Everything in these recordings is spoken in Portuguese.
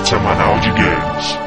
semanal de games.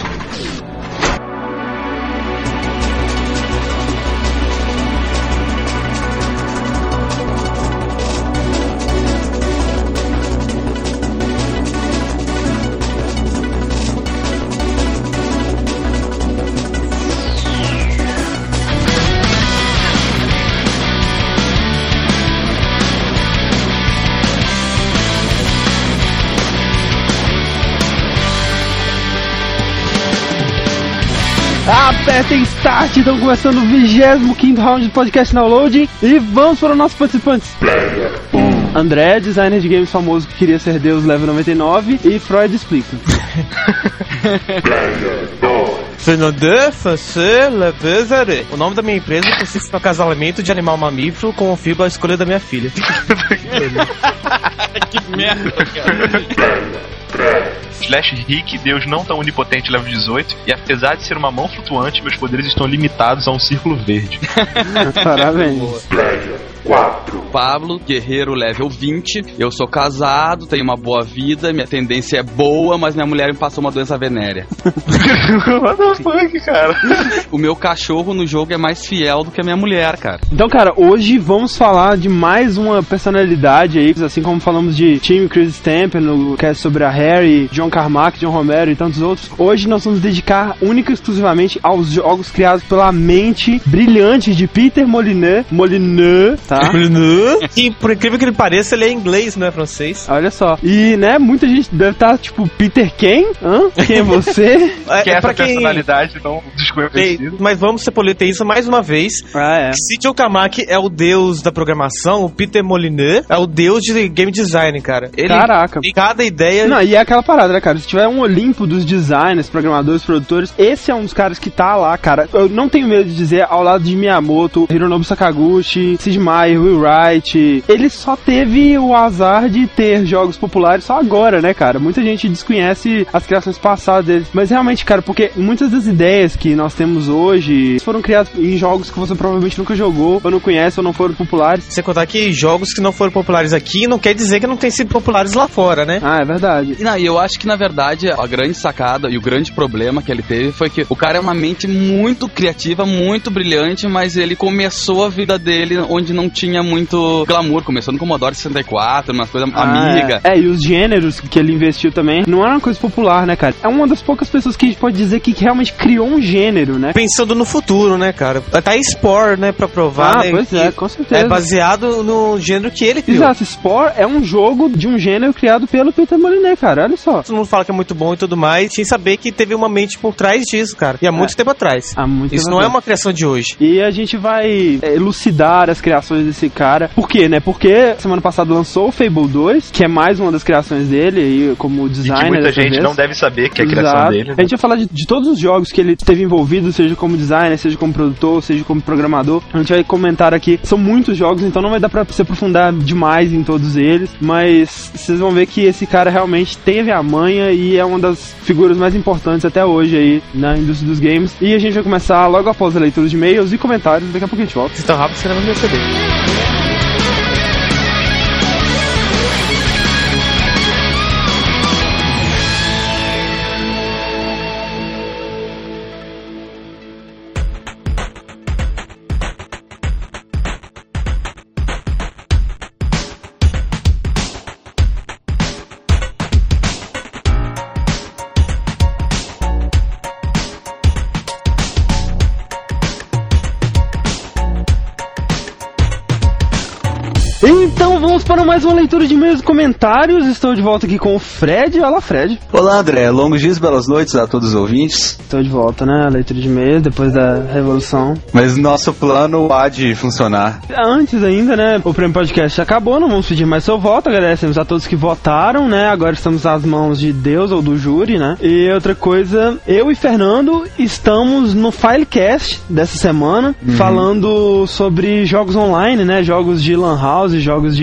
Apertem Start, estão começando o 25º round do podcast Download e vamos para os nossos participantes. André, designer de games famoso que queria ser Deus, level 99, e Freud explica. Fernandez, Fancher, Lebezare. O nome da minha empresa consiste no acasalamento de animal mamífero com o filho à escolha da minha filha. Que merda, cara. Slash Rick, Deus não tão onipotente, level 18. E apesar de ser uma mão flutuante, meus poderes estão limitados a um círculo verde. Parabéns. 4. Pablo, guerreiro level 20. Eu sou casado, tenho uma boa vida, minha tendência é boa, mas minha mulher me passou uma doença venérea. What the fuck, cara? O meu cachorro no jogo é mais fiel do que a minha mulher, cara. Então, cara, hoje vamos falar de mais uma personalidade aí, assim como falamos de Tim Chris Stamper no cast sobre a Harry, John Carmack, John Romero e tantos outros. Hoje nós vamos dedicar única e exclusivamente aos jogos criados pela mente brilhante de Peter Molyneux, tá? E por incrível que ele pareça, ele é inglês, não é francês. Olha só. E, né, muita gente deve estar tipo, Peter quem? Hã? Quem é você? Que é essa personalidade não desconhecida. Mas vamos ser politeístas mais uma vez. Se John Carmack é o deus da programação, o Peter Molyneux é o deus de game design, cara. Caraca. Tem cada ideia... Não, e é aquela parada, né, cara? Se tiver um Olimpo dos designers, programadores, produtores, esse é um dos caras que tá lá, cara. Eu não tenho medo de dizer, ao lado de Miyamoto, Hironobu Sakaguchi, Sid Meier, Will Wright, ele só teve o azar de ter jogos populares só agora, né, cara? Muita gente desconhece as criações passadas deles, mas realmente, cara, porque muitas das ideias que nós temos hoje foram criadas em jogos que você provavelmente nunca jogou, ou não conhece, ou não foram populares. Sem contar que jogos que não foram populares aqui não quer dizer que não tenham sido populares lá fora, né? Ah, é verdade. E eu acho que, na verdade, a grande sacada e o grande problema que ele teve foi que o cara é uma mente muito criativa, muito brilhante, mas ele começou a vida dele onde não tinha muito glamour, começou no Commodore 64, umas coisas amiga. E os gêneros que ele investiu também não era uma coisa popular, né, cara? É uma das poucas pessoas que a gente pode dizer que realmente criou um gênero, né? Pensando no futuro, né, cara? Tá Spore, né, pra provar, né? Pois é, com certeza. É baseado no gênero que ele criou. Exato, Spore é um jogo de um gênero criado pelo Peter Molyneux, cara, olha só. Todo mundo fala que é muito bom e tudo mais, sem saber que teve uma mente por trás disso, cara. E há muito tempo atrás. Isso não é uma criação de hoje. E a gente vai elucidar as criações desse cara. Por quê, né? Porque semana passada lançou o Fable 2, que é mais uma das criações dele, como designer. E que muita gente não deve saber que é a criação dele. Né? A gente vai falar de todos os jogos que ele esteve envolvido, seja como designer, seja como produtor, seja como programador. A gente vai comentar aqui. São muitos jogos, então não vai dar pra se aprofundar demais em todos eles, mas vocês vão ver que esse cara realmente teve a manha e é uma das figuras mais importantes até hoje aí na indústria dos games. E a gente vai começar logo após a leitura de e-mails e comentários. Daqui a pouco a gente volta. Se tão rápido, você não vai me receber. Então vamos para mais uma leitura de e-mails e comentários. Estou de volta aqui com o Fred. Olá, Fred. Olá, André. Longos dias, belas noites a todos os ouvintes. Estou de volta, né? A leitura de e-mails depois da revolução. Mas nosso plano há de funcionar. Antes ainda, né? O Prêmio Podcast acabou, não vamos pedir mais seu voto. Agradecemos a todos que votaram, né? Agora estamos às mãos de Deus ou do júri, né? E outra coisa, eu e Fernando estamos no Filecast dessa semana, falando sobre jogos online, né? Jogos de Lan House, jogos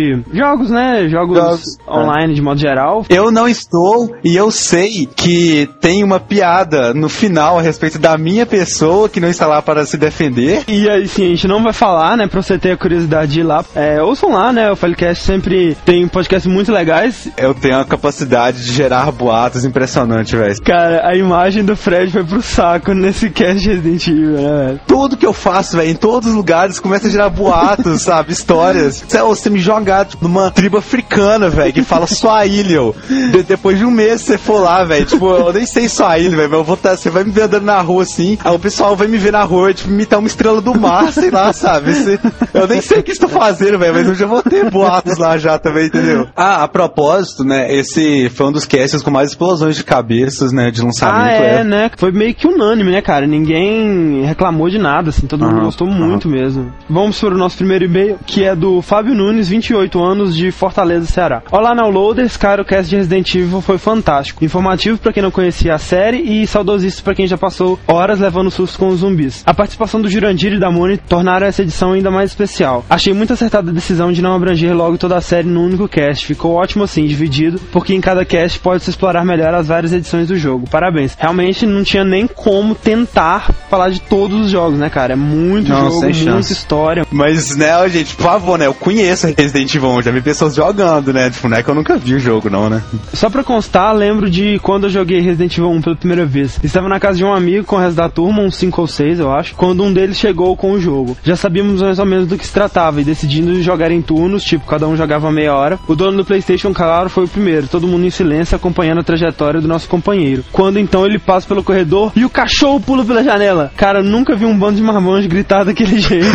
Jogos, né? Jogos online de modo geral. Eu não estou, e eu sei que tem uma piada no final a respeito da minha pessoa que não está lá para se defender. E aí sim, a gente não vai falar, né? Pra você ter a curiosidade de ir lá. Ouçam lá, né? O Filecast sempre tem podcasts muito legais. Eu tenho a capacidade de gerar boatos impressionante, velho. Cara, a imagem do Fred foi pro saco nesse cast de Resident Evil, né, velho? Tudo que eu faço, velho, em todos os lugares começa a gerar boatos, sabe? Histórias. Você me jogar tipo, numa tribo africana, velho, que fala Swahili. Depois de um mês você for lá, velho, tipo, eu nem sei Swahili, velho, mas você vai me ver andando na rua assim, aí o pessoal vai me ver na rua, tipo, imitar uma estrela do mar, sei lá, sabe? Eu nem sei o que estou fazendo, velho, mas eu já vou ter boatos lá já também, entendeu? A propósito, né, esse foi um dos casts com mais explosões de cabeças, né, de lançamento. Né? Foi meio que unânime, né, cara? Ninguém reclamou de nada, assim, todo mundo gostou muito mesmo. Vamos para o nosso primeiro e-mail, que é do Fábio Nunes, 28 anos, de Fortaleza, Ceará. Olá, Downloaders, cara, o cast de Resident Evil foi fantástico. Informativo pra quem não conhecia a série e saudosista pra quem já passou horas levando susto com os zumbis. A participação do Jurandir e da Moni tornaram essa edição ainda mais especial. Achei muito acertada a decisão de não abranger logo toda a série num único cast. Ficou ótimo assim, dividido, porque em cada cast pode-se explorar melhor as várias edições do jogo. Parabéns. Realmente não tinha nem como tentar falar de todos os jogos, né, cara? É muito jogo, muita história. Mas, né, gente, por favor, né, eu conheço Resident Evil 1, já vi pessoas jogando, né, tipo, não é que eu nunca vi o jogo, não, né? Só pra constar, lembro de quando eu joguei Resident Evil 1 pela primeira vez. Estava na casa de um amigo com o resto da turma, uns 5 ou 6, eu acho, quando um deles chegou com o jogo. Já sabíamos mais ou menos do que se tratava e decidimos jogar em turnos, tipo, cada um jogava meia hora. O dono do PlayStation, claro, foi o primeiro, todo mundo em silêncio acompanhando a trajetória do nosso companheiro. Quando então ele passa pelo corredor e o cachorro pula pela janela. Cara, nunca vi um bando de marmanjos gritar daquele jeito.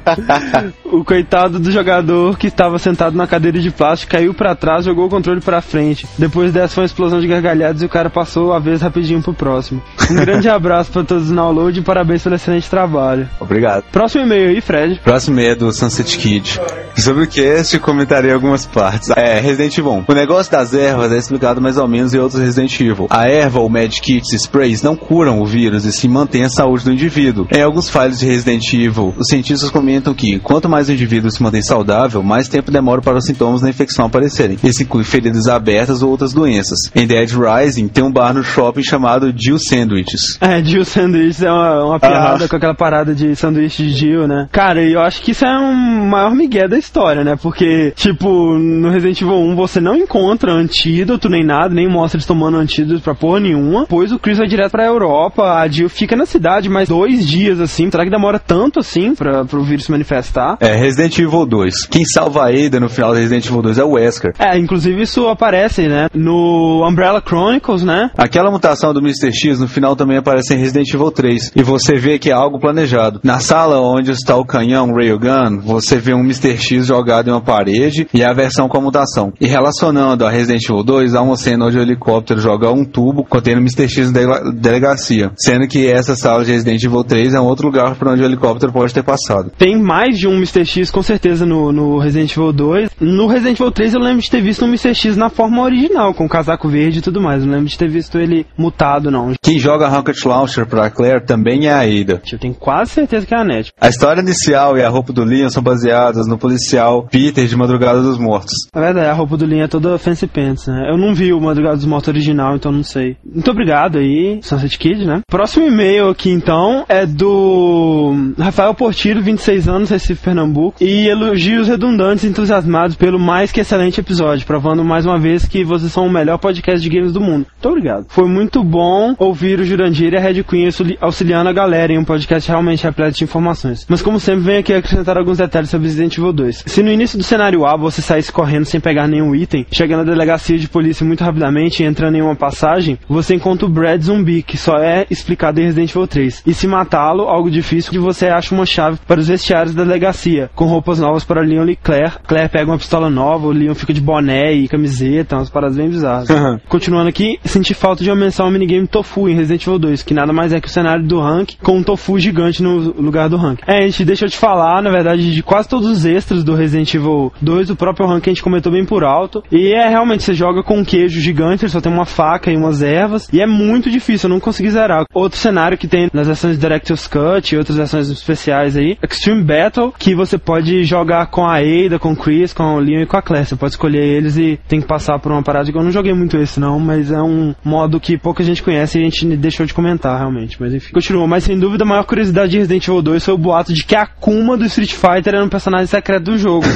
O coitado do jogador que estava sentado na cadeira de plástico caiu pra trás, jogou o controle pra frente. Depois dessa foi uma explosão de gargalhadas e o cara passou a vez rapidinho pro próximo. Um grande abraço pra todos do download e parabéns pelo excelente trabalho. Obrigado. Próximo e-mail aí, Fred. Próximo e-mail é do Sunset Kid. Sobre o cast, comentarei algumas partes. Resident Evil 1. O negócio das ervas é explicado mais ou menos em outros Resident Evil. A erva ou medkits e sprays não curam o vírus e sim mantém a saúde do indivíduo. Em alguns files de Resident Evil, os cientistas comentam que quanto mais o indivíduo se mantém saudável, mais tempo demora para os sintomas da infecção aparecerem. Isso inclui feridas abertas ou outras doenças. Em Dead Rising, tem um bar no shopping chamado Jill Sandwiches. Jill Sandwiches é uma piada com aquela parada de sanduíche de Jill, né? Cara, eu acho que isso é um maior migué da história, né? Porque, tipo, no Resident Evil 1 você não encontra antídoto nem nada, nem mostra eles tomando antídoto pra porra nenhuma. Pois o Chris vai direto pra Europa, a Jill fica na cidade mais 2 dias, assim. Será que demora tanto, assim, pro vírus se manifestar? Resident Evil 2. Quem salva a Ada no final do Resident Evil 2 é o Wesker. Inclusive isso aparece, né? No Umbrella Chronicles, né? Aquela mutação do Mr. X no final também aparece em Resident Evil 3. E você vê que é algo planejado. Na sala onde está o canhão Railgun, você vê um Mr. X jogado em uma parede e a versão com a mutação. E relacionando a Resident Evil 2, há uma cena onde o helicóptero joga um tubo contendo o Mr. X na delegacia. Sendo que essa sala de Resident Evil 3 é um outro lugar por onde o helicóptero pode ter passado. Tem mais de um Mr. X com certeza no Resident Evil 2. No Resident Evil 3 eu lembro de ter visto um Mr. X na forma original, com o casaco verde e tudo mais. Não lembro de ter visto ele mutado, não. Quem joga Rocket Launcher pra Claire também é a Ada. Eu tenho quase certeza que é a Annette. A história inicial e a roupa do Leon são baseadas no policial Peter de Madrugada dos Mortos. Na verdade, a roupa do Leon é toda fancy pants, né? Eu não vi o Madrugada dos Mortos original, então não sei. Muito obrigado aí, Sunset Kid, né? Próximo e-mail aqui, então, é do Rafael Portillo, 26 anos, Recife, Pernambuco, e elogios redundantes e entusiasmados pelo mais que excelente episódio, provando mais uma vez que vocês são o melhor podcast de games do mundo. Muito obrigado. Foi muito bom ouvir o Jurandir e a Red Queen auxiliando a galera em um podcast realmente repleto de informações. Mas como sempre, venho aqui acrescentar alguns detalhes sobre Resident Evil 2. Se no início do cenário A você saísse correndo sem pegar nenhum item, chegando à delegacia de polícia muito rapidamente e entrando em uma passagem, você encontra o Brad zumbi, que só é explicado em Resident Evil 3. E se matá-lo, algo difícil, que você acha uma chave para os vestiários da delegacia, com roupas novas para Leon e Claire. Claire pega uma pistola nova, o Leon fica de boné e camiseta, umas paradas bem bizarras. Continuando aqui, senti falta de uma menção ao minigame Tofu em Resident Evil 2, que nada mais é que o cenário do Hank com um Tofu gigante no lugar do Hank. A gente deixa eu te falar, na verdade, de quase todos os extras do Resident Evil 2, o próprio Hank a gente comentou bem por alto, e realmente, você joga com um queijo gigante, ele só tem uma faca e umas ervas, e é muito difícil, eu não consegui zerar. Outro cenário que tem nas versões Director's Cut e outras versões especiais aí, Extreme Battle, que você pode jogar com a Ada, com o Chris, com o Leon e com a Claire. Você pode escolher eles e tem que passar por uma parada que eu não joguei muito esse não, mas é um modo que pouca gente conhece e a gente deixou de comentar realmente, mas enfim. Continua, mas sem dúvida a maior curiosidade de Resident Evil 2 foi o boato de que a Akuma do Street Fighter era um personagem secreto do jogo.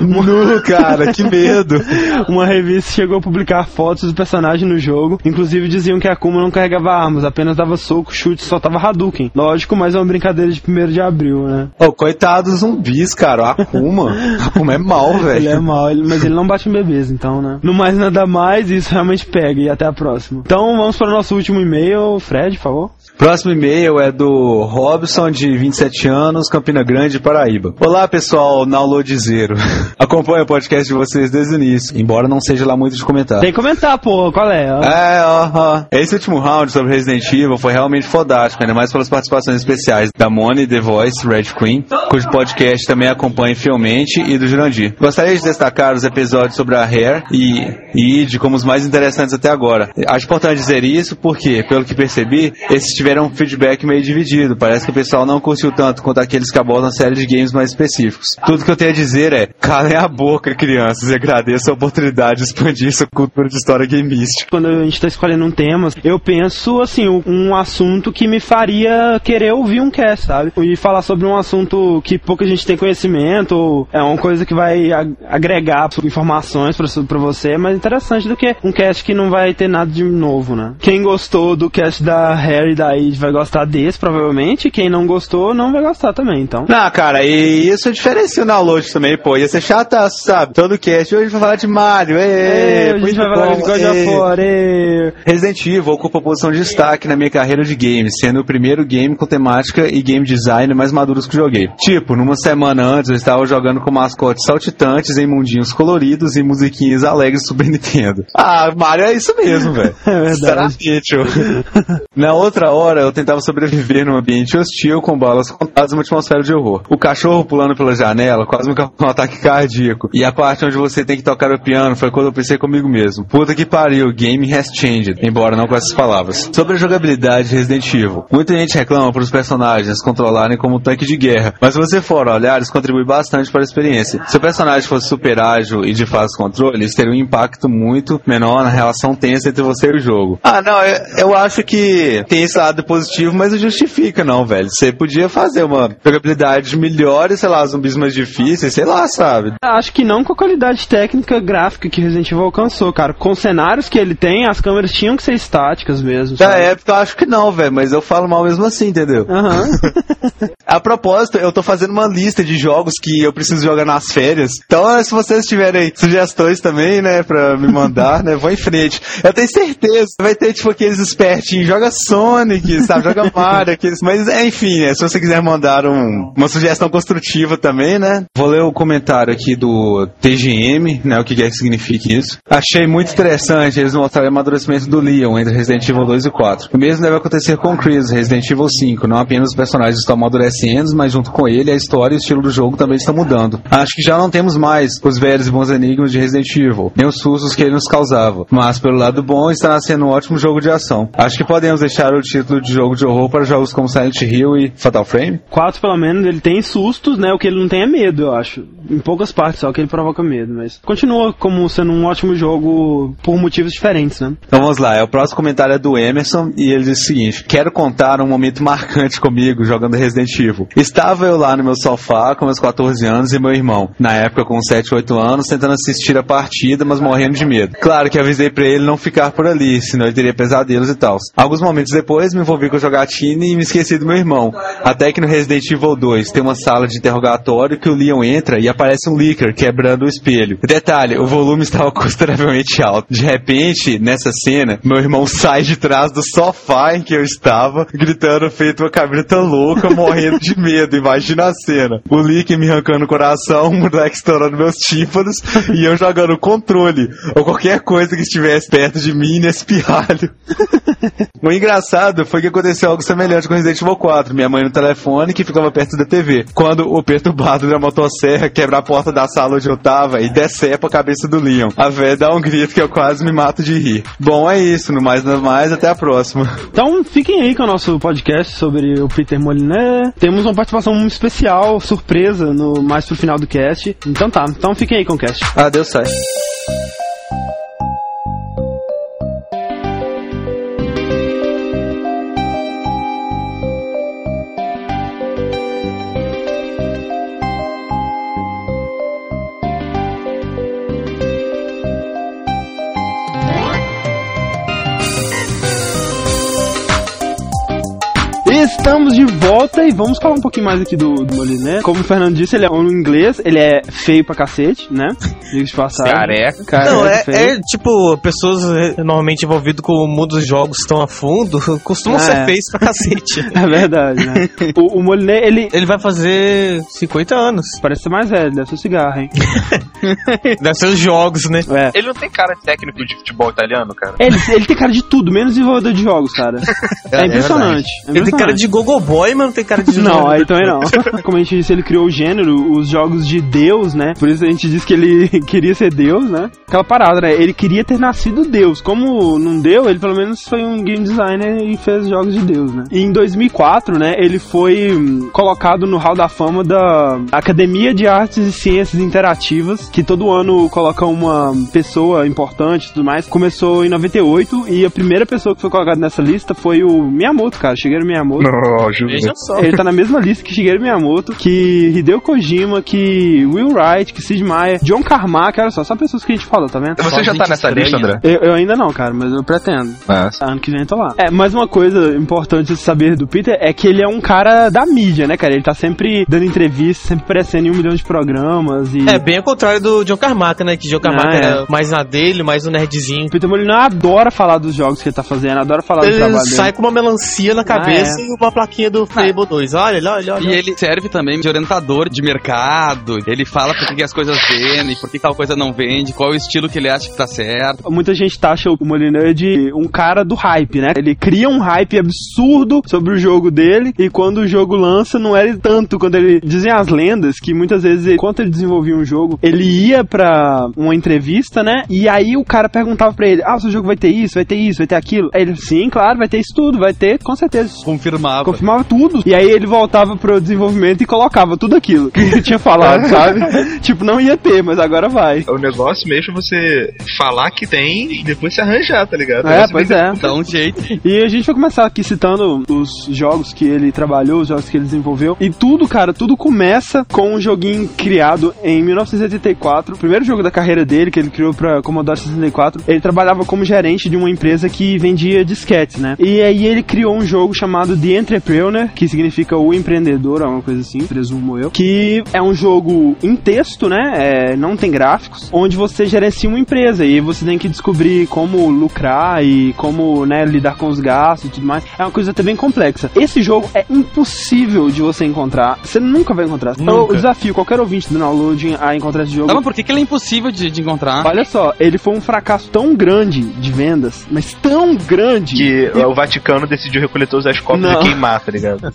Cara, que medo. Uma revista chegou a publicar fotos do personagem no jogo, inclusive diziam que a Akuma não carregava armas, apenas dava soco, chute, soltava Hadouken. Lógico, mas é uma brincadeira de 1º de abril, né? Coitado dos zumbis, cara, a Akuma é mal, velho. Ele é mal, mas ele não bate em bebês, então, né? No mais nada mais, isso realmente pega, e até a próxima. Então vamos para o nosso último e-mail, Fred, por favor. Próximo e-mail é do Robson, de 27 anos, Campina Grande, Paraíba. Olá, pessoal, downloadzero. Acompanho o podcast de vocês desde o início, embora não seja lá muito de comentar. Tem que comentar, pô, qual é? Esse último round sobre Resident Evil foi realmente fodástico, ainda mais pelas participações especiais da Moni, The Voice, Red Queen, cujo podcast também acompanho fielmente, e do Jurandir. Gostaria de destacar os episódios sobre a Hair e de como os mais interessantes até agora. Acho importante dizer isso porque, pelo que percebi, esses tiveram um feedback meio dividido. Parece que o pessoal não curtiu tanto quanto aqueles que abordam série de games mais específicos. Tudo que eu tenho a dizer é, calem a boca, crianças, e agradeço a oportunidade de expandir essa cultura de história gameística. Quando a gente tá escolhendo um tema, eu penso, assim, um assunto que me faria querer ouvir um cast, sabe? E falar sobre um assunto que pouca gente tem conhecimento, ou é uma coisa que vai agregar informações pra você, é mais interessante do que um cast que não vai ter nada de novo, né? Quem gostou do cast da Harry e da Id vai gostar desse, provavelmente. Quem não gostou, não vai gostar também, então. Não, cara, e isso diferencia o download também, pô. Ia ser chata, sabe? Todo cast. Hoje a gente vai falar de Mario, hoje a gente vai falar de God of War, Resident Evil ocupa posição de destaque na minha carreira de games, sendo o primeiro game com temática e game design mais maduros que joguei. Tipo, numa semana antes eu estava jogando com mascotes saltitantes em mundinhos coloridos e musiquinhas alegres do Super Nintendo. Mario é isso mesmo, velho. É verdade. Na outra hora eu tentava sobreviver num ambiente hostil com balas contadas e uma atmosfera de horror. O cachorro pulando pela janela quase me causou um ataque cardíaco. E a parte onde você tem que tocar o piano foi quando eu pensei comigo mesmo. Puta que pariu, game has changed. Embora não com essas palavras. Sobre a jogabilidade de Resident Evil. Muita gente reclama por os personagens controlarem como um tanque de guerra. Mas se você for olhar, isso contribui bastante para a experiência. Se o personagem fosse super ágil e de fácil controle, isso teria um impacto muito menor na relação tensa entre você e o jogo. Eu acho que tem esse lado positivo, mas não justifica não, velho. Você podia fazer uma jogabilidade melhor e, sei lá, zumbis mais difíceis, sei lá, sabe? Acho que não com a qualidade técnica gráfica que Resident Evil alcançou, cara. Com os cenários que ele tem, as câmeras tinham que ser estáticas mesmo. Da época eu acho que não, velho, mas eu falo mal mesmo assim, entendeu? A propósito, eu tô fazendo uma lista de jogos que eu preciso jogar nas férias. Então, se vocês tiverem sugestões também, né, pra me mandar, né, vão em frente. Eu tenho certeza, vai ter, tipo, aqueles espertinhos, joga Sonic, sabe, joga Mario, aqueles... Mas, enfim, né, se você quiser mandar uma sugestão construtiva também, né. Vou ler o comentário aqui do TGM, né, o que quer que signifique isso. Achei muito interessante eles mostrarem o amadurecimento do Leon entre Resident Evil 2 e 4. O mesmo deve acontecer com o Chris, Resident Evil 5. Não apenas os personagens estão amadurecendo, mas junto com ele, a história e o estilo do jogo também estão mudando. Acho que já não temos mais os velhos e bons enigmas de Resident Evil, nem os sustos que ele nos causava. Mas, pelo lado bom, está nascendo um ótimo jogo de ação. Acho que podemos deixar o título de jogo de horror para jogos como Silent Hill e Fatal Frame. 4, pelo menos, ele tem sustos, né? O que ele não tem é medo, eu acho. Em poucas partes só que ele provoca medo, mas continua como sendo um ótimo jogo por motivos diferentes, né? Então vamos lá, o próximo comentário é do Emerson e ele diz o seguinte: quero contar um momento marcante comigo jogando Resident Evil. Estava eu lá no meu sofá com meus 14 anos e meu irmão, na época com 7, 8 anos, tentando assistir a partida, mas morrendo de medo. Claro que avisei pra ele não ficar por ali, senão ele teria pesadelos e tal. Alguns momentos depois me envolvi com a jogatina e me esqueci do meu irmão. Até que no Resident Evil 2 tem uma sala de interrogatório que o Leon entra e aparece um Licker quebrando o espelho. Detalhe, o volume estava consideravelmente alto. De repente, nessa cena, meu irmão sai de trás do sofá em que eu estava, gritando feito uma cabrita louca, morrendo de medo. Imagina a cena. O Licker me arrancando o coração, o moleque estourando meus tímpanos e eu jogando o controle ou qualquer coisa que estivesse perto de mim nesse pirralho. O engraçado foi que aconteceu algo semelhante com Resident Evil 4. Minha mãe no telefone que ficava perto da TV. Quando o perturbado da motosserra quebra a porta da sala onde eu tava e decepa a cabeça do Leon. A véia dá dar um grito que eu quase me mato de rir. Bom, é isso. No mais, até a próxima. Então, fiquem aí com o nosso podcast sobre o Peter Molyneux. Temos uma participação especial, surpresa, mais pro final do cast. Então tá, fiquem aí com o cast. Adeus, sai. Estamos de volta e vamos falar um pouquinho mais aqui do Molyneux. Como o Fernando disse, ele é um inglês, ele é feio pra cacete, né? Diga de passagem. Careca. Não, é tipo, pessoas normalmente envolvidas com o mundo dos jogos tão a fundo, costumam ser feios pra cacete. É verdade, né? O Molyneux, ele vai fazer 50 anos. Parece ser mais velho, deve ser o cigarro, hein? Deve ser os jogos, né? É. Ele não tem cara de técnico de futebol italiano, cara? Ele tem cara de tudo, menos desenvolvedor de jogos, cara. É impressionante. Ele tem cara de Gogo Boy, mas não tem cara de não, aí também não. Como a gente disse, ele criou o gênero, os jogos de Deus, né? Por isso a gente diz que ele queria ser Deus, né? Aquela parada, né? Ele queria ter nascido Deus. Como não deu, ele pelo menos foi um game designer e fez jogos de Deus, né? E em 2004, né, ele foi colocado no Hall da Fama da Academia de Artes e Ciências Interativas, que todo ano coloca uma pessoa importante e tudo mais. Começou em 98 e a primeira pessoa que foi colocada nessa lista foi o Miyamoto, cara. Shigeru Miyamoto. Veja só. Ele tá na mesma lista que Shigeru Miyamoto, que Hideo Kojima, que Will Wright, que Sid Meier, John Carmack, olha só pessoas que a gente falou, tá vendo? Você já tá nessa lista, André? Eu ainda não, cara, mas eu pretendo. Ano que vem eu tô lá. Mais uma coisa importante de saber do Peter é que ele é um cara da mídia, né, cara? Ele tá sempre dando entrevistas, sempre aparecendo em 1 milhão de programas e... É, bem ao contrário do John Carmack, né? Que John Carmack era mais na dele, mais um nerdzinho. O Peter Molyneux adora falar dos jogos que ele tá fazendo, adora falar do trabalho dele. Ele sai com uma melancia na cabeça e uma plaquinha do Fable 2. Olha. E ele serve também de orientador de mercado. Ele fala por que as coisas vendem, por que tal coisa não vende, qual é o estilo que ele acha que tá certo. Muita gente taxa o Molyneux de um cara do hype, né? Ele cria um hype absurdo sobre o jogo dele e quando o jogo lança não era tanto. Quando ele... Dizem as lendas que muitas vezes, enquanto ele desenvolvia um jogo, ele ia pra uma entrevista, né? E aí o cara perguntava pra ele, o seu jogo vai ter isso, vai ter aquilo? Aí ele, sim, claro, vai ter isso tudo, vai ter, com certeza. Confirmava tudo. E aí ele voltava pro desenvolvimento e colocava tudo aquilo que ele tinha falado, sabe? Tipo, não ia ter, mas agora vai. O negócio mesmo é você falar que tem e depois se arranjar, tá ligado? Pois é. Dá um jeito. E a gente vai começar aqui citando os jogos que ele trabalhou, os jogos que ele desenvolveu. E tudo, cara, tudo começa com um joguinho criado em 1984. O primeiro jogo da carreira dele, que ele criou pra Commodore 64. Ele trabalhava como gerente de uma empresa que vendia disquetes, né? E aí ele criou um jogo chamado The Entrepreneur, que significa o empreendedor, alguma coisa assim, presumo eu. Que é um jogo em texto, né? Não tem gráficos, onde você gerencia uma empresa e você tem que descobrir como lucrar e como, né, lidar com os gastos e tudo mais. É uma coisa até bem complexa. Esse jogo é impossível de você encontrar. Você nunca vai encontrar. Então, eu desafio qualquer ouvinte do download a encontrar esse jogo. Mas por que ele é impossível de encontrar? Olha só, ele foi um fracasso tão grande de vendas, mas tão grande que o Vaticano decidiu recolher todas as cópias e queimar, tá ligado?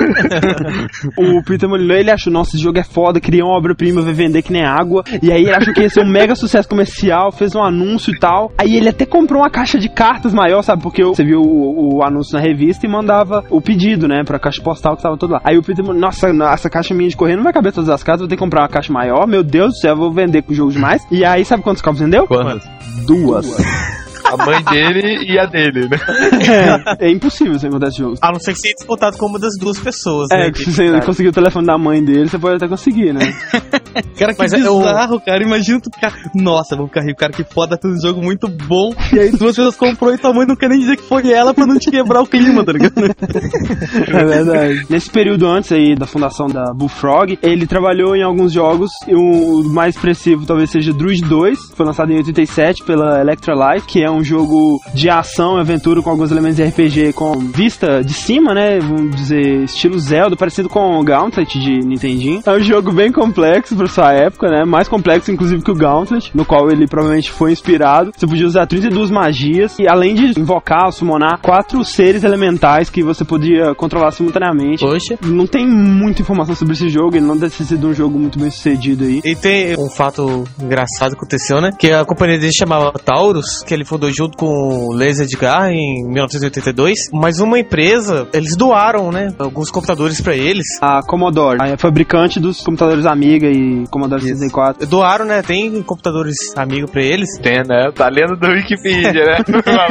O Peter Molyneux, ele achou, nossa, esse jogo é foda, criou uma obra-prima, vai vender que nem água. E aí ele achou que ia ser um mega sucesso comercial, fez um anúncio e tal. Aí ele até comprou uma caixa de cartas maior, sabe? Porque você viu o anúncio na revista e mandava o pedido, né? Pra caixa postal que tava todo lá. Aí o Peter Molyneux, nossa, essa caixa minha de correio não vai caber todas as cartas, vou ter que comprar uma caixa maior. Meu Deus do céu, eu vou vender com jogos demais. E aí, sabe quantos copos vendeu? Quantos? 2. A mãe dele e a dele, né? É impossível você encontrar esse jogo. A não ser que você tenha disputado com uma das duas pessoas, né? Se você conseguir o telefone da mãe dele, você pode até conseguir, né? Cara, que bizarro, cara. Imagina tu ficar... Nossa, vou ficar rico, cara, que foda, tem um jogo muito bom. E aí 2 pessoas comprou e tua mãe não quer nem dizer que foi ela pra não te quebrar o clima, tá ligado? É verdade. Nesse período antes aí da fundação da Bullfrog, ele trabalhou em alguns jogos e o mais expressivo talvez seja Druid 2, que foi lançado em 87 pela Electra Light, que é um jogo de ação e aventura com alguns elementos de RPG com vista de cima, né? Vamos dizer, estilo Zelda, parecido com o Gauntlet de Nintendinho. É um jogo bem complexo pra sua época, né? Mais complexo, inclusive, que o Gauntlet, no qual ele provavelmente foi inspirado. Você podia usar 32 magias e, além de invocar, summonar 4 seres elementais que você podia controlar simultaneamente. Poxa. Não tem muita informação sobre esse jogo, ele não deve ter sido um jogo muito bem sucedido aí. E tem um fato engraçado que aconteceu, né? Que a companhia dele chamava Taurus, que ele fundou junto com o Les Edgar em 1982. Mas uma empresa, eles doaram, né? Alguns computadores pra eles. A Commodore, a fabricante dos computadores Amiga e Commodore 64. Doaram, né? Tem computadores Amiga pra eles. Tem, né? Tá lendo do Wikipedia, né?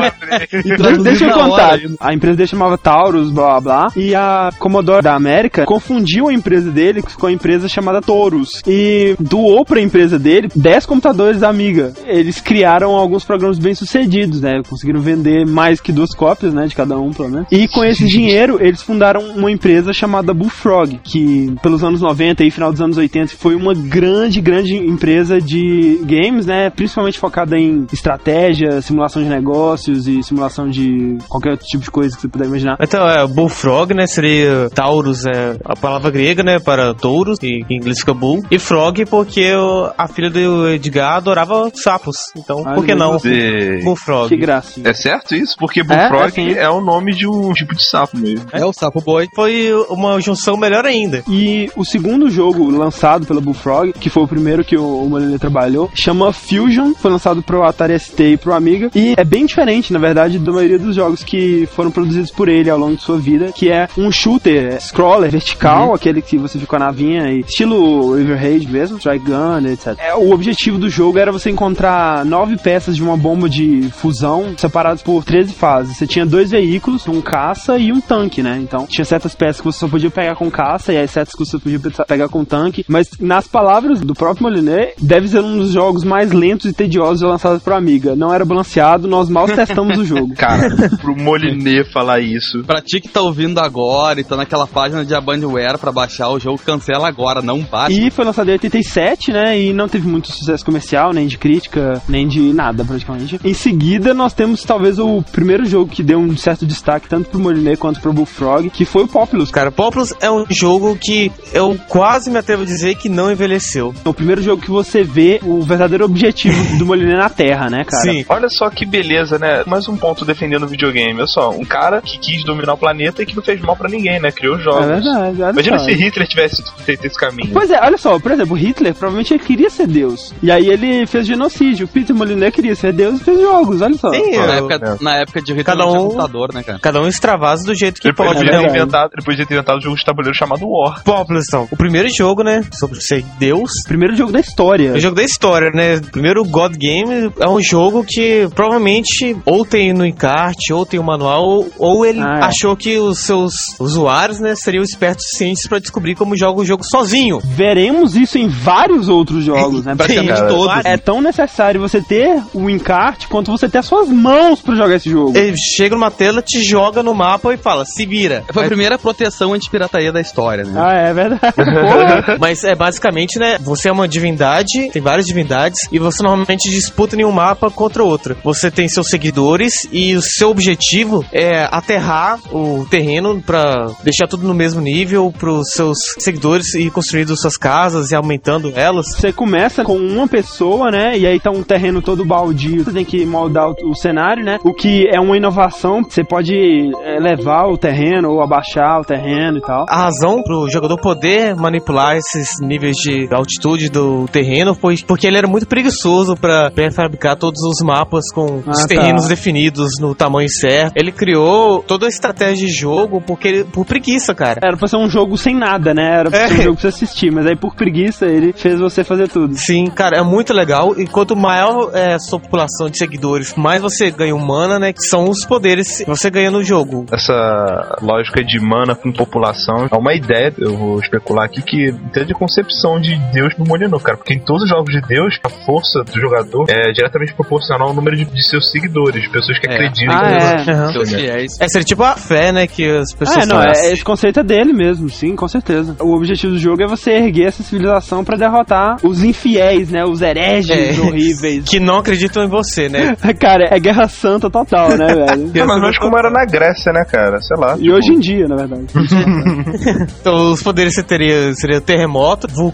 Deixa eu contar. A empresa dele chamava Taurus, blá blá blá. E a Commodore da América confundiu a empresa dele com a empresa chamada Taurus. E doou pra empresa dele 10 computadores Amiga. Eles criaram alguns programas bem sucedidos, né? Conseguiram vender mais que 2 cópias, né? De cada um, pelo menos. E com esse dinheiro, eles fundaram uma empresa chamada Bullfrog, que pelos anos 90 e final dos anos 80 foi uma grande empresa de games, né? Principalmente focada em estratégia, simulação de negócios e simulação de qualquer tipo de coisa que você puder imaginar. Então, Bullfrog, né? Seria Taurus, a palavra grega, né? Para touros, que em inglês fica bull. E frog, porque a filha do Edgar adorava sapos. Então, por que não? Bullfrog. Que graça. É certo isso? Porque Bullfrog é o nome de um tipo de sapo mesmo. É o sapo boy. Foi uma junção melhor ainda. E o segundo jogo lançado pela Bullfrog, que foi o primeiro que o Molyneux trabalhou, chama Fusion, foi lançado pro Atari ST e pro Amiga, e é bem diferente, na verdade, da maioria dos jogos que foram produzidos por ele ao longo de sua vida, que é um shooter, scroller, vertical, aquele que você fica com a navinha, e estilo River Raid mesmo, Strike Gun, etc. O objetivo do jogo era você encontrar 9 peças de uma bomba de fusão, separadas por 13 fases. Você tinha 2 veículos, um caça e um tanque, né? Então, tinha certas peças que você só podia pegar com caça, e aí certas que você podia pegar com tanque, mas nas palavras do próprio Molyneux, deve ser um dos jogos mais lentos e tediosos lançados pro Amiga. Não era balanceado, nós mal testamos o jogo. Cara, pro Molyneux falar isso... Pra ti que tá ouvindo agora e tá naquela página de Abandonware pra baixar o jogo, cancela agora, não baixa. E foi lançado em 87, né, e não teve muito sucesso comercial, nem de crítica, nem de nada, praticamente. Em seguida, nós temos talvez o primeiro jogo que deu um certo destaque, tanto pro Molyneux quanto pro Bullfrog, que foi o Populous. Cara, Populous é um jogo que eu quase me atrevo a dizer que não envelheceu. É o primeiro jogo que você vê o verdadeiro objetivo do Molyneux na Terra, né, cara? Sim. Olha só que beleza, né? Mais um ponto defendendo o videogame. Olha só, um cara que quis dominar o planeta e que não fez mal pra ninguém, né? Criou jogos. É verdade, imagina se Hitler tivesse feito esse caminho. Pois é, olha só, por exemplo, Hitler provavelmente ele queria ser Deus. E aí ele fez genocídio. O Peter Molyneux queria ser Deus e fez jogos, olha só. Sim, na época de Hitler cada não tinha computador, né, cara? Cada um extravasa do jeito que ele pode. Podia ter inventado um jogo de tabuleiro chamado War. Populous, então. O primeiro jogo, né? Sobre ser Deus. Primeiro jogo da história. O jogo da história, né? Primeiro God Game é um jogo que provavelmente ou tem no encarte, ou tem o manual, ou ele achou que os seus usuários, né, seriam espertos suficientes pra descobrir como joga o jogo sozinho. Veremos isso em vários outros jogos, né? Praticamente todos. É tão necessário você ter o encarte quanto você ter as suas mãos pra jogar esse jogo. Ele chega numa tela, te joga no mapa e fala, se vira. Foi a primeira proteção anti-pirataria da história, né? É verdade. Mas é basicamente, né, você é uma divindade, tem várias divindades, e você normalmente disputa em um mapa contra outra. Você tem seus seguidores e o seu objetivo é aterrar o terreno pra deixar tudo no mesmo nível pros seus seguidores e construindo suas casas e aumentando elas. Você começa com uma pessoa, né, e aí tá um terreno todo baldio, você tem que moldar o cenário, né, o que é uma inovação, você pode elevar o terreno ou abaixar o terreno e tal. A razão pro jogador poder manipular esses níveis de altitude do terreno foi porque ele era muito preguiçoso pra pré-fabricar todos os mapas com os terrenos definidos no tamanho certo. Ele criou toda a estratégia de jogo por preguiça, cara. Era pra ser um jogo sem nada, né? Era pra ser um jogo pra você assistir, mas aí por preguiça ele fez você fazer tudo. Sim, cara, é muito legal. E quanto maior é a sua população de seguidores, mais você ganha mana, né? Que são os poderes que você ganha no jogo. Essa lógica de mana com população é uma ideia, eu vou especular aqui, que tem de concepção de Deus no Molyneux, cara. Porque em todos os jogos de Deus, a força do jogador é diretamente proporcional ao número de seus seguidores, pessoas que acreditam. Seus fiéis. Seria tipo a fé, né? Que as pessoas esse conceito é dele mesmo, sim, com certeza. O objetivo do jogo é você erguer essa civilização pra derrotar os infiéis, né? Os hereges horríveis. Que não acreditam em você, né? Cara, é guerra santa total, né, velho? Mas como era na Grécia, né, cara? Sei lá. E hoje em dia, na verdade. Então, os poderes você teria seria terremoto, vulcão,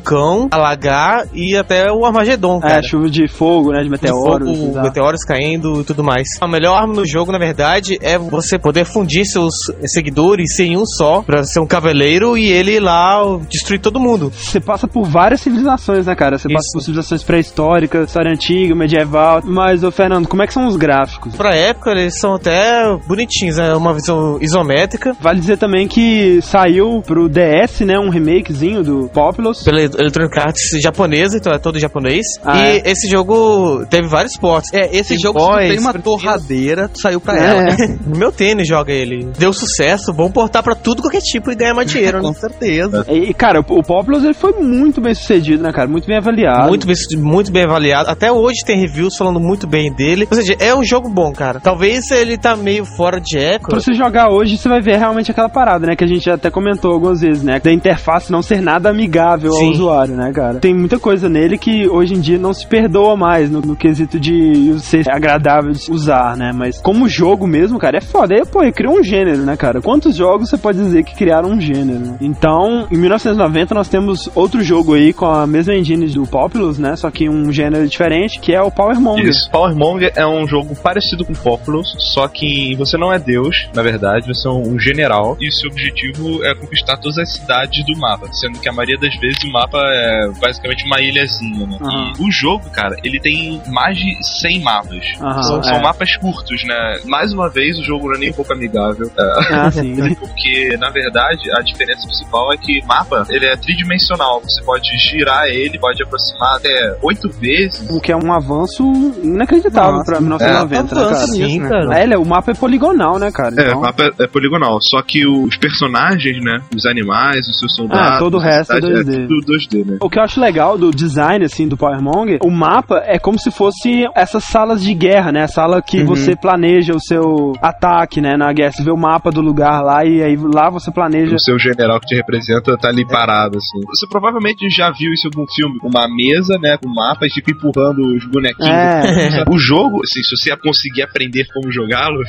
vulcão alagar e até o Armagedon, cara. Chuva de fogo, né, de meteoros. Meteoros caindo e tudo mais. A melhor arma no jogo, na verdade, é você poder fundir seus seguidores em um só, pra ser um cavaleiro e ele ir lá destruir todo mundo. Você passa por várias civilizações, né, cara? Você passa por civilizações pré-históricas, história antiga, medieval. Mas, ô Fernando, como é que são os gráficos? Pra época, eles são até bonitinhos, né? Uma visão isométrica. Vale dizer também que saiu pro DS, né, um remakezinho do Populous. Pela Electronic Arts japonesa, então é todo japonês. Esse jogo teve vários ports. Esse jogo tem uma torradeira, saiu pra ela. Meu tênis joga ele. Deu sucesso, vamos portar pra tudo qualquer tipo e ganhar mais dinheiro, Com certeza. E, cara, o Populous, ele foi muito bem sucedido, né, cara? Muito bem avaliado. Muito bem avaliado. Até hoje tem reviews falando muito bem dele. Ou seja, é um jogo bom, cara. Talvez ele tá meio fora de época. Pra você jogar hoje, você vai ver realmente aquela parada, né? Que a gente até comentou algumas vezes, né? Da interface não ser nada amigável ao usuário, né, cara? Tem muita coisa nele que hoje em dia não se perdoa mais no quesito de ser agradável de usar, né? Mas como jogo mesmo, cara, é foda. Aí, criou um gênero, né, cara? Quantos jogos você pode dizer que criaram um gênero, né? Então, em 1990, nós temos outro jogo aí com a mesma engine do Populous, né? Só que um gênero diferente, que é o Powermonger. Isso. Powermonger é um jogo parecido com Populous, só que você não é Deus, na verdade, você é um general, e o seu objetivo é conquistar todas as cidades do mapa, sendo que a maioria das vezes o mapa é basicamente uma ilhazinha, né? E o jogo, cara, ele tem mais de 100 mapas. São mapas curtos, né? Mais uma vez, o jogo não é nem um pouco amigável. Sim. Porque, na verdade, a diferença principal é que o mapa, ele é tridimensional. Você pode girar ele, pode aproximar até 8 vezes. O que é um avanço inacreditável pra 1990, né, cara? Sim, cara. O mapa é poligonal, né, cara? Então... o mapa é poligonal. Só que os personagens, né? Os animais, os seus soldados... todo o resto é 2D. É tudo 2D, né? O que eu acho legal do design, assim, do Powermonger, o mapa é como se fosse essas salas de guerra, né? A sala que você planeja o seu ataque, né? Na guerra. Você vê o mapa do lugar lá e aí lá você planeja... O seu general que te representa tá ali parado, assim. Você provavelmente já viu isso em algum filme. Uma mesa, né? Com mapa e fica empurrando os bonequinhos. O jogo, assim, se você conseguir aprender como jogá-lo...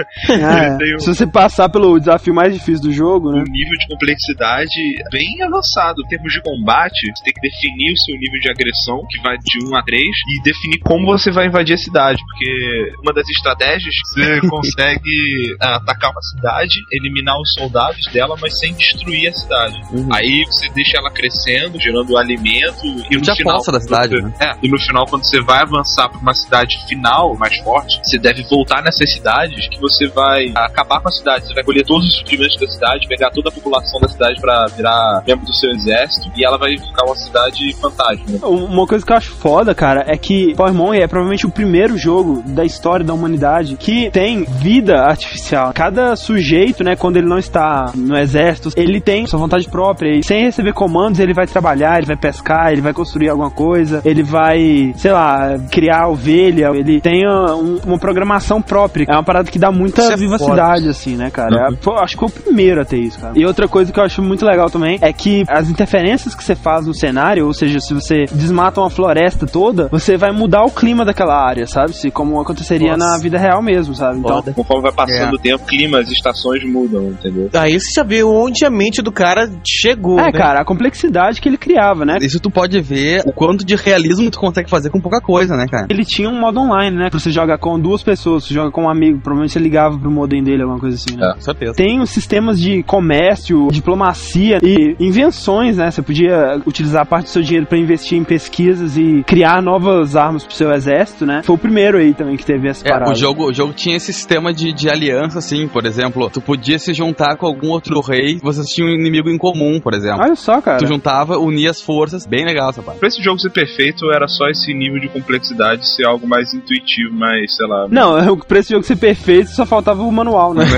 Se você passar pelo desafio mais difícil do jogo, né? Um nível de complexidade bem avançado. Em termos de combate, você tem que definir o seu nível de agressão, que vai de 1 a 3, e definir como você vai invadir a cidade. Porque uma das estratégias, você consegue atacar uma cidade, eliminar os soldados dela, mas sem destruir a cidade. Aí você deixa ela crescendo, gerando alimento, e no final... da cidade, né? E no final, quando você vai avançar para uma cidade final, mais forte, você deve voltar nessas cidades que você vai acabar com a cidade. Você vai colher todos os suprimentos da cidade, pegar toda a população da cidade pra virar membro do seu exército, e ela vai ficar uma cidade fantasma. Uma coisa que eu acho foda, cara, é que Powermonger é provavelmente o primeiro jogo da história da humanidade que tem vida artificial. Cada sujeito, né, quando ele não está no exército, ele tem sua vontade própria, e sem receber comandos ele vai trabalhar, ele vai pescar, ele vai construir alguma coisa, ele vai, sei lá, criar ovelha, ele tem uma programação própria. É uma parada que dá muita vivacidade, assim, né, cara? Acho que foi o primeiro a ter isso, cara. E outra coisa que eu acho muito legal também é que as interferências que você faz no cenário, ou seja, se você desmata uma floresta toda, você vai mudar o clima daquela área, sabe? Como aconteceria na vida real mesmo, sabe? Então, conforme vai passando o tempo, clima, as estações mudam, entendeu? Aí você já vê onde a mente do cara chegou, né? Cara, a complexidade que ele criava, né? Isso tu pode ver o quanto de realismo tu consegue fazer com pouca coisa, né, cara? Ele tinha um modo online, né? Pra você jogar com 2 pessoas, você joga com um amigo, provavelmente você ligava pro modem dele, alguma coisa assim, né? Com certeza. Tem os sistemas de comércio, diplomacia e invenções, né? Você podia utilizar parte do seu dinheiro pra investir em pesquisas e criar novas armas pro seu exército, né? Foi o primeiro aí também que teve essa parada. O jogo tinha esse sistema de aliança, assim, por exemplo, tu podia se juntar com algum outro rei, vocês tinham um inimigo em comum, por exemplo. Olha só, cara. Tu juntava, unia as forças, bem legal essa parte. Pra esse jogo ser perfeito, era só esse nível de complexidade ser algo mais intuitivo, mais, sei lá... Não, pra esse jogo ser perfeito, só faltava o manual, né?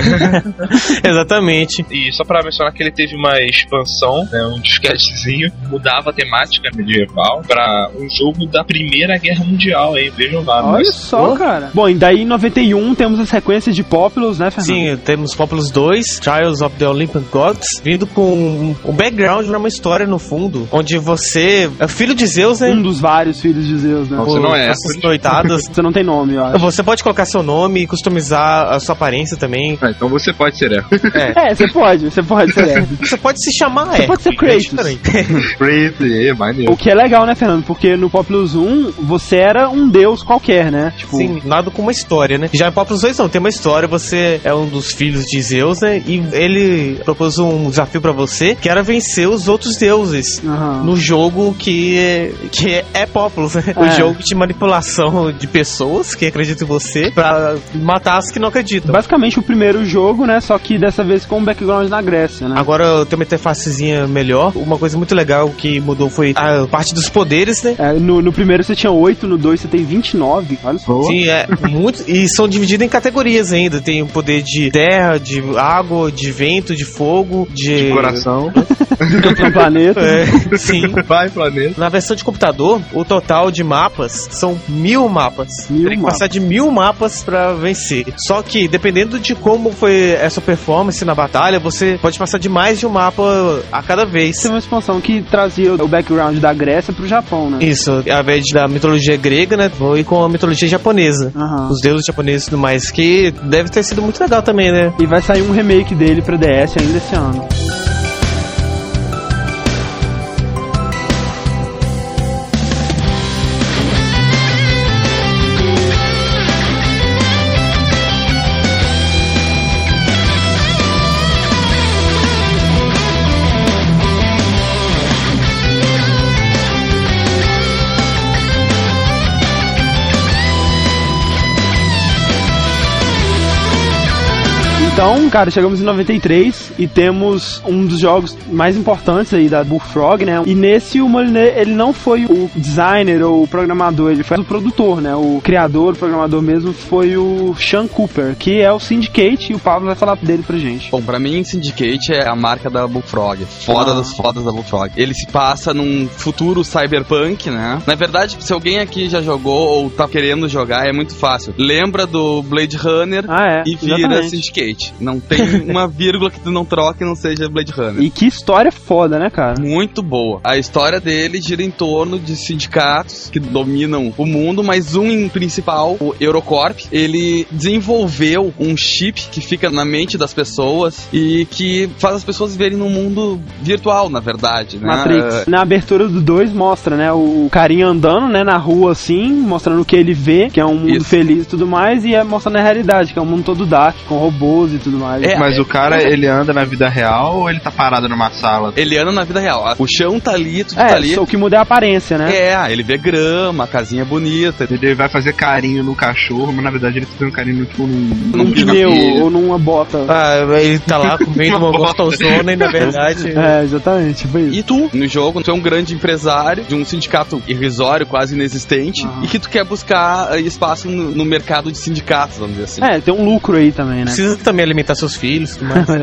Exatamente. E só pra mencionar que ele teve uma expansão, né, um disquetezinho, mudava a temática medieval pra um jogo da Primeira Guerra Mundial, hein? Vejam lá. Olha só, cara. Bom, e daí em 91 temos as sequências de Populous, né, Fernando? Sim, temos Populous 2, Trials of the Olympian Gods, vindo com um background, uma história no fundo, onde você é filho de Zeus, né? Um dos vários filhos de Zeus, né? Não, você não é. Você não tem nome, eu acho. Você pode colocar seu nome e customizar a sua aparência também. Então você pode ser você pode ser Você pode se chamar Você pode ser Kratos. maneiro. O que é legal, né, Fernando? Porque no Populous 1, você era um deus qualquer, né? Tipo... Sim, nada com uma história, né? Já em Populous 2 não, tem uma história, você é um dos filhos de Zeus, né? E ele propôs um desafio pra você, que era vencer os outros deuses no jogo que é Populous, né? O jogo de manipulação de pessoas que acreditam em você pra matar as que não acreditam. Basicamente o primeiro jogo, né? Só que dessa vez com um background na Grécia, né? Agora tem uma interfacezinha melhor. Uma coisa muito legal que mudou foi a parte dos poderes, né? No primeiro você tinha 8, no 2 você tem 29, olha só. Sim, é muito. E são divididos em categorias ainda. Tem o poder de terra, de água, de vento, de fogo, de coração. Do planeta. Sim. Vai, planeta. Na versão de computador, o total de mapas são 1000 mapas. Tem que passar de 1000 mapas pra vencer. Só que, dependendo de como foi essa performance na batalha, você pode passar de mais de um mapa a cada vez. Tem uma expansão que trazia o background da Grécia pro Japão, né? Isso, ao invés da mitologia grega, né? Foi com a mitologia japonesa. Os deuses japoneses e tudo mais, que deve ter sido muito legal também, né? E vai sair um remake dele pra DS ainda esse ano. Então, cara, chegamos em 93 e temos um dos jogos mais importantes aí da Bullfrog, né? E nesse o Molyneux, ele não foi o designer ou o programador, ele foi o produtor, né? O criador, o programador mesmo foi o Sean Cooper, que é o Syndicate, e o Pablo vai falar dele pra gente. Bom, pra mim, Syndicate é a marca da Bullfrog. Foda das fodas da Bullfrog. Ele se passa num futuro cyberpunk, né? Na verdade, se alguém aqui já jogou ou tá querendo jogar, é muito fácil. Lembra do Blade Runner e vira exatamente. Syndicate. Não tem uma vírgula que tu não troque e não seja Blade Runner. E que história foda, né, cara? Muito boa. A história dele gira em torno de sindicatos que dominam o mundo, mas um em principal, o Eurocorp, ele desenvolveu um chip que fica na mente das pessoas e que faz as pessoas viverem num mundo virtual, na verdade, né? Matrix. Na abertura do 2 mostra, né, o carinha andando, né, na rua assim, mostrando o que ele vê, que é um mundo feliz e tudo mais, e mostrando a realidade, que é um mundo todo dark, com robôs e tudo mais. Mas o cara, ele anda na vida real ou ele tá parado numa sala? Ele anda na vida real. O chão tá ali, tudo tá ali. Só o que muda é a aparência, né? Ele vê grama, a casinha bonita. Ele vai fazer carinho no cachorro, mas na verdade ele tá fazendo carinho tipo, num pneu ou numa bota. Ele tá lá comendo uma gostosona e na verdade... exatamente. Foi isso. E tu, no jogo, tu é um grande empresário de um sindicato irrisório, quase inexistente, e que tu quer buscar espaço no mercado de sindicatos, vamos dizer assim. Tem um lucro aí também, né? Precisa também alimentar seus filhos, tudo mais.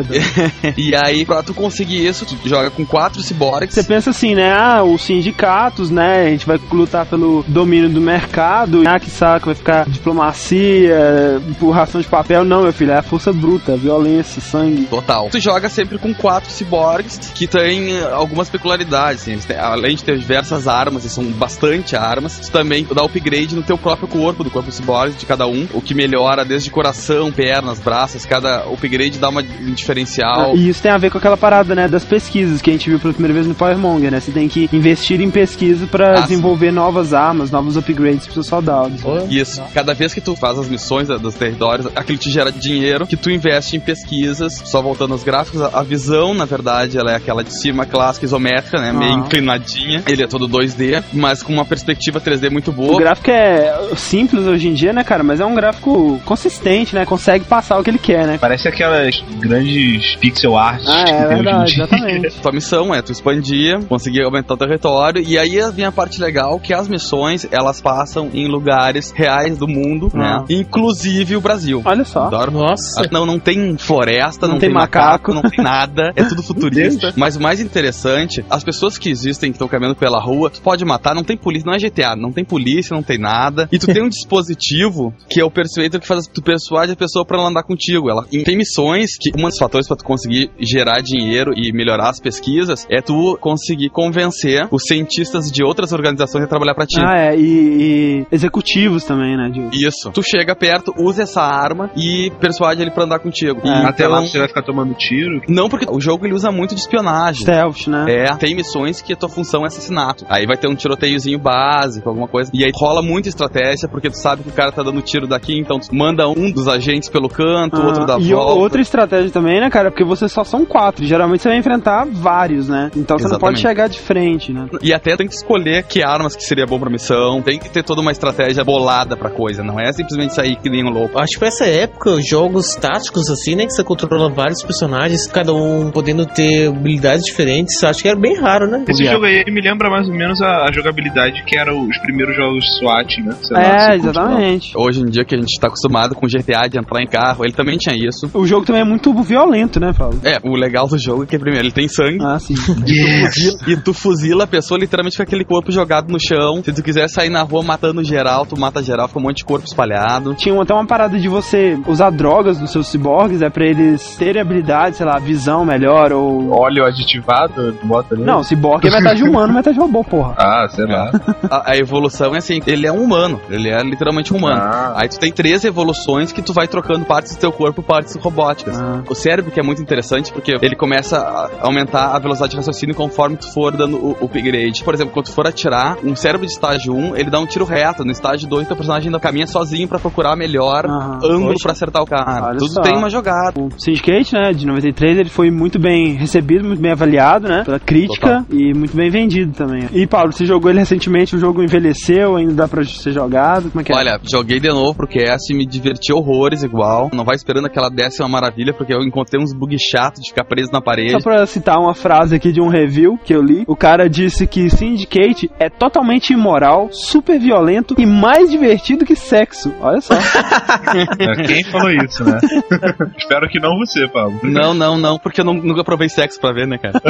E aí, pra tu conseguir isso, tu joga com 4 ciborgues. Você pensa assim, né? Os sindicatos, né? A gente vai lutar pelo domínio do mercado. Que saco, vai ficar diplomacia, empurração de papel. Não, meu filho, é a força bruta, violência, sangue. Total. Tu joga sempre com 4 ciborgues que tem algumas peculiaridades, assim. Além de ter diversas armas, e são bastante armas, tu também dá upgrade no teu próprio corpo, do corpo ciborgue de cada um, o que melhora desde coração, pernas, braços, cada upgrade dá um diferencial. E isso tem a ver com aquela parada, né, das pesquisas que a gente viu pela primeira vez no Powermonger, né? Você tem que investir em pesquisa pra desenvolver novas armas, novos upgrades pros seus soldados. Isso. Cada vez que tu faz as missões dos territórios, aquilo te gera dinheiro que tu investe em pesquisas. Só voltando aos gráficos, a visão, na verdade, ela é aquela de cima clássica, isométrica, né? Meio inclinadinha. Ele é todo 2D, mas com uma perspectiva 3D muito boa. O gráfico é simples hoje em dia, né, cara? Mas é um gráfico consistente, né? Consegue passar o que ele quer, né? Parece aquelas grandes pixel arts. É verdade, exatamente. Tua missão é tu expandir, conseguir aumentar o território, e aí vem a parte legal, que as missões, elas passam em lugares reais do mundo, né? Inclusive o Brasil. Olha só. Adoro. Nossa. Não tem floresta, não tem macaco, não tem nada, é tudo futurista. Mas o mais interessante, as pessoas que existem, que estão caminhando pela rua, tu pode matar, não tem polícia, não é GTA, não tem polícia, não tem nada, e tu tem um dispositivo que é o Persuader que faz tu persuade a pessoa pra ela andar contigo. Ela E tem missões que um dos fatores pra tu conseguir gerar dinheiro e melhorar as pesquisas é tu conseguir convencer os cientistas de outras organizações a trabalhar pra ti. E executivos também, né? Isso. Tu chega perto, usa essa arma e persuade ele pra andar contigo. Até lá você vai ficar tomando tiro? Não, porque o jogo ele usa muito de espionagem. Stealth, né? Tem missões que a tua função é assassinato. Aí vai ter um tiroteiozinho básico, alguma coisa. E aí rola muita estratégia, porque tu sabe que o cara tá dando tiro daqui, então tu manda um dos agentes pelo canto, outro da volta. E outra estratégia também, né, cara? Porque você só são 4. Geralmente você vai enfrentar vários, né? Então você não pode chegar de frente, né? E até tem que escolher que armas que seria bom pra missão. Tem que ter toda uma estratégia bolada pra coisa. Não é simplesmente sair que nem um louco. Acho que foi essa época, jogos táticos assim, né? Que você controla vários personagens, cada um podendo ter habilidades diferentes. Acho que era bem raro, né? Esse jogo aí me lembra mais ou menos a jogabilidade que eram os primeiros jogos SWAT, né? Sei lá, exatamente. Hoje em dia que a gente tá acostumado com GTA de entrar em carro, ele também tinha isso. O jogo também é muito violento, né, Paulo? O legal do jogo é que primeiro ele tem sangue. Sim. E tu fuzila a pessoa literalmente com aquele corpo jogado no chão. Se tu quiser sair na rua matando geral, tu mata geral, fica um monte de corpo espalhado. Tinha até uma parada de você usar drogas nos seus ciborgues, pra eles terem habilidade, sei lá, visão melhor ou... Óleo aditivado, bota ali. Não, ciborgue é metade humano, metade robô, porra. Sei lá. A evolução é assim, ele é um humano, ele é literalmente um humano. Aí tu tem 3 evoluções que tu vai trocando partes do teu corpo, partes robóticas. O cérebro que é muito interessante, porque ele começa a aumentar a velocidade de raciocínio conforme tu for dando o upgrade. Por exemplo, quando tu for atirar, um cérebro de estágio 1, ele dá um tiro reto. No estágio 2, teu personagem ainda caminha sozinho pra procurar melhor ângulo pra acertar o cara. Olha Tudo só. tem uma jogada. O Syndicate, né, de 93, ele foi muito bem recebido, muito bem avaliado, né, pela crítica. Total. E muito bem vendido também. E, Paulo, você jogou ele recentemente, o jogo envelheceu, ainda dá pra ser jogado? Como é que é? Olha, joguei de novo pro cast, me diverti horrores igual. Não vai esperando que ela desse uma maravilha, porque eu encontrei uns bugs chatos de ficar preso na parede. Só pra citar uma frase aqui de um review que eu li, o cara disse que Syndicate é totalmente imoral, super violento e mais divertido que sexo. Olha só. Quem falou isso, né? Espero que não você, Pablo. Não, porque eu nunca provei sexo pra ver, né, cara?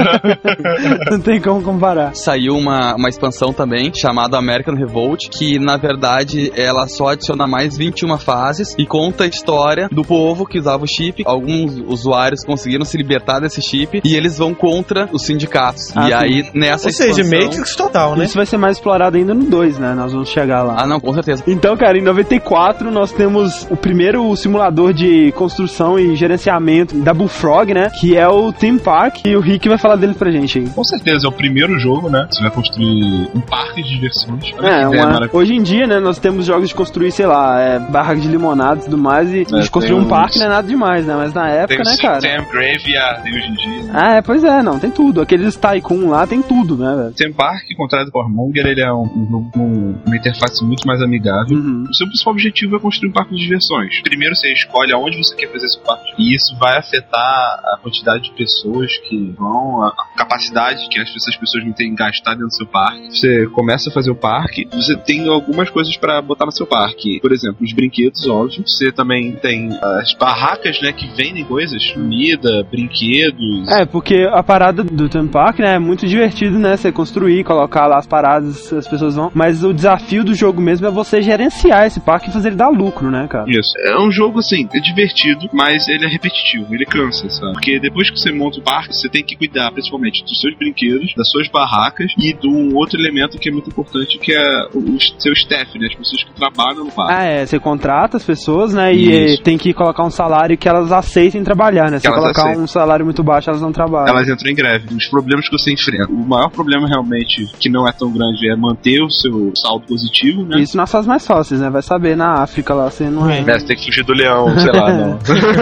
Não tem como comparar. Saiu uma expansão também, chamada American Revolt, que na verdade ela só adiciona mais 21 fases e conta a história do povo que usava o chip. Alguns usuários conseguiram se libertar desse chip e eles vão contra os sindicatos. E aí, nessa expansão... Ou seja, Matrix total, né? Isso vai ser mais explorado ainda no 2, né? Nós vamos chegar lá. Não, com certeza. Então, cara, em 94 nós temos o primeiro simulador de construção e gerenciamento da Bullfrog, né? Que é o Theme Park, e o Rick vai falar dele pra gente aí. Com certeza, é o primeiro jogo, né? Você vai construir um parque de diversões. Hoje em dia, né, nós temos jogos de construir, sei lá, barra de limonada e tudo mais, e de construir um parque não é nada demais, né? Mas na época, né, cara? Tem o Graveyard hoje em dia. Pois é, não, tem tudo. Aqueles Tycoon lá tem tudo, né, velho? Theme Park, contrário do Warmonger, ele é um jogo com uma interface muito mais amigável. O seu principal objetivo é construir um parque de diversões. Primeiro você escolhe aonde você quer fazer esse parque, e isso vai afetar a quantidade de pessoas que vão, a capacidade que essas pessoas vão ter em gastar dentro do seu parque. Você começa a fazer o parque, você tem algumas coisas pra botar no seu parque. Por exemplo, os brinquedos, óbvio. Você também tem as barracas, né, que vendem coisas, comida, brinquedos. Porque a parada do Theme Park, né, é muito divertido, né, você construir, colocar lá as paradas, as pessoas vão, mas o desafio do jogo mesmo é você gerenciar esse parque e fazer ele dar lucro, né, cara? Isso. É um jogo, assim, é divertido, mas ele é repetitivo, ele cansa, sabe? Porque depois que você monta o parque, você tem que cuidar, principalmente, dos seus brinquedos, das suas barracas e de um outro elemento que é muito importante, que é o seu staff, né, as pessoas que trabalham no parque. Você contrata as pessoas, né, e tem que colocar um salário que elas aceitem trabalhar, né? Se você colocar um salário muito baixo, elas não trabalham. Elas entram em greve. Os problemas que você enfrenta. O maior problema realmente, que não é tão grande, é manter o seu saldo positivo, né? Isso nas fases mais fáceis, né? Vai saber, na África lá, você não é... Você tem que fugir do leão, sei lá, não.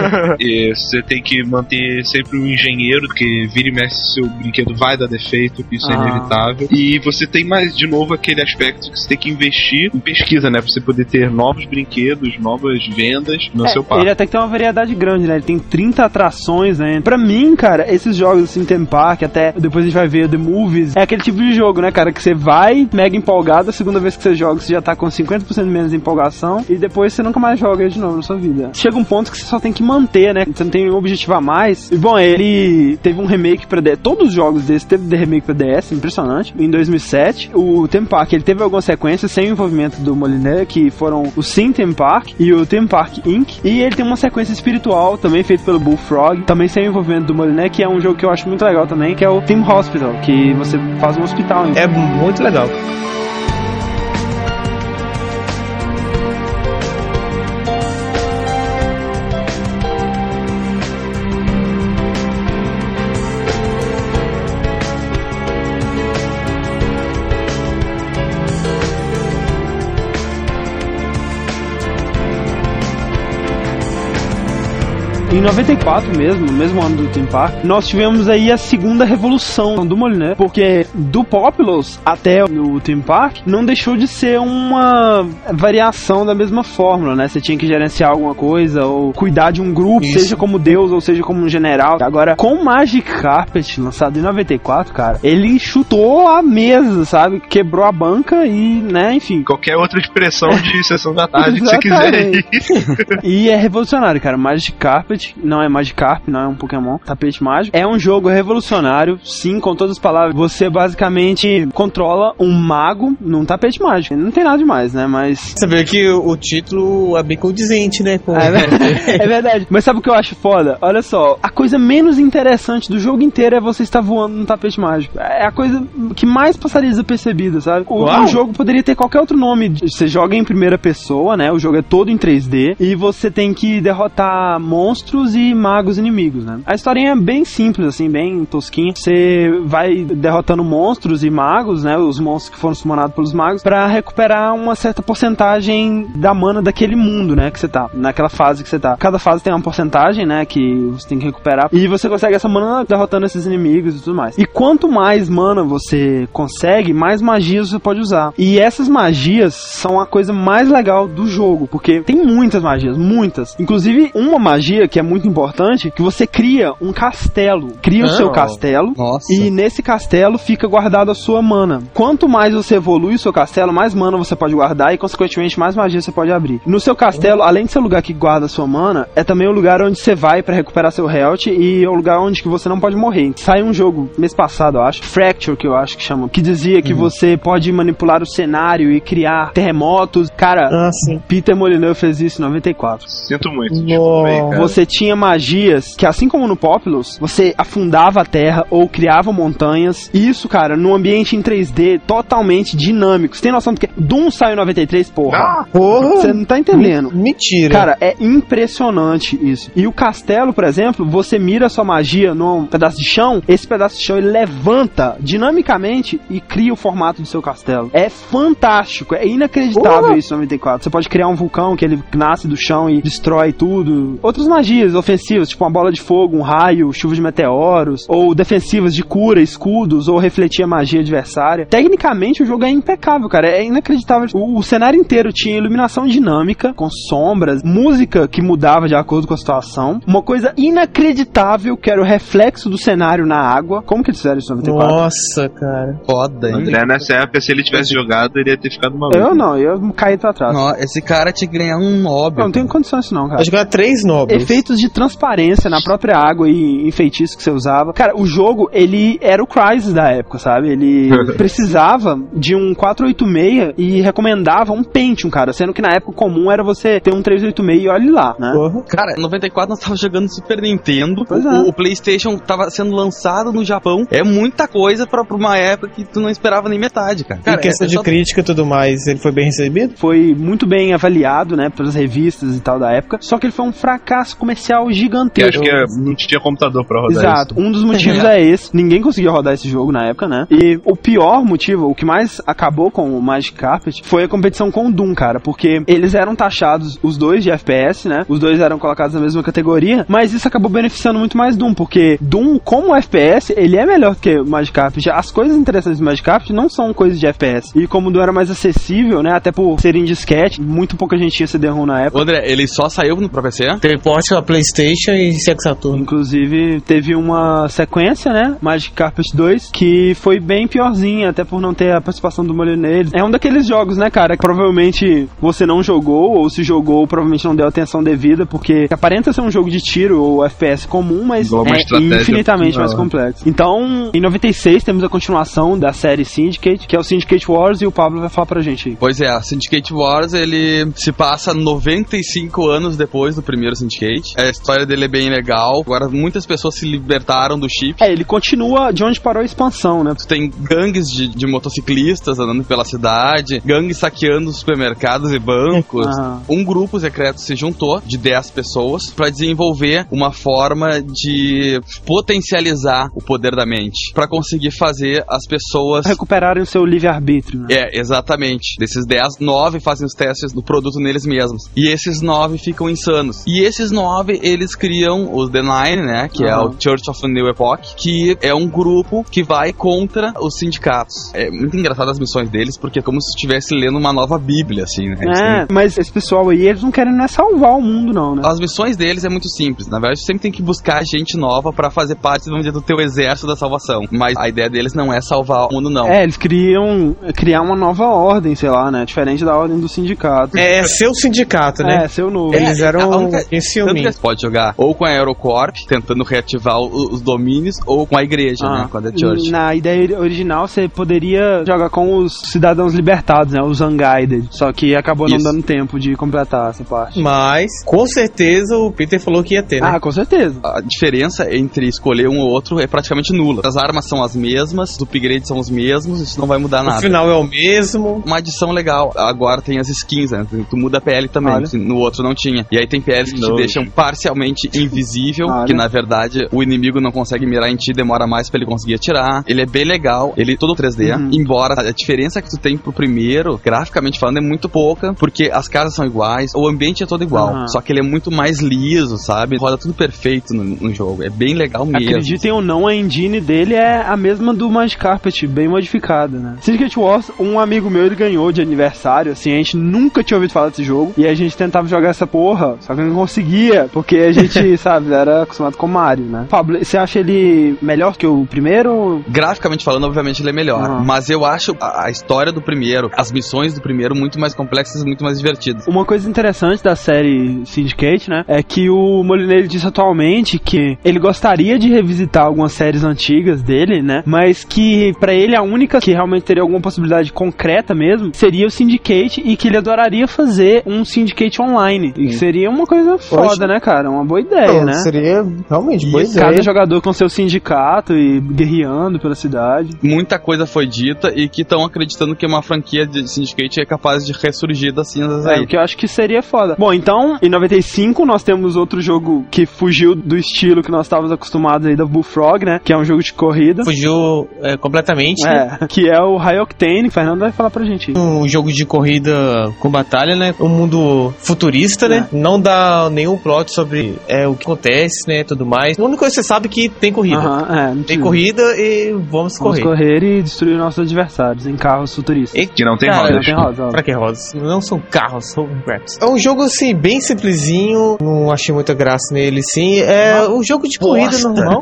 E você tem que manter sempre um engenheiro, porque vira e mexe, seu brinquedo vai dar defeito, isso é inevitável. E você tem mais, de novo, aquele aspecto que você tem que investir em pesquisa, né? Pra você poder ter novos brinquedos, novas vendas no seu parque. Ele até que tem uma variedade grande, né? Ele tem 30 atrações, né? Pra mim, cara, esses jogos assim, Theme Park, até depois a gente vai ver The Movies, é aquele tipo de jogo, né, cara? Que você vai mega empolgado, a segunda vez que você joga, você já tá com 50% menos de empolgação, e depois você nunca mais joga de novo na sua vida. Chega um ponto que você só tem que manter, né? Você não tem um objetivo a mais. E bom, ele teve um remake pra DS. Todos os jogos desse teve remake pra DS, impressionante. Em 2007, o Theme Park, ele teve algumas sequências sem o envolvimento do Molyneux, que foram o Sim Theme Park e o Theme Park Inc. E ele tem uma sequência sequência espiritual, também feito pelo Bullfrog, também sem envolvimento do Moliné, que é um jogo que eu acho muito legal também, que é o Team Hospital, que você faz um hospital. É muito legal. Em 94 mesmo, no mesmo ano do Theme Park, nós tivemos aí a segunda revolução do Moliné, porque do Populous até o Theme Park não deixou de ser uma variação da mesma fórmula, né? Você tinha que gerenciar alguma coisa ou cuidar de um grupo, seja como Deus ou seja como um general. Agora, com o Magic Carpet, lançado em 94, cara, ele chutou a mesa, sabe? Quebrou a banca e, né, enfim. Qualquer outra expressão de sessão da tarde que você quiser aí. E é revolucionário, cara. Magic Carpet não é Magikarp, não é um Pokémon, tapete mágico. É um jogo revolucionário, sim, com todas as palavras. Você basicamente controla um mago num tapete mágico. Não tem nada demais, né? Mas... Você vê que o título é bem condizente, né? Com... É verdade. Mas sabe o que eu acho foda? Olha só, a coisa menos interessante do jogo inteiro é você estar voando num tapete mágico. É a coisa que mais passaria desapercebida, sabe? O jogo poderia ter qualquer outro nome. Você joga em primeira pessoa, né? O jogo é todo em 3D e você tem que derrotar monstros e magos inimigos, né? A historinha é bem simples, assim, bem tosquinha. Você vai derrotando monstros e magos, né? Os monstros que foram summonados pelos magos, pra recuperar uma certa porcentagem da mana daquele mundo, né? Que você tá, naquela fase que você tá. Cada fase tem uma porcentagem, né? Que você tem que recuperar. E você consegue essa mana derrotando esses inimigos e tudo mais. E quanto mais mana você consegue, mais magias você pode usar. E essas magias são a coisa mais legal do jogo, porque tem muitas magias, muitas. Inclusive, uma magia que é muito importante, que você cria um castelo. Cria o seu castelo. Nossa. E nesse castelo fica guardado a sua mana. Quanto mais você evolui o seu castelo, mais mana você pode guardar e, consequentemente, mais magia você pode abrir. No seu castelo, além de ser o lugar que guarda a sua mana, é também o lugar onde você vai pra recuperar seu health e é o lugar onde que você não pode morrer. Saiu um jogo, mês passado, eu acho, Fracture, que eu acho que chama, que dizia que você pode manipular o cenário e criar terremotos. Cara, Peter Molyneux fez isso em 94. Sinto muito. Desculpa aí, cara. Você tinha magias que, assim como no Populous, você afundava a terra ou criava montanhas. E isso, cara, num ambiente em 3D totalmente dinâmico. Você tem noção do que? Doom saiu em 93, porra. Você não tá entendendo. Mentira. Cara, é impressionante isso. E o castelo, por exemplo, você mira a sua magia num pedaço de chão, esse pedaço de chão ele levanta dinamicamente e cria o formato do seu castelo. É fantástico, é inacreditável isso em 94. Você pode criar um vulcão que ele nasce do chão e destrói tudo. Outras magias ofensivas, tipo uma bola de fogo, um raio, chuva de meteoros, ou defensivas de cura, escudos, ou refletir a magia adversária. Tecnicamente o jogo é impecável, cara, é inacreditável. O cenário inteiro tinha iluminação dinâmica, com sombras, música que mudava de acordo com a situação. Uma coisa inacreditável que era o reflexo do cenário na água. Como que eles fizeram isso em 94? Nossa, cara. Foda, hein? André, nessa época, se ele tivesse jogado, ele ia ter ficado maluco. Eu não, eu caí pra trás. Não, esse cara tinha que ganhar um Nobel. Não tem condições não, cara. Acho que era 3 nobres. Efeitos de transparência na própria água e em feitiço que você usava. Cara, o jogo, ele era o Crysis da época, sabe? Ele precisava de um 486 e recomendava um Pentium, cara. Sendo que na época o comum era você ter um 386 e olhe lá, né? Cara, em 94 nós tava jogando Super Nintendo. Pois é. O PlayStation tava sendo lançado no Japão. É muita coisa pra uma época que tu não esperava nem metade, cara. Em questão de crítica e tudo mais, ele foi bem recebido? Foi muito bem avaliado, né, pelas revistas e tal da época. Só que ele foi um fracasso comercial gigantesco. Eu acho que não tinha computador pra rodar Exato. isso. Um dos motivos é esse. Ninguém conseguia rodar esse jogo na época, né? E o pior motivo, o que mais acabou com o Magic Carpet, foi a competição com o Doom, cara. Porque eles eram taxados, os dois de FPS, né? Os dois eram colocados na mesma categoria, mas isso acabou beneficiando muito mais Doom, porque Doom, como FPS, ele é melhor do que o Magic Carpet. As coisas interessantes do Magic Carpet não são coisas de FPS. E como o Doom era mais acessível, né? Até por ser em disquete, muito pouca gente tinha CD-ROM na época. André, ele só saiu pra PC? Teve porte na PlayStation e Sega Saturn. Inclusive, teve uma sequência, né? Magic Carpet 2, que foi bem piorzinha, até por não ter a participação do Molyneux. É um daqueles jogos, né, cara, que provavelmente você não jogou, ou se jogou, provavelmente não deu atenção devida, porque aparenta ser um jogo de tiro ou FPS comum, mas é infinitamente mais complexo. Então, em 96, temos a continuação da série Syndicate, que é o Syndicate Wars, e o Pablo vai falar pra gente aí. Pois é, a Syndicate Wars, ele se passa 95 anos depois do primeiro Syndicate. Syndicate. A história dele é bem legal. Agora, muitas pessoas se libertaram do chip. Ele continua de onde parou a expansão, né? Tu tem gangues de motociclistas andando pela cidade, gangues saqueando supermercados e bancos. Um grupo secreto se juntou, de 10 pessoas, pra desenvolver uma forma de potencializar o poder da mente, pra conseguir fazer as pessoas recuperarem o seu livre-arbítrio, né? Exatamente. Desses 10, 9 fazem os testes do produto neles mesmos. E esses 9 ficam insanos. E esses 9, eles criam os The Nine, né? Que é o Church of a New Epoch, que é um grupo que vai contra os sindicatos. É muito engraçado as missões deles, porque é como se estivesse lendo uma nova bíblia, assim, né? Mas esse pessoal aí, eles não querem salvar o mundo, não, né? As missões deles é muito simples. Na verdade, você sempre tem que buscar gente nova pra fazer parte, vamos dizer, do teu exército da salvação. Mas a ideia deles não é salvar o mundo, não. Eles queriam criar uma nova ordem, sei lá, né? Diferente da ordem do sindicato. É seu sindicato, né? Seu novo. Eles eram esse você pode jogar ou com a Aerocorp, tentando reativar os domínios, ou com a igreja, né? Com a The Church. Na ideia original, você poderia jogar com os cidadãos libertados, né? Os Unguided. Só que acabou não dando tempo de completar essa parte. Mas, com certeza, o Peter falou que ia ter, né? Com certeza. A diferença entre escolher um ou outro é praticamente nula. As armas são as mesmas, os upgrades são os mesmos, isso não vai mudar nada. O final é o mesmo. Uma adição legal. Agora tem as skins, né? Tu muda a pele também. No outro não tinha. E aí tem peles que te deixam parcialmente invisível, que na verdade o inimigo não consegue mirar em ti, demora mais pra ele conseguir atirar. Ele é bem legal, ele é todo 3D, embora a diferença que tu tem pro primeiro, graficamente falando, é muito pouca, porque as casas são iguais, o ambiente é todo igual, só que ele é muito mais liso, sabe? Roda tudo perfeito no jogo, é bem legal mesmo. Acreditem ou não, a engine dele é a mesma do Magic Carpet, bem modificada, né? Syndicate Wars, um amigo meu, ele ganhou de aniversário, assim, a gente nunca tinha ouvido falar desse jogo, e a gente tentava jogar essa porra, só que não conseguia, porque a gente, sabe, era acostumado com Mario, né? Pablo, você acha ele melhor que o primeiro? Graficamente falando, obviamente ele é melhor, mas eu acho a história do primeiro, as missões do primeiro muito mais complexas, muito mais divertidas. Uma coisa interessante da série Syndicate, né, é que o Molineux disse atualmente que ele gostaria de revisitar algumas séries antigas dele, né, mas que pra ele a única que realmente teria alguma possibilidade concreta mesmo seria o Syndicate, e que ele adoraria fazer um Syndicate online. E seria uma coisa foda, né, cara? Uma boa ideia, né? Seria realmente boa ideia. Cada jogador com seu sindicato e guerreando pela cidade. Muita coisa foi dita e que estão acreditando que uma franquia de Syndicate é capaz de ressurgir das cinzas aí. Que eu acho que seria foda. Bom, então, em 95 nós temos outro jogo que fugiu do estilo que nós estávamos acostumados aí da Bullfrog, né? Que é um jogo de corrida. Fugiu completamente. Que é o High Octane. O Fernando vai falar pra gente. Um jogo de corrida com batalha, né? Um mundo futurista, né? Não dá nenhum plot sobre o que acontece, né? Tudo mais. A única coisa que você sabe é que tem corrida. Tem corrida e vamos correr. Vamos correr e destruir nossos adversários em carros futuristas. Que não tem rodas. Não tem rodas. Pra que rodas? Não são carros, são raps. É um jogo, assim, bem simplesinho. Não achei muita graça nele, sim. É um jogo de corrida normal.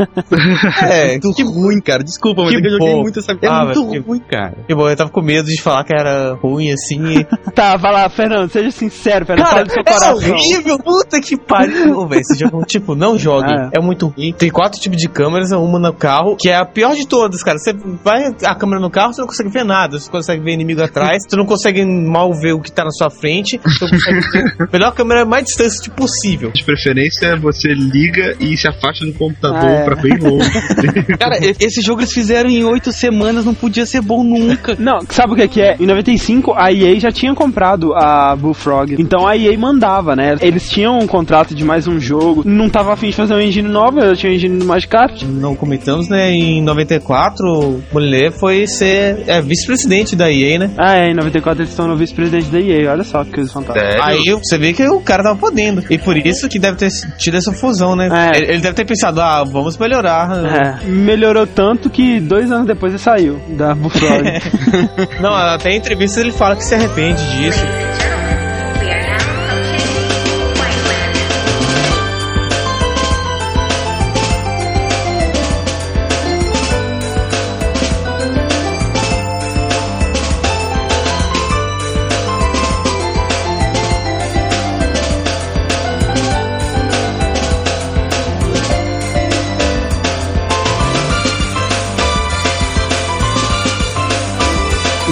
Que ruim, cara. Desculpa, mas eu joguei muito essa... É muito ruim, cara. Que bom, eu tava com medo de falar que era ruim, assim. Tá, vai lá, Fernando, seja sincero, Fernando. Cara, é horrível. Puta que pariu, velho. Esse jogo, tipo, não jogue. É muito ruim. Tem 4 tipos de câmeras, uma no carro, que é a pior de todas, cara. Você vai a câmera no carro, você não consegue ver nada. Você consegue ver inimigo atrás, você não consegue mal ver o que tá na sua frente. Você não consegue ver. A melhor câmera é a mais distância possível. De preferência, você liga e se afasta do computador pra bem longe. Cara, esse jogo eles fizeram em 8 semanas, não podia ser bom nunca. Não, sabe o que é? Em 95, a EA já tinha comprado a Bullfrog. Então a EA mandava, né? Eles tinham um contrato de mais um jogo. Não tava afim de fazer uma engine nova, eu tinha uma engine do Magic Carpet. Não comentamos, né? Em 94, o Molineux foi ser vice-presidente da EA, né? Em 94 eles estão no vice-presidente da EA. Olha só que coisa fantástica. Aí você vê que o cara tava podendo. E por isso que deve ter tido essa fusão, né? Ele deve ter pensado, vamos melhorar. Melhorou tanto que 2 anos depois ele saiu da Bullfrog. Não, até em entrevista ele fala que se arrepende disso.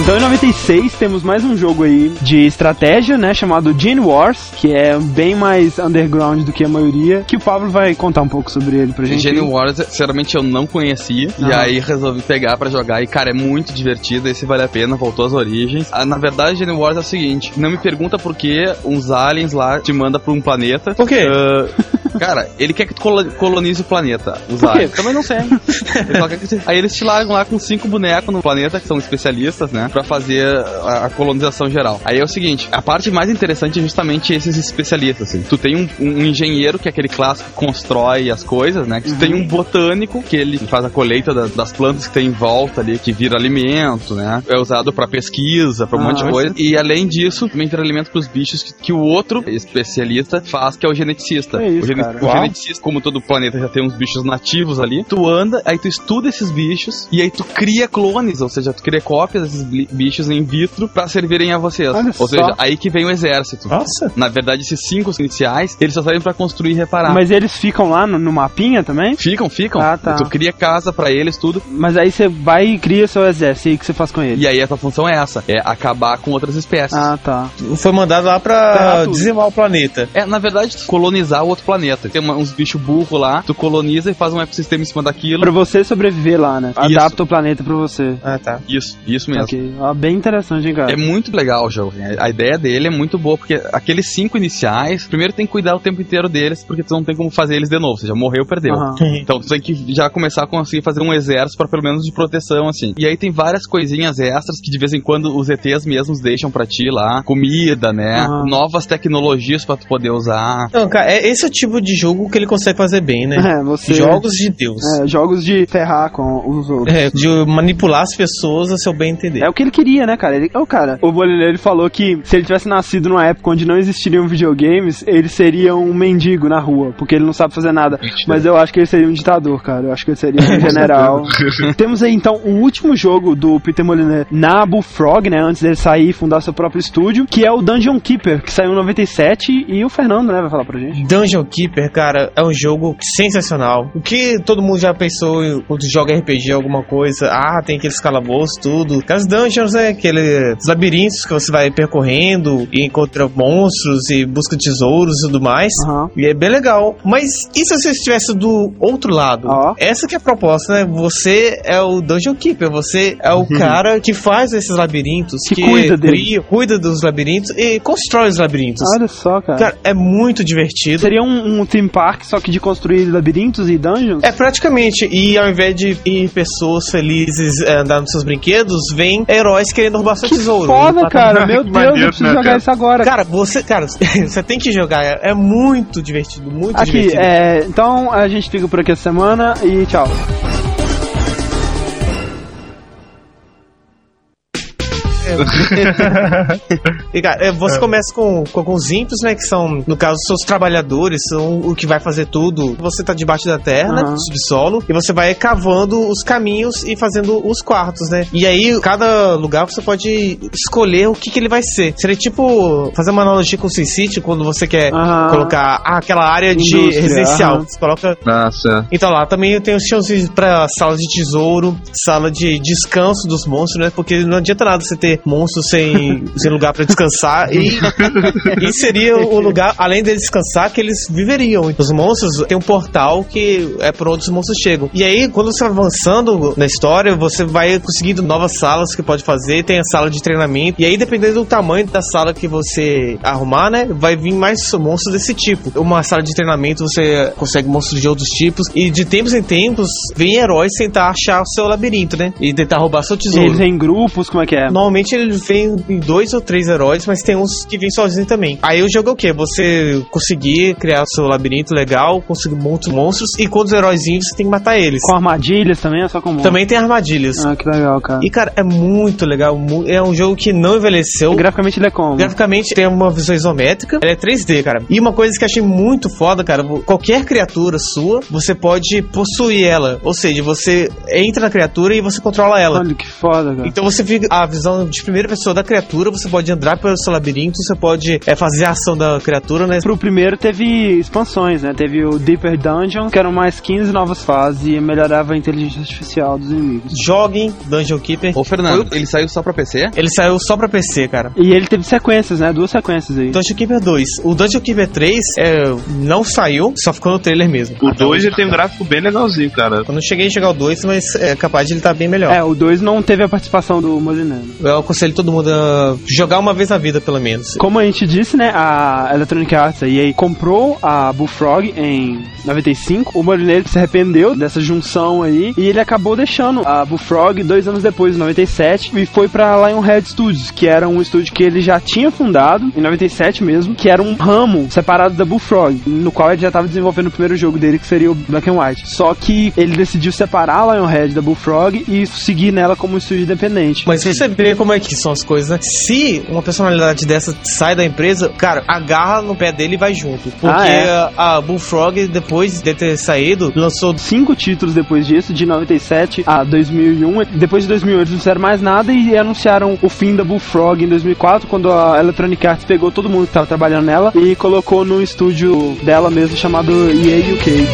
Então em 96 temos mais um jogo aí de estratégia, né, chamado Gene Wars, que é bem mais underground do que a maioria, que o Pablo vai contar um pouco sobre ele pra gente. Gene Wars, sinceramente, eu não conhecia, e aí resolvi pegar pra jogar, e cara, é muito divertido, esse vale a pena, voltou às origens. Na verdade, Gene Wars é o seguinte, não me pergunta por que uns aliens lá te mandam pra um planeta. Por quê? Cara, ele quer que tu colonize o planeta, os Por quê? aliens. Também não sei. Aí eles te largam lá com 5 bonecos no planeta, que são especialistas, né, pra fazer a colonização geral. Aí é o seguinte, a parte mais interessante é justamente esses especialistas, assim. Tu tem um engenheiro, que é aquele clássico que constrói as coisas, né, que tu tem um botânico, que ele faz a colheita das plantas que tem em volta ali, que vira alimento, né, é usado pra pesquisa, pra um monte de coisa. E além disso, também vira alimento pros bichos que o outro especialista faz, que é o geneticista. É isso, O geneticista, como todo planeta já tem uns bichos nativos ali, tu anda, aí tu estuda esses bichos, e aí tu cria clones, ou seja, tu cria cópias desses bichos in vitro pra servirem a vocês. Olha ou só. seja, aí que vem o exército. Nossa. Na verdade, esses 5 iniciais, eles só servem pra construir e reparar. Mas eles ficam lá no mapinha também? Ficam. Ah, tá. Tu cria casa pra eles, tudo. Mas aí você vai e cria seu exército, e aí o que você faz com ele? E aí a tua função é essa, é acabar com outras espécies. Ah, tá. Foi mandado lá pra dizimar o planeta. Na verdade, colonizar o outro planeta. Tem uns bichos burros lá, tu coloniza e faz um ecossistema em cima daquilo. Pra você sobreviver lá, né? Isso. Adapta o planeta pra você. Ah, tá. Isso mesmo. Ok. Bem interessante, hein, cara? É muito legal o jogo. A ideia dele é muito boa, porque aqueles 5 iniciais, primeiro tem que cuidar o tempo inteiro deles, porque tu não tem como fazer eles de novo. Ou seja, morreu, perdeu. Então tu tem que já começar a conseguir fazer um exército pra pelo menos de proteção, assim. E aí tem várias coisinhas extras que de vez em quando os ETs mesmos deixam pra ti lá. Comida, né? Novas tecnologias pra tu poder usar. Não, cara, esse é o tipo de jogo que ele consegue fazer bem, né? Jogos de Deus. Jogos de ferrar com os outros. De manipular as pessoas a seu bem entender. É o que ele queria, né, cara? O Bolilha, ele falou que se ele tivesse nascido numa época onde não existiriam videogames, ele seria um mendigo na rua, porque ele não sabe fazer nada. Mas eu acho que ele seria um ditador, cara. Eu acho que ele seria um general. Temos aí, então, o último jogo do Peter Molyneux na Bullfrog, né, antes dele sair e fundar seu próprio estúdio, que é o Dungeon Keeper, que saiu em 97, e o Fernando, né, vai falar pra gente. Dungeon Keeper, cara, é um jogo sensacional. O que todo mundo já pensou quando joga RPG, alguma coisa, tem aqueles calabouços, tudo. Aquelas dungeons, né, aqueles labirintos que você vai percorrendo e encontra monstros e busca tesouros e tudo mais. E é bem legal. Mas e se você estivesse do outro lado? Essa que é a proposta, né? Você é o Dungeon Keeper, você é o cara que faz esses labirintos, que cuida dos labirintos e constrói os labirintos. Olha só, cara. Cara, é muito divertido. Seria um theme park, só que de construir labirintos e dungeons? É, praticamente. E ao invés de ir pessoas felizes andar nos seus brinquedos, vem heróis querendo roubar seu tesouro. Foda, cara. Meu Deus, eu preciso jogar isso agora. Cara, você tem que jogar. É muito divertido, muito divertido. Então a gente fica por aqui essa semana e tchau. E, cara, você começa com os ímpios, né? Que são, no caso, seus trabalhadores, são o que vai fazer tudo. Você tá debaixo da terra, né? No subsolo, e você vai cavando os caminhos e fazendo os quartos, né? E aí, cada lugar você pode escolher o que ele vai ser. Seria tipo fazer uma analogia com o SimCity, quando você quer colocar aquela área de residencial. Você coloca. Nossa. Então lá também tem os chãozinhos pra sala de tesouro, sala de descanso dos monstros, né? Porque não adianta nada você ter monstros sem lugar pra descansar. E seria o lugar, além deles descansar, que eles viveriam. Os monstros tem um portal que é por onde os monstros chegam. E aí, quando você vai avançando na história, você vai conseguindo novas salas que pode fazer. Tem a sala de treinamento. E aí, dependendo do tamanho da sala que você arrumar, né? Vai vir mais monstros desse tipo. Uma sala de treinamento, você consegue monstros de outros tipos. E de tempos em tempos, vem heróis tentar achar o seu labirinto, né? E tentar roubar seu tesouro. Eles vêm em grupos, como é que é? Normalmente eles vêm em 2 ou 3 heróis, mas tem uns que vêm sozinhos também. Aí o jogo é o quê? Você conseguir criar o seu labirinto legal, conseguir muitos monstros, e quando os heróis vêm, você tem que matar eles. Com armadilhas também ou só com monstros? Também tem armadilhas. Ah, que legal, cara. E, cara, é muito legal. É um jogo que não envelheceu. E graficamente ele é como? Graficamente tem uma visão isométrica. Ele é 3D, cara. E uma coisa que eu achei muito foda, cara, qualquer criatura sua, você pode possuir ela. Ou seja, você entra na criatura e você controla ela. Olha que foda, cara. Então você fica a visão de primeira pessoa da criatura, você pode andar pelo seu labirinto, você pode fazer a ação da criatura, né? Pro primeiro teve expansões, né? Teve o Deeper Dungeon, que eram mais 15 novas fases e melhorava a inteligência artificial dos inimigos. Joguem Dungeon Keeper. Ô, Fernando, ele saiu só pra PC? Ele saiu só pra PC, cara. E ele teve sequências, né? 2 sequências aí. Dungeon Keeper 2. O Dungeon Keeper 3 não saiu, só ficou no trailer mesmo. O 2 ele tem um gráfico bem legalzinho, cara. Eu não cheguei a chegar ao 2, mas é capaz de ele estar bem melhor. O 2 não teve a participação do Molinano. Eu aconselho todo mundo a jogar uma vez na vida, pelo menos. Como a gente disse, né, a Electronic Arts, a EA, comprou a Bullfrog em 95. O Molinero se arrependeu dessa junção aí e ele acabou deixando a Bullfrog 2 anos depois, em 97, e foi pra Lionhead Studios, que era um estúdio que ele já tinha fundado, em 97 mesmo, que era um ramo separado da Bullfrog, no qual ele já estava desenvolvendo o primeiro jogo dele, que seria o Black and White. Só que ele decidiu separar a Lionhead da Bullfrog e seguir nela como um estúdio independente. Mas você vê como é que são as coisas, né? Se uma personalidade dessa sai da empresa, cara, agarra no pé dele e vai junto. Porque a Bullfrog, depois de ter saído, lançou 5 títulos depois disso, de 97 a 2001. Depois de 2001 eles não fizeram mais nada e anunciaram o fim da Bullfrog em 2004, quando a Electronic Arts pegou todo mundo que estava trabalhando nela e colocou no estúdio dela mesmo, chamado EA UK.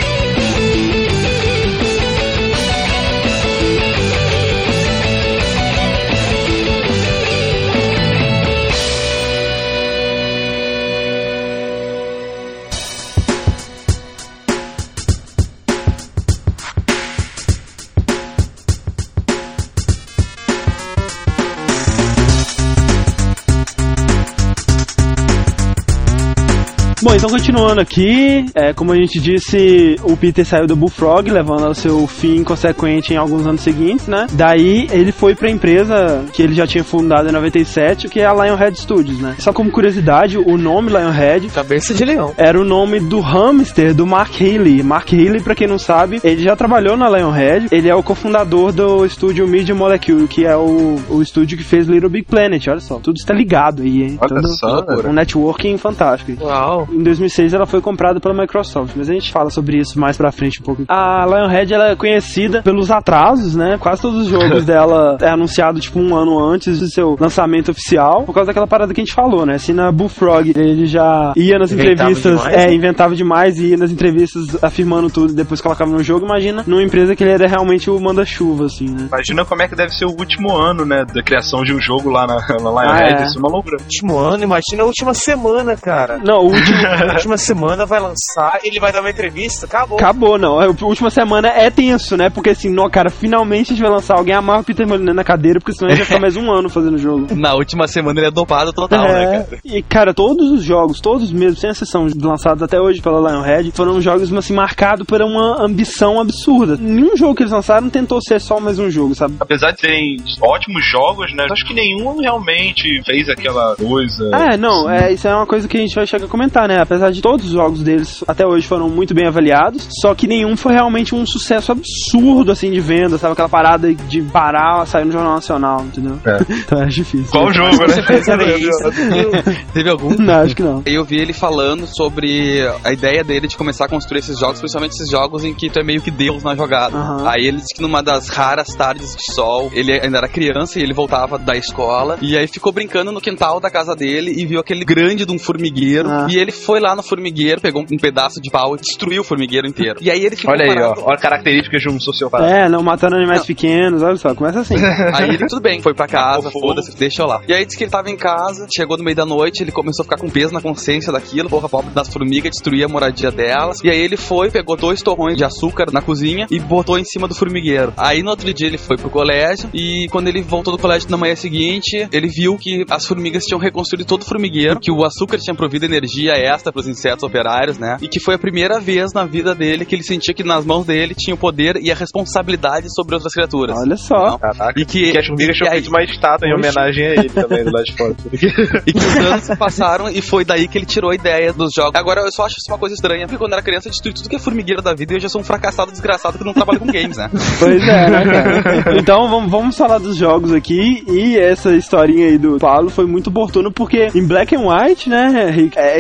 Bom, então continuando aqui, como a gente disse, o Peter saiu da Bullfrog, levando ao seu fim consequente em alguns anos seguintes, né? Daí ele foi pra empresa que ele já tinha fundado em 97, que é a Lionhead Studios, né? Só como curiosidade, o nome Lionhead... Cabeça de leão. Era o nome do hamster do Mark Healy. Mark Healy, pra quem não sabe, ele já trabalhou na Lionhead, ele é o cofundador do estúdio Media Molecule, que é o estúdio que fez Little Big Planet, olha só. Tudo está ligado aí, hein? Olha só, um networking fantástico. Uau. Em 2006 ela foi comprada pela Microsoft, mas a gente fala sobre isso mais pra frente um pouco. A Lionhead, ela é conhecida pelos atrasos, né? Quase todos os jogos dela é anunciado tipo um ano antes do seu lançamento oficial, por causa daquela parada que a gente falou, né? Se na Bullfrog ele já ia nas entrevistas, inventava demais e ia nas entrevistas afirmando tudo e depois colocava no jogo, imagina numa empresa que ele era realmente o manda-chuva, assim, né? Imagina como é que deve ser o último ano, né, da criação de um jogo lá na Lionhead, isso é uma loucura. Último ano, imagina a última semana, cara. Não, a última semana vai lançar, ele vai dar uma entrevista, acabou. Acabou, não. A última semana é tenso, né? Porque assim, não, cara, finalmente a gente vai lançar, alguém amarra o Peter Molyneux na cadeira, porque senão ele vai ficar mais um ano fazendo o jogo. Na última semana ele é dopado total, né, cara? E, cara, todos os jogos, todos mesmo, sem exceção, lançados até hoje pela Lionhead, foram jogos, assim, marcados por uma ambição absurda. Nenhum jogo que eles lançaram tentou ser só mais um jogo, sabe? Apesar de terem ótimos jogos, né? Acho que nenhum realmente fez aquela coisa. Isso é uma coisa que a gente vai chegar a comentar, né? Apesar de todos os jogos deles até hoje foram muito bem avaliados, só que nenhum foi realmente um sucesso absurdo, assim, de venda, sabe? Aquela parada de parar, sair no Jornal Nacional, entendeu? Então é difícil. Qual jogo, né? Teve algum? Não, acho que não. Eu vi ele falando sobre a ideia dele de começar a construir esses jogos, principalmente esses jogos em que tu é meio que Deus na jogada. Aí ele disse que numa das raras tardes de sol, ele ainda era criança e ele voltava da escola, e aí ficou brincando no quintal da casa dele e viu aquele grande de um formigueiro, e ele foi lá no formigueiro, pegou um pedaço de pau e destruiu o formigueiro inteiro. E aí ele ficou olha parado. aí, ó, características de um sociopata. Não matando animais pequenos, olha só, começa assim. Aí ele, tudo bem, foi pra casa, foda-se, deixa eu lá. E aí disse que ele tava em casa, chegou no meio da noite, ele começou a ficar com peso na consciência daquilo, porra, pobre das formigas, destruía a moradia delas. E aí ele foi, pegou 2 torrões de açúcar na cozinha e botou em cima do formigueiro. Aí no outro dia ele foi pro colégio e quando ele voltou do colégio na manhã seguinte, ele viu que as formigas tinham reconstruído todo o formigueiro, que o açúcar tinha provido energia extra pros insetos operários, né? E que foi a primeira vez na vida dele que ele sentia que nas mãos dele tinha o poder e a responsabilidade sobre outras criaturas. Olha só. Caraca. E que as formigas tinham feito uma estátua em homenagem a ele também, do lado de fora. E que os anos se passaram e foi daí que ele tirou a ideia dos jogos. Agora, eu só acho isso uma coisa estranha, porque quando era criança eu destruí tudo que é formigueira da vida e eu já sou um fracassado desgraçado que não trabalha com games, né? Pois é, né, cara? Então, vamos falar dos jogos aqui, e essa historinha aí do Paulo foi muito oportuna, porque em Black and White, né, Rick, é exatamente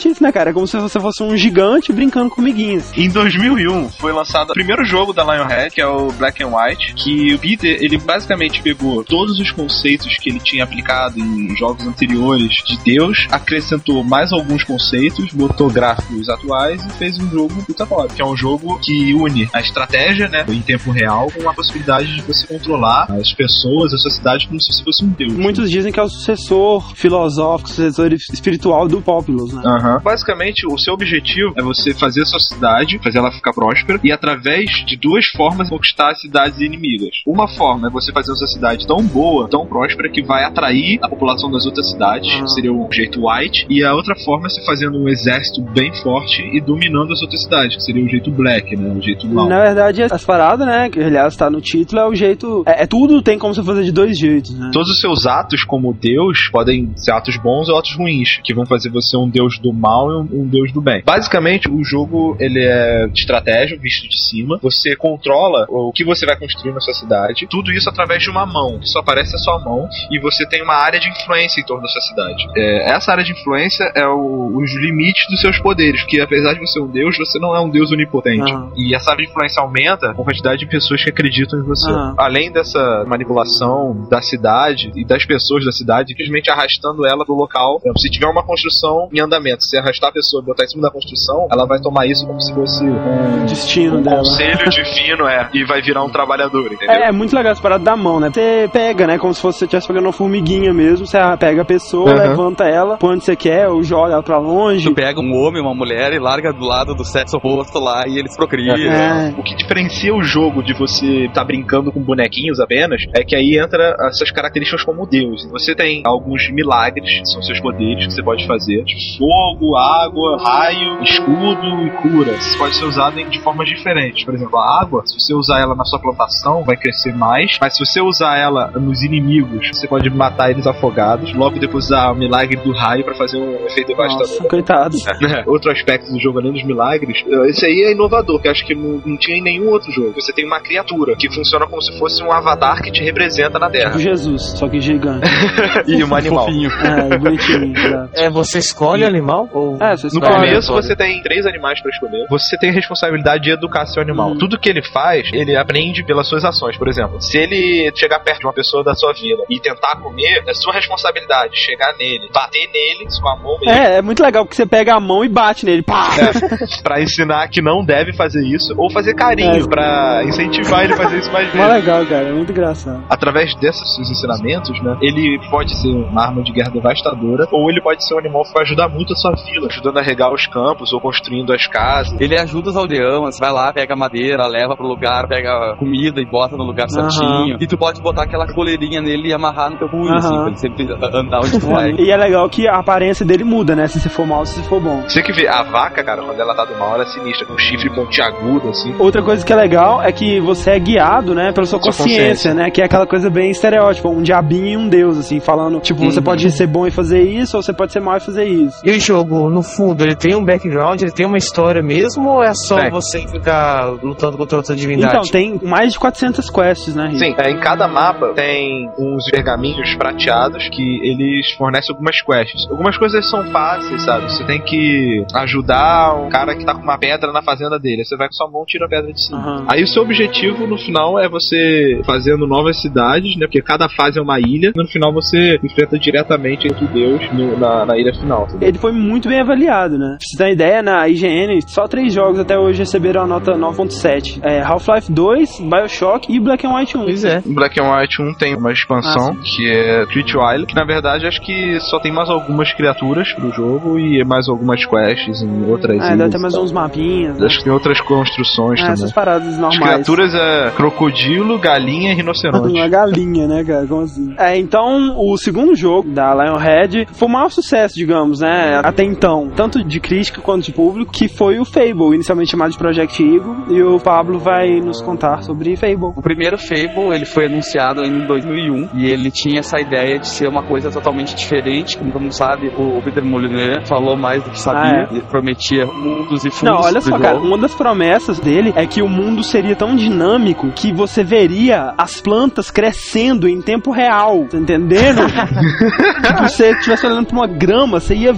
exatamente isso, né, cara? É como se você fosse um gigante brincando com amiguinhos. Em 2001 foi lançado o primeiro jogo da Lionhead, que é o Black and White, que o Peter, ele basicamente pegou todos os conceitos que ele tinha aplicado em jogos anteriores de Deus, acrescentou mais alguns conceitos, botou gráficos atuais e fez um jogo puta foda, que é um jogo que une a estratégia, né, em tempo real, com a possibilidade de você controlar as pessoas, a sociedade, como se você fosse um deus. Muitos dizem que é o sucessor filosófico, sucessor espiritual do Populous, né? Basicamente, o seu objetivo é você fazer a sua cidade, fazer ela ficar próspera, e através de duas formas conquistar as cidades inimigas. Uma forma é você fazer a sua cidade tão boa, tão próspera, que vai atrair a população das outras cidades, seria o jeito White, e a outra forma é você fazendo um exército bem forte e dominando as outras cidades, que seria o jeito Black, né? O jeito mal. Na verdade, as paradas, né, que aliás tá no título, é o jeito... tudo tem como você fazer de dois jeitos, né? Todos os seus atos como Deus podem ser atos bons ou atos ruins, que vão fazer você um Deus do mal e um Deus do bem. Basicamente, o jogo, ele é de estratégia, visto de cima. Você controla o que você vai construir na sua cidade. Tudo isso através de uma mão. Só aparece a sua mão e você tem uma área de influência em torno da sua cidade. Essa área de influência é os limites dos seus poderes, porque apesar de você ser um Deus, você não é um Deus onipotente. E essa área de influência aumenta com a quantidade de pessoas que acreditam em você. Além dessa manipulação da cidade e das pessoas da cidade, simplesmente arrastando ela do local. Se tiver uma construção em andamento, se arrastar a pessoa e botar em cima da construção, ela vai tomar isso como se fosse um destino dela. Conselho divino, e vai virar um trabalhador, entendeu? É muito legal essa parada da mão, né? Você pega, né? Como se você estivesse pegando uma formiguinha mesmo. Você pega a pessoa, levanta ela, põe onde você quer, ou joga ela pra longe. Tu pega um homem, uma mulher e larga do lado do sexo oposto lá e eles procriam. O que diferencia o jogo de você tá brincando com bonequinhos apenas é que aí entra essas características como Deus. Você tem alguns milagres, que são seus poderes que você pode fazer, de fogo, água, raio, escudo e cura. Isso pode ser usado de formas diferentes. Por exemplo, a água, se você usar ela na sua plantação, vai crescer mais, mas se você usar ela nos inimigos, você pode matar eles afogados. Logo depois usar o milagre do raio pra fazer um efeito devastador. Nossa, coitados. Outro aspecto do jogo, além dos milagres, esse aí é inovador, que acho que não tinha em nenhum outro jogo. Você tem uma criatura que funciona como se fosse um avatar que te representa na Terra. Tipo Jesus, só que gigante. E um animal. Bonitinho. Você escolhe o animal? Ou... você escolhe. No começo você tem 3 animais pra escolher. Você tem a responsabilidade de educar seu animal. Tudo que ele faz, ele aprende pelas suas ações. Por exemplo, se ele chegar perto de uma pessoa da sua vila e tentar comer, é sua responsabilidade chegar nele, bater nele com a mão mesmo. É muito legal porque você pega a mão e bate nele. Pá! Pra ensinar que não deve fazer isso, ou fazer carinho, pra incentivar ele a fazer isso mais vezes. É legal, cara. É muito engraçado. Através desses ensinamentos, né, ele pode ser uma arma de guerra devastadora, ou ele pode ser um animal que vai ajudar muito a sua vila, ajudando a regar os campos, ou construindo as casas. Ele ajuda os aldeões, vai lá, pega madeira, leva pro lugar, pega comida e bota no lugar certinho. E tu pode botar aquela coleirinha nele e amarrar no teu punho, assim, pra ele sempre andar onde tu vai. E é legal que a aparência dele muda, né? Se você for mal, se você for bom. Você tem que ver, a vaca, cara, quando ela tá do mal, ela é sinistra, com um chifre pontiagudo, assim. Outra coisa que é legal é que você é guiado, né, pela sua consciência, né? Que é aquela coisa bem estereótipa, um diabinho e um deus, assim, falando, tipo, você pode ser bom e fazer isso, ou você pode ser mal e fazer isso. E o jogo, no fundo, ele tem um background, ele tem uma história mesmo, ou é só você ficar lutando contra outra divindade? Então, tem mais de 400 quests, né, Rick? Sim, em cada mapa tem uns pergaminhos prateados que eles fornecem algumas quests. Algumas coisas são fáceis, sabe? Você tem que ajudar um cara que tá com uma pedra na fazenda dele. Aí você vai com sua mão e tira a pedra de cima. Aí o seu objetivo no final é você fazendo novas cidades, né? Porque cada fase é uma ilha. No final você enfrenta diretamente entre Deus na ilha final. Sabe? Ele foi muito bem avaliado, né? Pra você ter uma ideia, na IGN, só 3 jogos até hoje receberam a nota 9.7. Half-Life 2, BioShock e Black and White 1. Pois é. Black and White 1 tem uma expansão que é Treat Island, que na verdade acho que só tem mais algumas criaturas pro jogo e mais algumas quests em outras ilhas. Deve ter mais uns mapinhas, né? Acho que tem outras construções também. Essas paradas normais. As criaturas é crocodilo, galinha e rinoceronte. Uma galinha, né, cara? Como assim? Então, o segundo jogo da Lionhead foi o maior sucesso, digamos, né? Até então. Tanto de crítica quanto de público, que foi o Fable, inicialmente chamado de Project Eagle. E o Pablo vai nos contar sobre Fable. O primeiro Fable, ele foi anunciado em 2001. E ele tinha essa ideia de ser uma coisa totalmente diferente. Como todo mundo sabe, o Peter Molyneux falou mais do que sabia. Ele prometia mundos e fundos. Não, olha só, jogo. cara, uma das promessas dele é que o mundo seria tão dinâmico que você veria as plantas crescendo em tempo real, tá entendendo? Se você estivesse olhando pra uma grama, você ia ver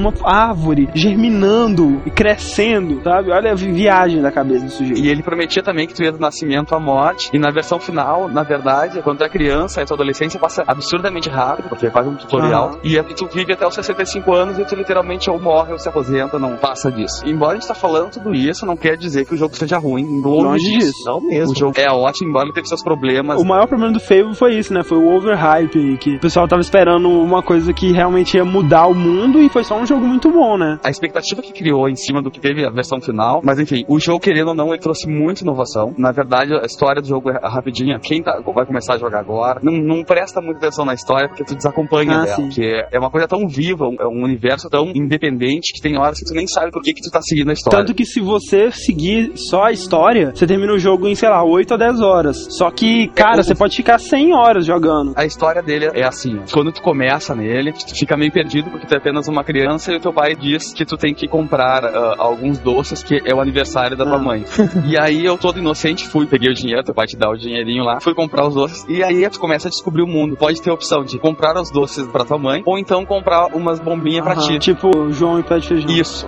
uma árvore germinando e crescendo, sabe? Olha a viagem da cabeça do sujeito. E ele prometia também que tu ia do nascimento à morte, e na versão final, na verdade, quando tu é criança, a tua adolescência passa absurdamente rápido, porque é quase um tutorial, e aí tu vive até os 65 anos e tu literalmente ou morre ou se aposenta, não passa disso. E embora a gente tá falando tudo isso, não quer dizer que o jogo seja ruim, longe disso. Não mesmo. O jogo é ótimo, embora ele teve seus problemas. O maior problema do Fable foi isso, né? Foi o overhype, que o pessoal tava esperando uma coisa que realmente ia mudar o mundo, e foi só um jogo muito bom, né? A expectativa que criou em cima do que teve a versão final, mas enfim, o jogo, querendo ou não, ele trouxe muita inovação. Na verdade, a história do jogo é rapidinha. Quem vai começar a jogar agora, não presta muita atenção na história, porque tu desacompanha dela. Sim. Porque é uma coisa tão viva, é um universo tão independente, que tem horas que tu nem sabe por que tu tá seguindo a história. Tanto que se você seguir só a história, você termina o jogo em, sei lá, 8 a 10 horas. Só que, cara, você pode ficar 100 horas jogando. A história dele é assim, quando tu começa nele, tu fica meio perdido, porque tu é apenas uma criança e o teu pai diz que tu tem que comprar alguns doces, que é o aniversário da tua mãe. E aí eu, todo inocente, peguei o dinheiro, teu pai te dá o dinheirinho lá, fui comprar os doces, e aí tu começa a descobrir o mundo. Pode ter a opção de comprar os doces pra tua mãe, ou então comprar umas bombinhas pra ti. Tipo João e Pé de Feijão. Isso.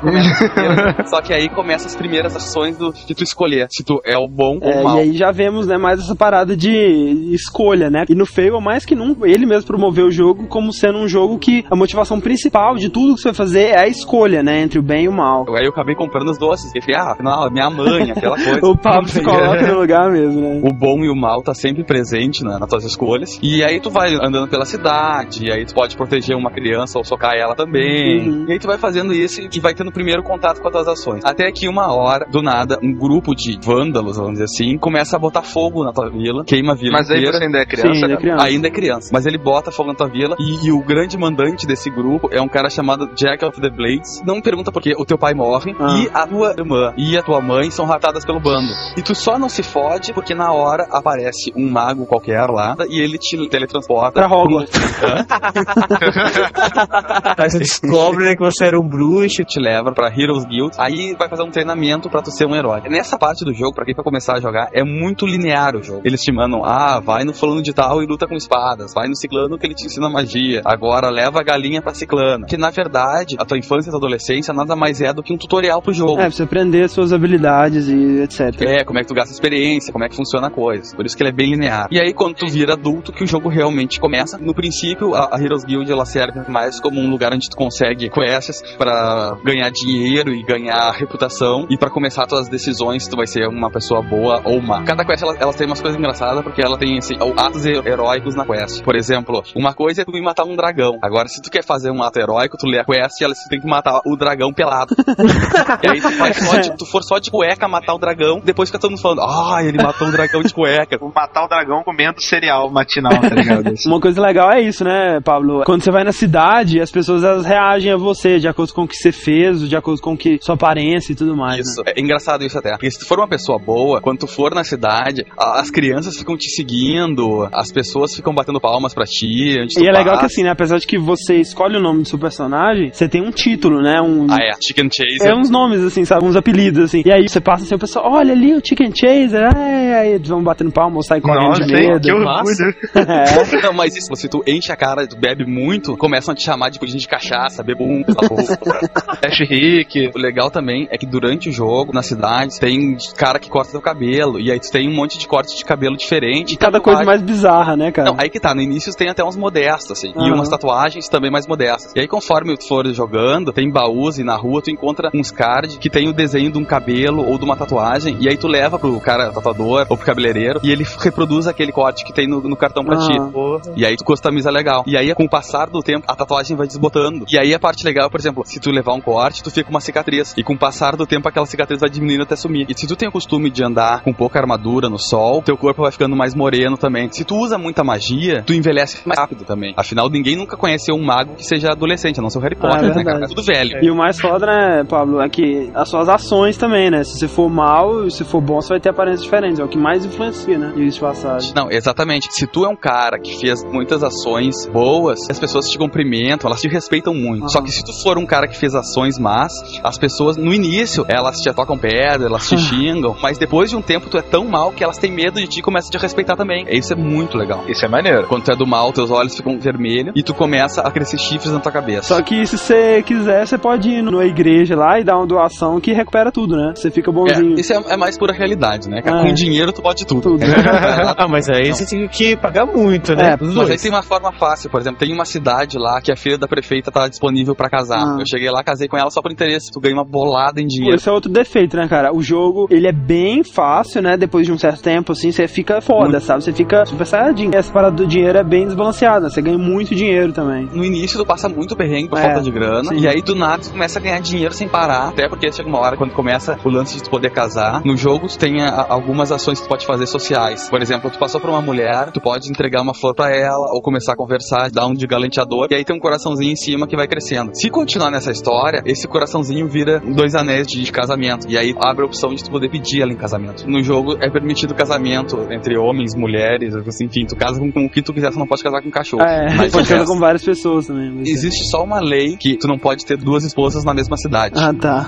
Só que aí começa as primeiras ações de tu escolher se tu é o bom ou o mal. E aí já vemos, né, mais essa parada de escolha, né? E no Fable, mais que nunca, ele mesmo promoveu o jogo como sendo um jogo que a motivação principal de tudo que você vai fazer é a escolha, né, entre o bem e o mal. Aí eu acabei comprando os doces. E falei, afinal, minha mãe, aquela coisa. O Pablo se coloca no lugar mesmo, né? O bom e o mal tá sempre presente nas tuas escolhas. E aí tu vai andando pela cidade, e aí tu pode proteger uma criança ou socar ela também. E aí tu vai fazendo isso e vai tendo o primeiro contato com as tuas ações. Até que uma hora, do nada, um grupo de vândalos, vamos dizer assim, começa a botar fogo na tua vila, queima a vila Mas inteira. aí você ainda é criança? Sim, ainda é criança. Ainda é criança. Mas ele bota fogo na tua vila e o grande mandante desse grupo é um cara chamado Jack of the Blades. Não me pergunta por quê. O teu pai morre e a tua irmã e a tua mãe são raptadas pelo bando. E tu só não se fode porque na hora aparece um mago qualquer lá e ele te teletransporta pra Hogwarts. Aí você descobre, né, que você era um bruxo. Te leva pra Heroes Guild. Aí vai fazer um treinamento pra tu ser um herói. Nessa parte do jogo, pra quem vai começar a jogar, é muito linear o jogo. Eles te mandam, vai no fulano de tal e luta com espadas. Vai no ciclano que ele te ensina magia. Agora leva a galinha pra ciclana. Que na verdade, a tua infância e a tua adolescência nada mais é do que um tutorial pro jogo. Pra você aprender suas habilidades e etc. Como é que tu gasta experiência, como é que funciona a coisa. Por isso que ele é bem linear. E aí, quando tu vira adulto, que o jogo realmente começa. No princípio, a Heroes Guild, ela serve mais como um lugar onde tu consegue quests pra ganhar dinheiro e ganhar reputação. E pra começar tuas decisões, se tu vai ser uma pessoa boa ou má. Cada quest, ela tem umas coisas engraçadas, porque ela tem, assim, atos heróicos na quest. Por exemplo, uma coisa é tu ir matar um dragão. Agora, se tu quer fazer um ato heróico, tu lê a quest e tu tem que matar o dragão pelado. E aí tu for só de cueca matar o dragão, depois fica todo mundo falando, ele matou um dragão de cueca. Vou matar o dragão comendo cereal matinal, tá ligado? Uma coisa legal é isso, né, Pablo? Quando você vai na cidade, as pessoas elas reagem a você de acordo com o que você fez, de acordo com que sua aparência e tudo mais. Isso, né? É engraçado isso até. Porque se tu for uma pessoa boa, quando tu for na cidade, as crianças ficam te seguindo, as pessoas ficam batendo palmas pra ti. E é legal que assim, né, apesar de que você escolhe o nome do seu personagem, você tem um título, né? Chicken Chaser. É uns nomes, assim, sabe? Uns apelidos, assim. E aí você passa assim, o pessoal, olha ali o Chicken Chaser, aí eles vão batendo palma ou saem correndo de medo. Que orgulho. Não, mas isso, se tu enche a cara, tu bebe muito, começam a te chamar de cachaça, bebum, Ash Rick. O legal também é que durante o jogo, na cidade, tem cara que corta teu cabelo, e aí tu tem um monte de cortes de cabelo diferente. E cada coisa mais bizarra, né, cara? Não, aí que tá, no início tem até uns modestos, assim, e umas tatuagens também mais modestas. E aí conforme tu for jogando, tem baús e na rua tu encontra uns cards que tem o desenho de um cabelo ou de uma tatuagem, e aí tu leva pro cara tatuador ou pro cabeleireiro, e ele reproduz aquele corte que tem no cartão pra ti. E aí tu customiza legal. E aí com o passar do tempo, a tatuagem vai desbotando. E aí a parte legal, por exemplo, se tu levar um corte, tu fica com uma cicatriz. E com o passar do tempo, aquela cicatriz vai diminuindo até sumir. E se tu tem o costume de andar com pouca armadura no sol, teu corpo vai ficando mais moreno também. Se tu usa muita magia, tu envelhece mais rápido também. Afinal, ninguém nunca conheceu um mago que seja adolescente, a não ser o Harry Potter, né, cara? É tudo velho. E o mais foda, né, Pablo, é que as suas ações também, né? Se você for mal, se for bom, você vai ter aparências diferentes. É o que mais influencia, né? Diga de passagem. Não, exatamente. Se tu é um cara que fez muitas ações boas, as pessoas te cumprimentam, elas te respeitam muito. Só que se tu for um cara que fez ações más, as pessoas, no início, elas te atacam pedra, elas te xingam, mas depois de um tempo tu é tão mal que elas têm medo de ti e começam a te respeitar também. Isso é muito legal. Isso é maneiro. Quando tu é do mal, teus olhos ficam vermelhos e tu começa a crescer chifres na tua cabeça. Só que isso você quiser, você pode ir na igreja lá e dar uma doação que recupera tudo, né? Você fica bonzinho. Isso é mais pura realidade, né? Com dinheiro tu pode tudo. Mas aí você tem que pagar muito, né? Mas aí tem uma forma fácil, por exemplo, tem uma cidade lá que a filha da prefeita tá disponível pra casar. Eu cheguei lá, casei com ela só por interesse. Tu ganha uma bolada em dinheiro. Esse é outro defeito, né, cara? O jogo, ele é bem fácil, né? Depois de um certo tempo, assim, você fica foda, sabe? Você fica super saiyajin. Essa parada do dinheiro é bem desbalanceada. Você ganha muito dinheiro também. No início, tu passa muito perrengue por falta de grana. Sim. E aí, do nada, tu começa a ganhar dinheiro sem parar. Até porque chega uma hora, quando começa o lance de tu poder casar. No jogo, tu tem algumas ações que tu pode fazer sociais. Por exemplo, tu passou por uma mulher, tu pode entregar uma flor pra ela, ou começar a conversar, dar um de galanteador. E aí tem um coraçãozinho em cima que vai crescendo. Se continuar nessa história, esse coraçãozinho vira 2 anéis de casamento. E aí abre a opção de tu poder pedir ela em casamento. No jogo é permitido casamento entre homens, mulheres, assim, enfim, tu casa com o que tu quiser, tu não pode casar com cachorro. Mas pode casar com várias pessoas também. Existe só uma lei que tu não pode ter 2 esposas na mesma cidade. Tá.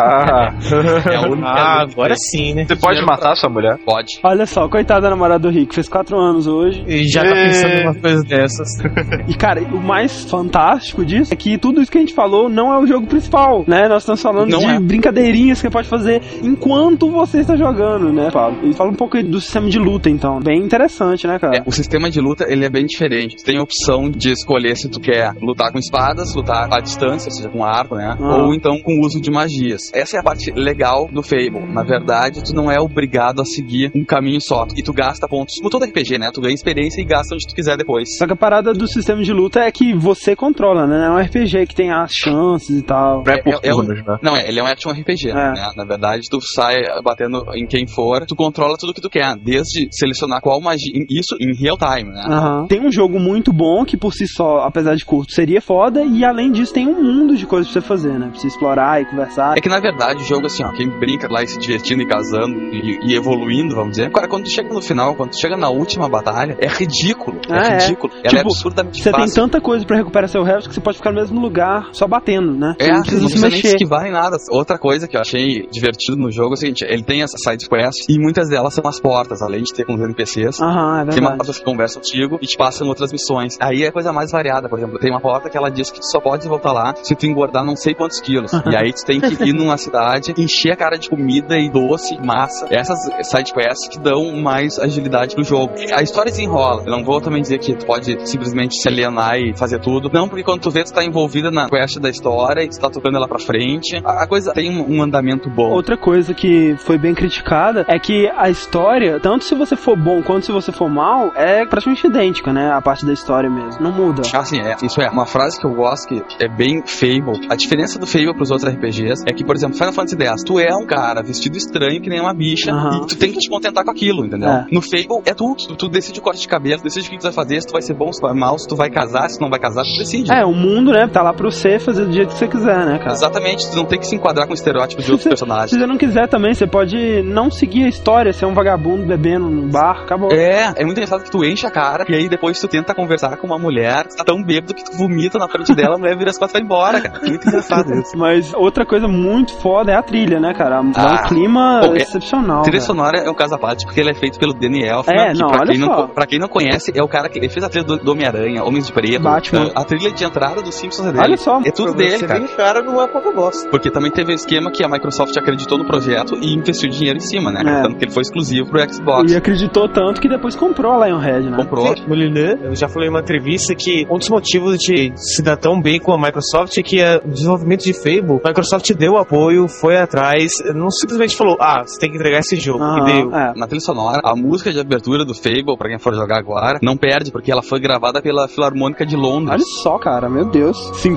É a única agora sim, né? Você pode matar sua mulher? Pode. Olha só, coitada da namorada do Rick, fez 4 anos hoje. E já tá pensando em uma coisa dessas. E cara, o mais fantástico disso é que tudo isso que a gente falou não é o jogo principal, né? Nós estamos falando de brincadeirinhas que você pode fazer enquanto você está jogando, né, Pablo? E fala um pouco do sistema de luta, então. Bem interessante, né, cara? O sistema de luta, ele é bem diferente. Tu tem a opção de escolher se tu quer lutar com espadas, lutar à distância, ou seja, com arco, né? Ou então com o uso de magias. Essa é a parte legal do Fable. Na verdade, tu não é obrigado a seguir um caminho só. E tu gasta pontos, como todo RPG, né? Tu ganha experiência e gasta onde tu quiser depois. Só que a parada do sistema de luta é que você controla, né? É um RPG que tem as chances e tal. Não, ele é um action RPG, né? Na verdade, tu sai batendo em quem for, tu controla tudo que tu quer, desde selecionar qual magia, isso em real time, né? Tem um jogo muito bom que por si só, apesar de curto, seria foda, e além disso tem um mundo de coisas pra você fazer, né? Pra você explorar e conversar. É que na verdade o jogo, assim, ó, quem brinca lá e se divertindo e casando e evoluindo, vamos dizer, cara, quando tu chega no final, quando tu chega na última batalha, é ridículo. Ridículo. Ela é absurdamente fácil. Você tem tanta coisa pra recuperar seu health que você pode ficar no mesmo lugar, só batendo, né? Você não precisa nem esquivar nem nada. Outra coisa que eu achei divertido no jogo é o seguinte, ele tem as side quests e muitas delas são as portas, além de ter com os NPCs. É verdade. Tem uma porta que conversa contigo e te passam outras missões. Aí é coisa mais variada, por exemplo, tem uma porta que ela diz que tu só pode voltar lá se tu engordar não sei quantos quilos. E aí tu tem que ir numa cidade, encher a cara de comida e doce, massa. Essas side quests que dão mais agilidade pro jogo. A história desenrola. Eu não vou também dizer que tu pode simplesmente se alienar e fazer tudo. Não, porque quando tu vê, tu tá envolvida na quest da história e tu tá tocando ela pra frente. A coisa tem um andamento bom. Outra coisa que foi bem criticada é que a história, tanto se você for bom quanto se você for mal, é praticamente idêntica, né? A parte da história mesmo. Não muda. Assim, isso é uma frase que eu gosto, que é bem Fable. A diferença do Fable pros outros RPGs é que, por exemplo, Final Fantasy X, tu é um cara vestido estranho que nem uma bicha e tu tem que te contentar com aquilo, entendeu? No Fable é tudo. Tu decide o corte de cabelo, decide o que tu vai fazer, se tu vai ser bom, se tu vai mal, se tu vai casar, se tu não vai casar, tu decide. O mundo, né? Tá lá pra você fazer do jeito que você quiser, né, cara? Exatamente. Tu não tem que se enquadrar com estereótipos de outros personagens. Se você não quiser também, você pode não seguir a história, ser um vagabundo bebendo no bar, acabou. É muito engraçado que tu enche a cara e aí depois tu tenta conversar com uma mulher que tá tão bêbado que tu vomita na frente dela, a mulher vira as costas e vai embora, cara. Muito engraçado isso. Mas outra coisa muito foda é a trilha, né, cara? Dá um clima excepcional. A trilha sonora é um caso à parte, porque ele é feito pelo Danny Elfman, pra quem não conhece, é o cara que ele fez a trilha do Homem-Aranha, Homens de Preto, Batman. A trilha de entrada do Simpsons é dele. Olha só. É tudo dele, cara. Cara, não é pouco bosta. Porque também teve o esquema que a Microsoft acreditou no projeto e investiu dinheiro em cima, né? Tanto que ele foi exclusivo pro Xbox. E acreditou tanto que depois comprou a Lionhead, né? Comprou. Eu já falei em uma entrevista que um dos motivos de se dar tão bem com a Microsoft é que o desenvolvimento de Fable, a Microsoft deu apoio, foi atrás, não simplesmente falou, você tem que entregar esse jogo. E deu. Na trilha sonora, a música de abertura do Fable, pra quem for jogar agora, não perde, porque ela foi gravada pela Filarmônica de Londres. Olha só, cara, meu Deus.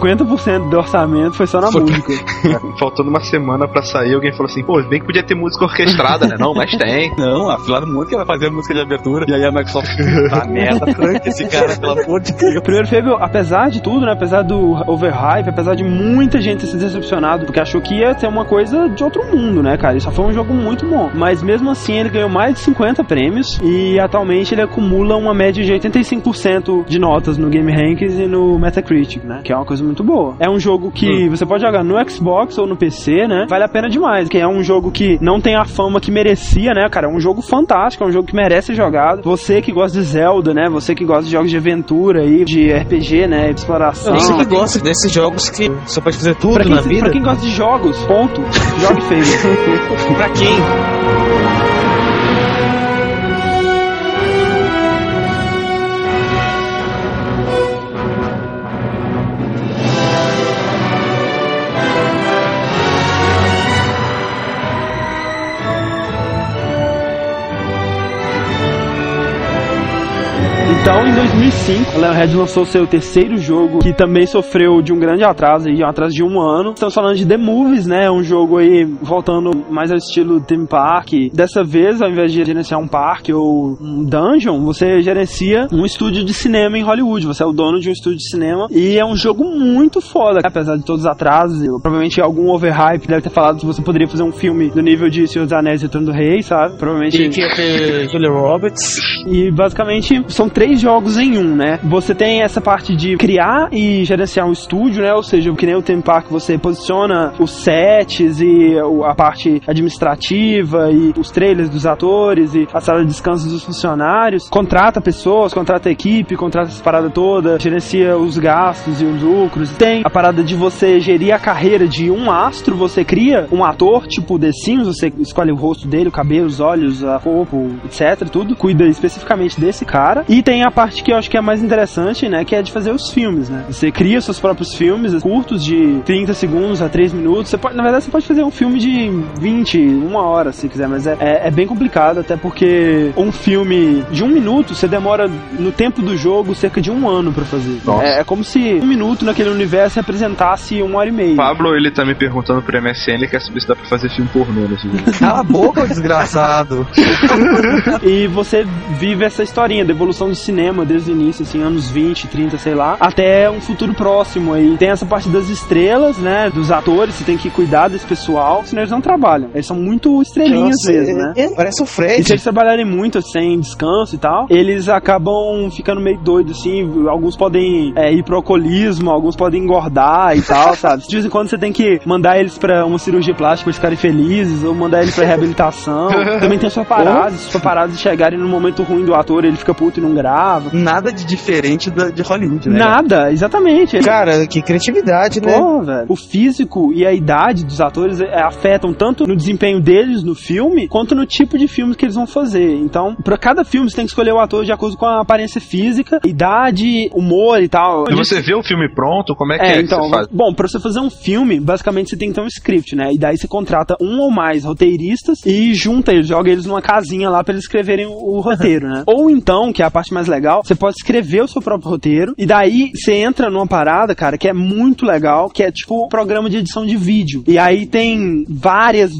50% do orçamento foi só na música. Faltando uma semana pra sair, alguém falou assim, bem que podia ter música orquestrada, né? Não, mas tem. Não, a Filarmônica vai fazer a música de abertura, e aí a Microsoft merda, tranca esse cara, pelo amor de Deus. O primeiro Fable, apesar de tudo, né, apesar do overhype, apesar de muita gente ter se decepcionado, porque achou que ia ser uma coisa de outro mundo, né, cara? Isso só foi um jogo muito bom. Mas mesmo assim, ele ganhou mais de 50 prêmios, e atualmente ele acumula uma média de 85% de notas no Game Rankings e no Metacritic, né? Que é uma coisa muito boa. É um jogo que você pode jogar no Xbox ou no PC, né? Vale a pena demais, que é um jogo que não tem a fama que merecia, né, cara? É um jogo fantástico, é um jogo que merece ser jogado. Você que gosta de Zelda, né? Você que gosta de jogos de aventura e de RPG, né? De exploração. Você que gosta desses jogos que você pode fazer tudo Pra quem, na vida. pra quem gosta de jogos, ponto. Jogue feio. Pra quem? Então, em 2005, a Lionhead lançou seu terceiro jogo, que também sofreu de um grande atraso, um atraso de 1 ano. Estamos falando de The Movies, né? Um jogo aí voltando mais ao estilo theme park. Dessa vez, ao invés de gerenciar um parque ou um dungeon, você gerencia um estúdio de cinema em Hollywood. Você é o dono de um estúdio de cinema e é um jogo muito foda, apesar de todos os atrasos. Provavelmente algum overhype deve ter falado que você poderia fazer um filme do nível de Senhor dos Anéis e Retorno do Rei, sabe? Provavelmente. E que ia ter Julia Roberts. E basicamente são 3 jogos em um, né? Você tem essa parte de criar e gerenciar um estúdio, né? Ou seja, que nem o theme park, você posiciona os sets e a parte administrativa e os trailers dos atores e a sala de descanso dos funcionários. Contrata pessoas, contrata equipe, contrata essa parada toda, gerencia os gastos e os lucros. Tem a parada de você gerir a carreira de um astro, você cria um ator, tipo The Sims, você escolhe o rosto dele, o cabelo, os olhos, a corpo, etc, tudo. Cuida especificamente desse cara. E tem a parte que eu acho que é mais interessante, né, que é de fazer os filmes, né? Você cria seus próprios filmes, curtos de 30 segundos a 3 minutos. Você pode, na verdade, você pode fazer um filme de 20, 1 hora, se quiser, mas é bem complicado, até porque um filme de 1 minuto, você demora, no tempo do jogo, cerca de 1 ano pra fazer. É como se 1 minuto naquele universo representasse 1 hora e meia. O Pablo, ele tá me perguntando pro MSN, ele quer saber se dá pra fazer filme pornô nesse jogo. Cala a boca, desgraçado. E você vive essa historinha da evolução do cinema desde o início, assim, anos 20, 30, sei lá, até um futuro próximo aí. Tem essa parte das estrelas, né, dos atores, você tem que cuidar desse pessoal, senão eles não trabalham. Eles são muito estrelinhas mesmo, né? Parece o E se Fred. eles trabalharem muito, sem descanso e tal, eles acabam ficando meio doidos, assim. Alguns podem ir pro alcoolismo, alguns podem engordar e tal, sabe? De vez em quando você tem que mandar eles pra uma cirurgia plástica pra eles ficarem felizes, ou mandar eles pra reabilitação. Também tem os paparazzi, se os paparazzi chegarem no momento ruim do ator, ele fica puto e não grava. Nada de diferente de Hollywood, né? Nada, exatamente. Cara, que criatividade, né? Pô, velho. O físico e a idade dos atores afetam tanto no desempenho deles no filme, quanto no tipo de filmes que eles vão fazer. Então, pra cada filme você tem que escolher o ator de acordo com a aparência física, idade, humor e tal. E você vê o filme pronto, como é que então, que você faz? Bom, pra você fazer um filme, basicamente você tem que ter um script, né? E daí você contrata um ou mais roteiristas e junta eles, joga eles numa casinha lá pra eles escreverem o roteiro, né? Ou então, que é a parte mais legal, você pode escrever o seu próprio roteiro e daí você entra numa parada, cara, que é muito legal, que é tipo um programa de edição de vídeo. E aí tem vários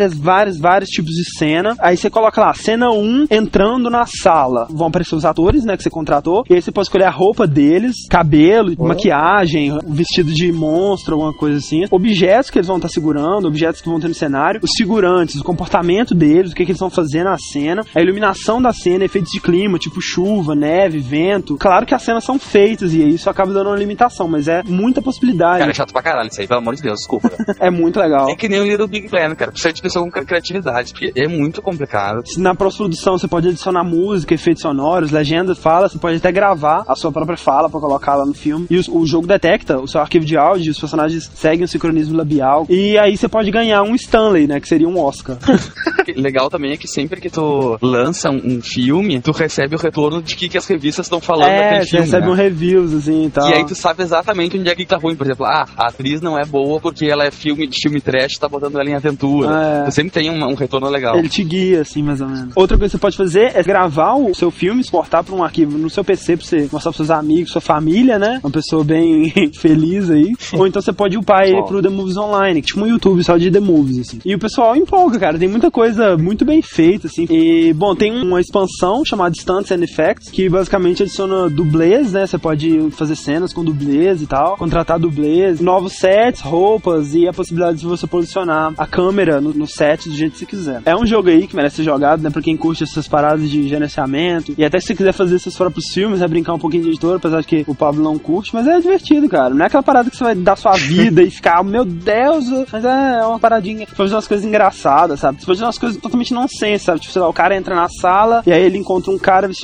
tipos de cena. Aí você coloca lá, cena 1, entrando na sala. Vão aparecer os atores, né, que você contratou. E aí você pode escolher a roupa deles, cabelo, maquiagem, vestido de monstro, alguma coisa assim. Objetos que eles vão estar segurando, objetos que vão ter no cenário. Os figurantes, o comportamento deles, o que eles vão fazer na cena. A iluminação da cena, efeitos de clima, tipo chuva, neve, vento. Claro que as cenas são feitas e isso acaba dando uma limitação, mas é muita possibilidade. Cara, é chato pra caralho isso aí, pelo amor de Deus, desculpa. É muito legal. É que nem o Little Big Planet, cara. Precisa de pessoa com criatividade, porque é muito complicado. Na pós-produção você pode adicionar música, efeitos sonoros, legenda, fala, você pode até gravar a sua própria fala pra colocar lá no filme. E o jogo detecta o seu arquivo de áudio, os personagens seguem o sincronismo labial. E aí você pode ganhar um Stanley, né, que seria um Oscar. Legal também é que sempre que tu lança um filme, tu recebe o retorno de que as revistas estão falando daquele você filme, recebe né? um reviews, assim, e tal. E aí tu sabe exatamente onde é que tá ruim. Por exemplo, a atriz não é boa porque ela é filme trash, tá botando ela em aventura. Tu sempre tem um retorno legal. Ele te guia, assim, mais ou menos. Outra coisa que você pode fazer é gravar o seu filme, exportar pra um arquivo no seu PC pra você mostrar pros seus amigos, sua família, né? Uma pessoa bem feliz aí. Ou então você pode upar ele pro The Movies Online, tipo um YouTube só de The Movies, assim. E o pessoal empolga, cara. Tem muita coisa muito bem feita, assim. E, bom, tem uma expansão chamada Stunts and Effects, que basicamente adiciona dublês, né? Você pode fazer cenas com dublês e tal, contratar dublês, novos sets, roupas e a possibilidade de você posicionar a câmera no set do jeito que você quiser. É um jogo aí que merece ser jogado, né? Pra quem curte essas paradas de gerenciamento. E até se você quiser fazer seus próprios filmes, brincar um pouquinho de editor, apesar de que o Pablo não curte, mas é divertido, cara. Não é aquela parada que você vai dar sua vida e ficar, meu Deus, mas é uma paradinha. Você pode fazer umas coisas engraçadas, sabe? Você pode fazer umas coisas totalmente nonsense, sabe? Tipo, sei lá, o cara entra na sala e aí ele encontra um cara vestido de galinha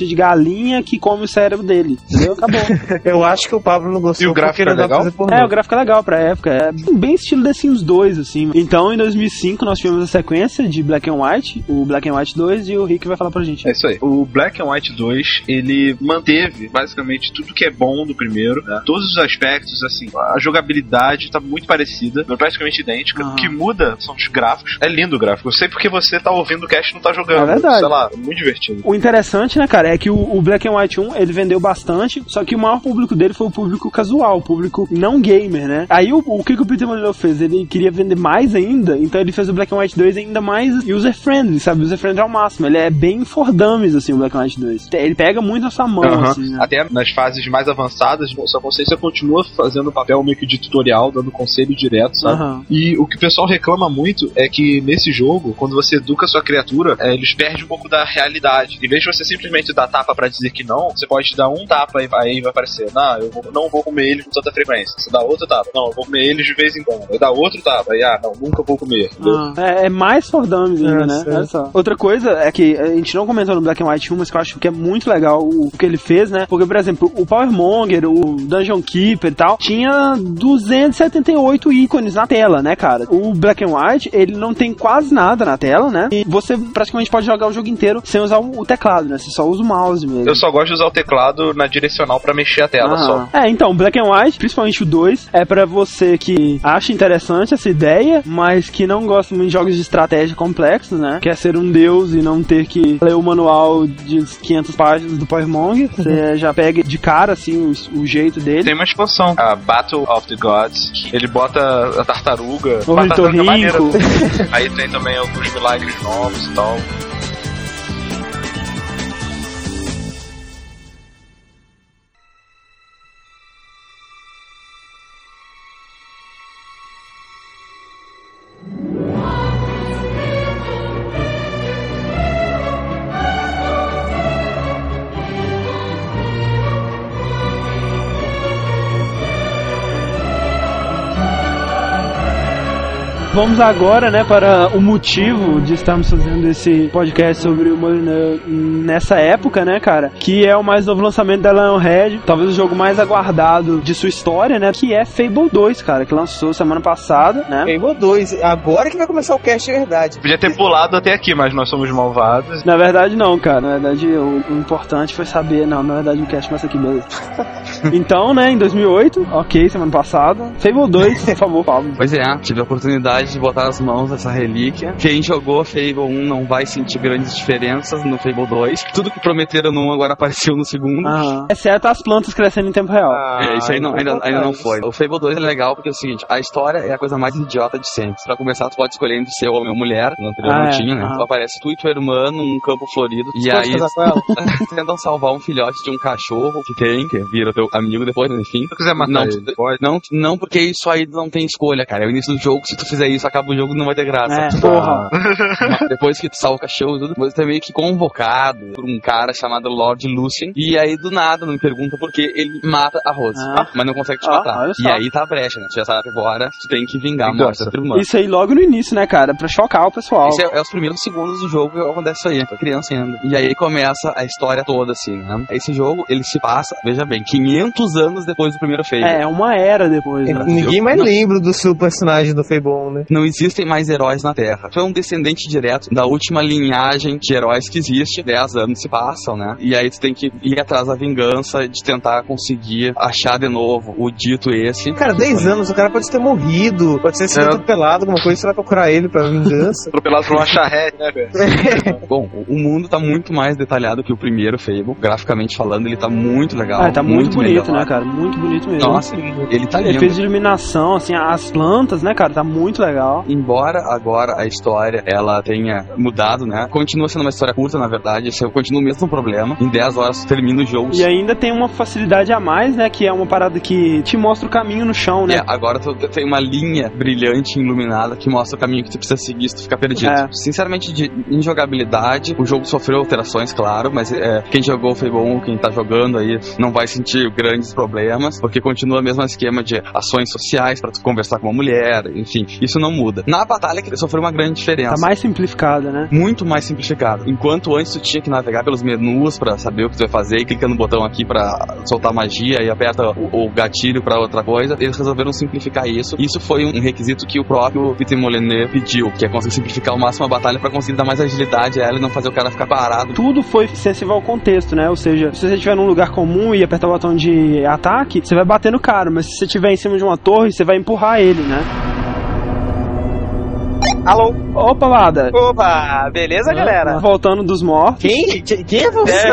galinha que come o cérebro dele, entendeu? Acabou. Eu acho que o Pablo não gostou. E o gráfico porque é não dá pra legal? fazer pornô. O gráfico é legal pra época. É bem estilo The Sims 2, assim. Então, em 2005, nós tivemos a sequência de Black and White, o Black and White 2, e o Rick vai falar pra gente. É isso aí. O Black and White 2, ele manteve basicamente tudo que é bom do primeiro, né? Todos os aspectos, assim, a jogabilidade tá muito parecida, praticamente idêntica. O que muda são os gráficos. É lindo o gráfico. Eu sei porque você tá ouvindo o cast e não tá jogando. É verdade. Sei lá, é muito divertido. O interessante, né, cara, é que o Black and White 1, ele vendeu bastante, só que o maior público dele foi o público casual, o público não gamer, né? Aí o que o Peter Molyneux fez? Ele queria vender mais ainda, então ele fez o Black and White 2 ainda mais user-friendly, sabe? User-friendly ao máximo. Ele é bem for dummies, assim, o Black and White 2. Ele pega muito a sua mão, assim, né? Até nas fases mais avançadas, sua consciência continua fazendo o papel meio que de tutorial, dando conselho direto, sabe? E o que o pessoal reclama muito é que nesse jogo, quando você educa a sua criatura, eles perdem um pouco da realidade. Em vez de você simplesmente dar tapa pra dizer que não, você pode dar um tapa e aí vai aparecer, não vou comer eles com tanta frequência. Você dá outro tapa, não, eu vou comer eles de vez em quando. Eu dá outro tapa, aí não, nunca vou comer. É mais for dummies ainda, né? Olha só. Outra coisa é que a gente não comentou no Black and White 1, mas que eu acho que é muito legal o que ele fez, né? Porque, por exemplo, o Powermonger, o Dungeon Keeper e tal, tinha 278 ícones na tela, né, cara? O Black and White, ele não tem quase nada na tela, né? E você praticamente pode jogar o jogo inteiro sem usar o teclado, né? Você só usa o mouse mesmo. Eu só gosto de usar o teclado na direcional pra mexer a tela só. Então, Black and White, principalmente o 2, é pra você que acha interessante essa ideia, mas que não gosta muito de jogos de estratégia complexos, né? Quer ser um deus e não ter que ler o manual de 500 páginas do Powermonger. Você já pega de cara, assim, o jeito dele. Tem uma expansão, a Battle of the Gods. Ele bota a tartaruga. O Ritorrinco. Aí tem também alguns milagres novos e tal. Vamos agora, né, para o motivo de estarmos fazendo esse podcast sobre o Molyneux nessa época, né, cara, que é o mais novo lançamento da Lionhead, talvez o jogo mais aguardado de sua história, né, que é Fable 2, cara, que lançou semana passada, né. Fable 2, agora que vai começar o cast, é verdade. Podia ter pulado até aqui, mas nós somos malvados. Na verdade não, cara, na verdade o importante foi saber, na verdade o cast começa aqui mesmo. Então, né, em 2008, ok, semana passada, Fable 2, por favor, Pablo. Pois é, tive a oportunidade de botar as mãos nessa relíquia. Quem jogou Fable 1 não vai sentir grandes diferenças no Fable 2. Tudo que prometeram no 1 agora apareceu no segundo. Exceto as plantas crescendo em tempo real. Isso aí ainda não foi. O Fable 2 é legal porque é o seguinte, a história é a coisa mais idiota de sempre. Pra começar, tu pode escolher entre ser homem ou mulher, no anterior não tinha, né? Aparece tu e tua irmã num campo florido, e aí tentam salvar um filhote de um cachorro que vira teu amigo depois, enfim. Se tu quiser matar ele, pode. Não, porque isso aí não tem escolha, cara. É o início do jogo, se tu fizer isso, acaba o jogo, não vai ter graça. Porra. Depois que tu salva o cachorro e tudo, você é meio que convocado por um cara chamado Lord Lucien, e aí do nada não me pergunta por que ele mata a Rose, mas não consegue te matar. E aí tá a brecha, né? Tu já sabe que agora tu tem que vingar a morte da tua irmã. Isso aí logo no início, né, cara? Pra chocar o pessoal. Isso é os primeiros segundos do jogo que acontece isso aí, pra criança ainda. E aí começa a história toda, assim, né? Esse jogo, ele se passa, veja bem, 500 anos depois do primeiro Fable. É uma era depois, né? Ninguém mais lembra do seu personagem do Fable 1, né? Não existem mais heróis na Terra. Tu é um descendente direto da última linhagem de heróis que existe. 10 anos se passam, né? E aí tu tem que ir atrás da vingança, de tentar conseguir achar de novo o dito esse. Cara, 10 anos, o cara pode ter morrido, pode ter sido atropelado, alguma coisa, você vai procurar ele pra vingança. Atropelado por uma charrete, né, velho? Bom, o mundo tá muito mais detalhado que o primeiro Fable. Graficamente falando, ele tá muito legal. Tá muito bonito, né, cara? Muito bonito mesmo. Nossa, ele tá lindo. Efeito de iluminação, assim, as plantas, né, cara? Tá muito legal. Embora agora a história, ela tenha mudado, né? Continua sendo uma história curta, na verdade. Continua o mesmo problema. Em 10 horas tu termina o jogo. E ainda tem uma facilidade a mais, né? Que é uma parada que te mostra o caminho no chão, né? Agora tu tem uma linha brilhante, iluminada, que mostra o caminho que tu precisa seguir se tu ficar perdido. Sinceramente, em jogabilidade, o jogo sofreu alterações, claro, mas quem jogou o Fable 1, quem tá jogando aí, não vai sentir grandes problemas, porque continua o mesmo esquema de ações sociais pra tu conversar com uma mulher, enfim. Isso isso não muda. Na batalha que sofreu uma grande diferença. Tá mais simplificada, né? Muito mais simplificado. Enquanto antes tu tinha que navegar pelos menus pra saber o que tu vai fazer, e clica no botão aqui pra soltar magia e aperta o gatilho pra outra coisa, eles resolveram simplificar isso. Isso foi um requisito que o próprio Peter Molyneux pediu, que é conseguir simplificar ao máximo a batalha pra conseguir dar mais agilidade a ela e não fazer o cara ficar parado. Tudo foi sensível ao contexto, né? Ou seja, se você estiver num lugar comum e apertar o botão de ataque, você vai bater no cara, mas se você estiver em cima de uma torre, você vai empurrar ele, né? Alô? Opa, Lada. Opa, beleza, galera? Voltando dos mortos. Quem é você?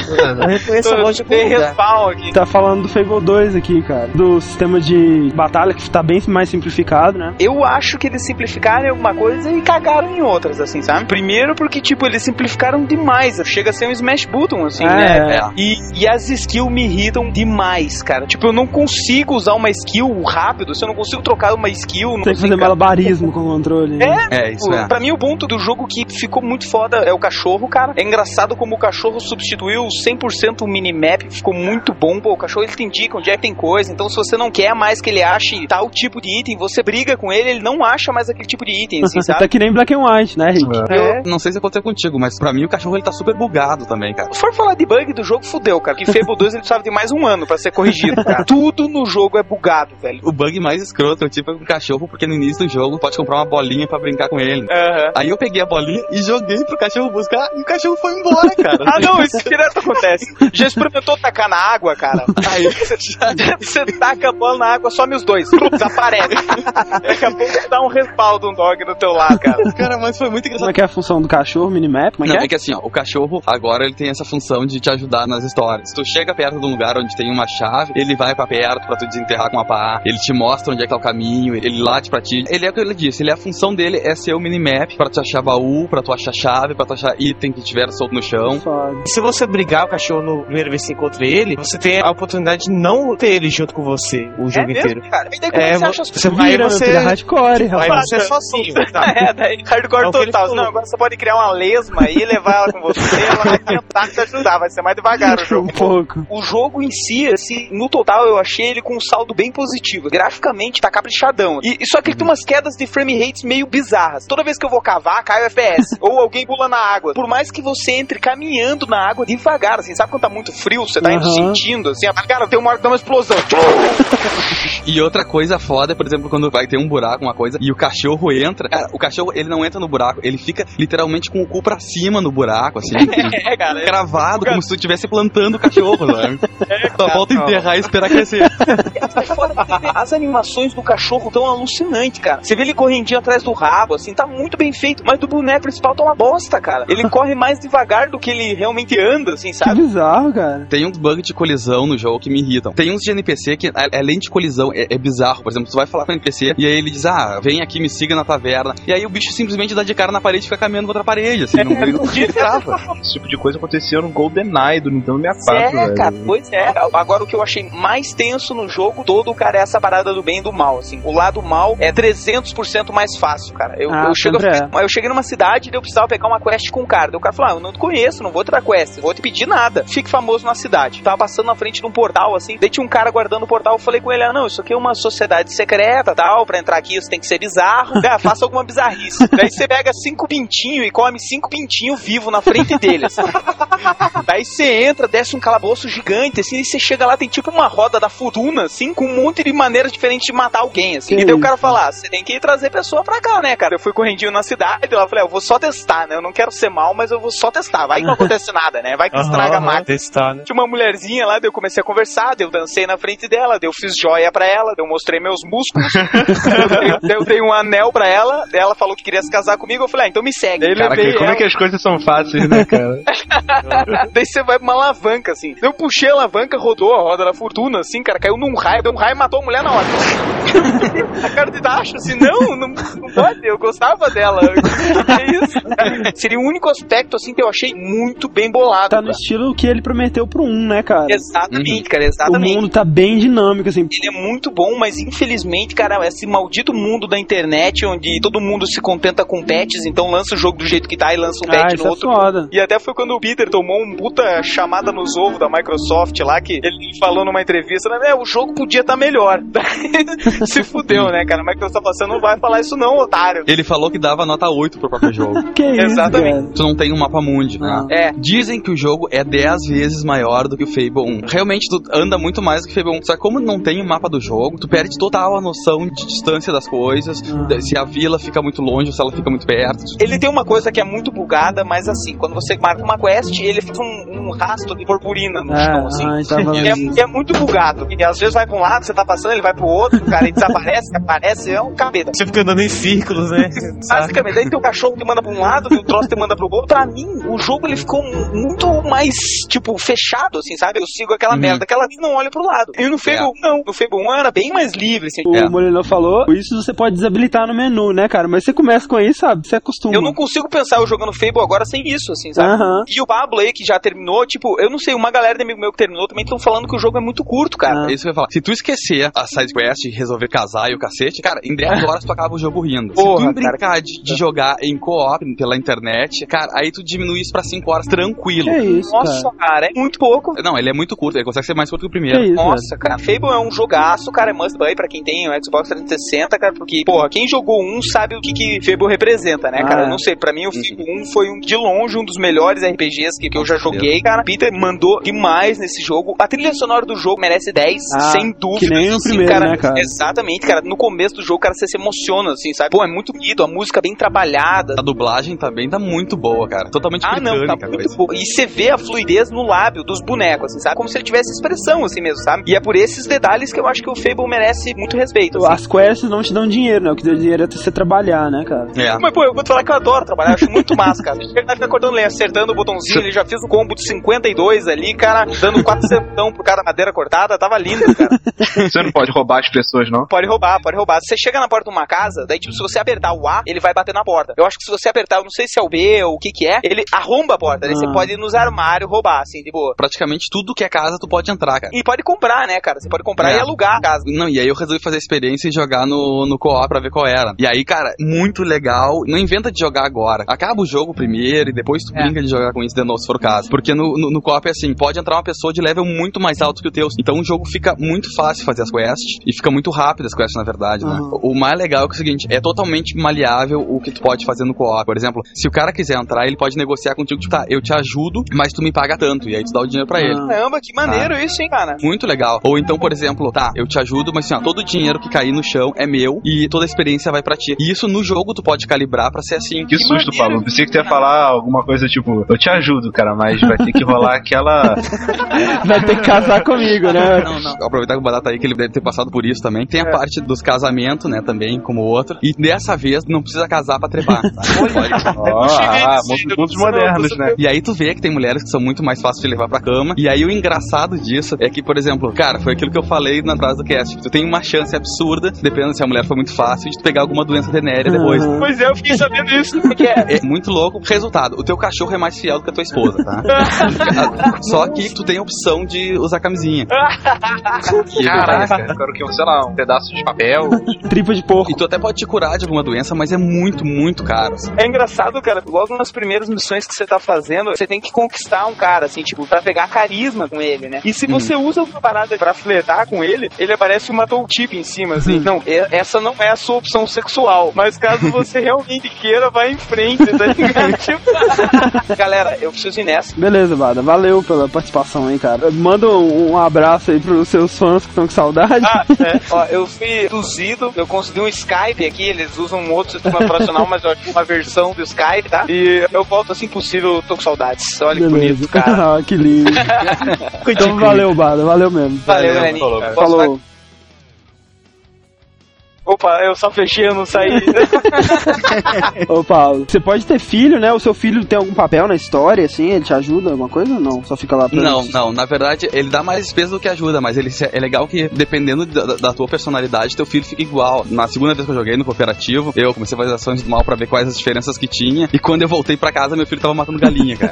Eu reconheço a loja Tem respawn aqui. Tá falando do Fable 2 aqui, cara. Do sistema de batalha que tá bem mais simplificado, né? Eu acho que eles simplificaram em alguma coisa e cagaram em outras, assim, sabe? Primeiro porque, tipo, eles simplificaram demais. Chega a ser um smash button, assim, né? E as skills me irritam demais, cara. Tipo, eu não consigo usar uma skill rápido. Se eu não consigo trocar uma skill... Tem que fazer malabarismo com o controle. Né? Isso é. Pra mim, o ponto do jogo que ficou muito foda é o cachorro, cara. É engraçado como o cachorro substituiu 100% o minimap, ficou muito bom. Pô, o cachorro, ele te indica onde é que tem coisa. Então, se você não quer mais que ele ache tal tipo de item, você briga com ele, ele não acha mais aquele tipo de item, assim, sabe? Tá que nem Black and White, né, Rick? Eu não sei se aconteceu contigo, mas pra mim o cachorro, ele tá super bugado também, cara. Se for falar de bug do jogo, fudeu, cara. Que Fable 2 ele precisava de mais um ano pra ser corrigido, cara. Tudo no jogo é bugado, velho. O bug mais escroto é o tipo do cachorro, porque no início do jogo pode comprar uma bolinha pra brincar com ele. Aí eu peguei a bolinha e joguei pro cachorro buscar e o cachorro foi embora, cara. Ah, não, isso direto acontece. Já experimentou tacar na água, cara? Aí você taca a bola na água, some os dois. Desaparece. Acabou de dar um respaldo, um dog no teu lado, cara. Cara, mas foi muito engraçado. Como é que é a função do cachorro, minimap? Não, é que assim, ó, o cachorro agora ele tem essa função de te ajudar nas histórias. Se tu chega perto de um lugar onde tem uma chave, ele vai pra perto pra tu desenterrar com uma pá, ele te mostra onde é que é o caminho, ele late pra ti. Ele é o que ele disse, a função dele é ser o minimap pra tu achar baú, pra tu achar chave, pra tu achar item que tiver solto no chão. Se você brigar o cachorro no primeira vez que você encontra ele, você tem a oportunidade de não ter ele junto com você o jogo inteiro. Cara? E daí como você acha as você coisas? vai você hardcore, aí você é sozinho, tá? Daí hardcore total. Não, agora você pode criar uma lesma aí, levar ela com você, ela vai tentar te ajudar, vai ser mais devagar o jogo. Um pouco. O jogo em si, assim, no total eu achei ele com um saldo bem positivo. Graficamente tá caprichadão. E só que ele tem umas quedas de frame rates meio bizarras. Toda vez que eu vou cavar, cai o FPS. Ou alguém pula na água. Por mais que você entre caminhando na água devagar, assim, sabe quando tá muito frio, você tá indo sentindo, assim, cara, tem uma hora que dá uma explosão. E outra coisa foda é, por exemplo, quando vai ter um buraco, uma coisa, e o cachorro entra, cara, o cachorro, ele não entra no buraco, ele fica literalmente com o cu pra cima no buraco, assim, cara, cravado, como se tu estivesse plantando o cachorro, sabe? Só falta enterrar e esperar crescer. As animações do cachorro tão alucinantes, cara. Você vê ele correndinho atrás do rabo, assim, tá muito bem feito, mas do boneco principal tá uma bosta, cara. Ele corre mais devagar do que ele realmente anda, assim, sabe? Que bizarro, cara. Tem uns bugs de colisão no jogo que me irritam. Tem uns de NPC que, além de colisão, é bizarro. Por exemplo, tu vai falar com o NPC e aí ele diz, vem aqui, me siga na taverna. E aí o bicho simplesmente dá de cara na parede e fica caminhando pra outra parede, assim, não trava. Esse tipo de coisa acontecia no GoldenEye do Nintendo 64, velho. Cara, pois é. Agora, o que eu achei mais tenso no jogo todo, cara, é essa parada do bem e do mal, assim. O lado mal é 300% mais fácil, cara. Eu cheguei numa cidade e eu precisava pegar uma quest com um cara. Daí o cara falou, eu não te conheço, não vou te dar quest, não vou te pedir nada. Fique famoso na cidade. Tava passando na frente de um portal, assim, daí tinha um cara guardando o portal, eu falei com ele, não, isso aqui é uma sociedade secreta, tal, pra entrar aqui você tem que ser bizarro. Faça alguma bizarrice. Daí você pega 5 pintinhos e come 5 pintinhos vivos na frente dele, assim. Daí você entra, desce um calabouço gigante, assim, e você chega lá, tem tipo uma roda da fortuna, assim, com um monte de maneiras diferentes de matar alguém, assim. E daí o cara fala, você tem que trazer pessoa pra cá, né, cara? Eu fui correndinho na cidade, eu falei, eu vou só testar, né? Eu não quero ser mal, mas eu vou só testar. Vai que não acontece nada, né? Vai que estraga a máquina. Testar, né? Tinha uma mulherzinha lá, daí eu comecei a conversar, daí eu dancei na frente dela, daí eu fiz joia pra ela, daí eu mostrei meus músculos, daí eu dei um anel pra ela, daí ela falou que queria se casar comigo, eu falei, então me segue. Caraca, como é que as coisas são fáceis, né, cara? Daí você vai pra uma alavanca, assim. Eu puxei a alavanca, rodou a roda da fortuna, assim, cara, caiu num raio, deu um raio e matou a mulher na hora. A cara de Dacho, assim, não pode. Eu gostava dela. É isso. Seria o único aspecto, assim, que eu achei muito bem bolado. Tá no estilo que ele prometeu pro 1, né, cara? Exatamente, cara, exatamente. O mundo tá bem dinâmico, assim. Ele é muito bom, mas infelizmente, cara, esse maldito mundo da internet, onde todo mundo se contenta com patches, então lança o jogo do jeito que tá e lança um patch no outro. Foda. E até foi quando o Peter tomou um puta chamada nos ovos da Microsoft lá, que ele falou numa entrevista, né, o jogo podia estar melhor. Se fudeu, né, cara? A Microsoft falou, você não vai falar isso não, otário. Ele falou que dava nota 8 pro próprio jogo. Que isso, exatamente. Tu não tem um mapa mundi, né? Dizem que o jogo é 10 vezes maior do que o Fable 1. Realmente, tu anda muito mais do que o Fable 1. Só que como não tem o mapa do jogo, tu perde total a noção de distância das coisas, se a vila fica muito longe ou se ela fica muito perto. Ele tem uma coisa que é muito bugada, mas assim, quando você marca uma quest, ele fica um rastro de purpurina no chão, assim. É muito bugado. E às vezes vai pra um lado, você tá passando, ele vai pro outro, cara, ele desaparece, aparece, é um cabelo. Você fica andando em círculos, né? Basicamente, daí tem o cachorro que manda pra um lado, o troço que manda pro outro. Pra mim, o jogo ele ficou muito mais, tipo, fechado, assim, sabe? Eu sigo aquela merda, aquela ali não olha pro lado. E no Fable, não. No Fable 1 era bem mais livre, assim. O Molino falou, isso você pode desabilitar no menu, né, cara? Mas você começa com isso, sabe? Você acostuma. Eu não consigo pensar eu jogando Fable agora sem isso, assim, sabe? E o Pablo aí, que já terminou, tipo, eu não sei, uma galera de amigo meu que terminou também estão falando que o jogo é muito curto, cara. É isso que eu ia falar. Se tu esquecer a side quest e resolver casar e o cacete, cara, em 10 horas tu acaba o jogo rindo. Porra, se tu brincar de jogar em co-op pela internet, cara, aí tu diminui isso pra 5 horas tranquilo. Que isso, nossa, cara, é muito pouco. Não, ele é muito curto, ele consegue ser mais curto que o primeiro. Que isso, nossa, cara, Fable é um jogaço, cara, é must buy pra quem tem o Xbox 360, cara, porque, porra, quem jogou um sabe o que Fable representa, né, cara? Eu não sei, pra mim o Fable 1 foi de longe um dos melhores RPGs que eu já joguei, cara. Peter mandou demais nesse jogo. A trilha sonora do jogo merece 10, sem dúvida. Que nem no primeiro, cara, né, cara? Exatamente, cara. No começo do jogo, cara, você se emociona, assim, sabe? Pô, é muito bonito, a música bem trabalhada. A dublagem também tá muito boa, cara. Totalmente britânica. Não, tá muito boa. E você vê a fluidez no lábio dos bonecos, assim, sabe? Como se ele tivesse expressão, assim mesmo, sabe? E é por esses detalhes que eu acho que o Fable merece muito respeito, assim. As quests não te dão dinheiro, né? O que dá dinheiro é você trabalhar, né, cara? Mas, pô, eu vou te falar que eu adoro trabalhar, eu acho muito massa, cara. Ele vai ficar cortando lenha, acertando o botãozinho, ele já fez o combo de 52 ali, cara, dando 4 centão por cada madeira cortada, tava lindo, cara. Você não pode roubar as pessoas, não? Pode roubar. Você chega na porta de uma casa, daí, tipo, se você apertar o A, ele vai bater na porta. Eu acho que se você apertar, eu não sei se é o B ou o que é, ele arromba a porta, daí você pode ir nos armários roubar, assim, de boa. Praticamente tudo que é casa, tu pode entrar, cara. E pode comprar, né, cara? Você pode comprar e alugar a casa. Não, e aí eu resolvi fazer a experiência e jogar no co-op pra ver qual era. E aí, cara, muito legal. Não inventa de jogar agora. Acaba o jogo primeiro e depois tu brinca de jogar com isso de novo, se for o caso. Porque no co-op é assim, pode entrar uma pessoa de level muito mais alto que o teu. Então o jogo fica muito fácil fazer as quests e fica muito rápido as quests, na verdade, né? O mais legal é que é o seguinte, é totalmente maleável o que tu pode fazer no co-op. Por exemplo, se o cara quiser entrar, ele pode negociar contigo, tipo, tá, eu te ajudo, mas tu me paga tanto. E aí tu dá o dinheiro pra ele. Caramba, que maneiro isso, hein, cara? Muito legal. Ou então, por exemplo, tá, eu te ajudo, mas assim, ó, todo o dinheiro que cair no chão é meu e toda a experiência vai pra ti. E isso no jogo tu pode calibrar pra ser assim. Que susto, Pablo. Pensei que tu ia falar alguma coisa tipo, eu te ajudo, cara, mas vai ter que rolar aquela... Vai ter que casar comigo, né? Não. Aproveitar que o Badata aí, que ele deve ter passado por isso também. Tem a parte dos casamentos, né, também, como o outro. E dessa vez não precisa casar pra trepar. Mundos modernos, né? E aí tu vê que tem mulheres que são muito mais fáceis de levar pra cama. E aí o engraçado disso é que, por exemplo, cara, foi aquilo que eu falei na frase do cast. Tu tem uma chance absurda, dependendo se a mulher for muito fácil, de tu pegar alguma doença venérea depois. Pois é, eu fiquei sabendo isso. É muito louco. Resultado, o teu cachorro é mais fiel do que a tua esposa, tá? Só que tu tem a opção de usar camisinha. Caraca, eu quero que, sei lá, um pedaço de papel. Tripa de porco. E tu até pode te curar de alguma doença, mas é muito, muito caro. É engraçado, cara, logo nas primeiras missões que você tá fazendo, você tem que conquistar um cara, assim, tipo, pra pegar carisma com ele, né? E se você usa uma parada pra flertar com ele, ele aparece uma tooltip em cima, assim. Não, essa não é a sua opção sexual, mas caso você realmente queira, vai em frente, tá ligado? Tipo... Galera, eu preciso ir nessa. Beleza, Bada, valeu pela participação aí, cara. Manda um abraço aí pros seus fãs que estão com saudade. Ó, eu fui induzido, eu consegui um Skype aqui, eles usam um outro sistema operacional, mas eu acho uma versão do Skype, tá? E eu volto assim possível, eu tô com saudades. Olha que bonito, cara. Que lindo. Então valeu, Bada, valeu mesmo. Valeu, Lenin. Falou. Opa, eu só fechei, eu não saí. Ô, Paulo, você pode ter filho, né? O seu filho tem algum papel na história, assim? Ele te ajuda alguma coisa ou não? Só fica lá pra Não, na verdade, ele dá mais peso do que ajuda, mas ele é legal que, dependendo da tua personalidade, teu filho fica igual. Na segunda vez que eu joguei no cooperativo, eu comecei a fazer ações do mal pra ver quais as diferenças que tinha, e quando eu voltei pra casa, meu filho tava matando galinha, cara.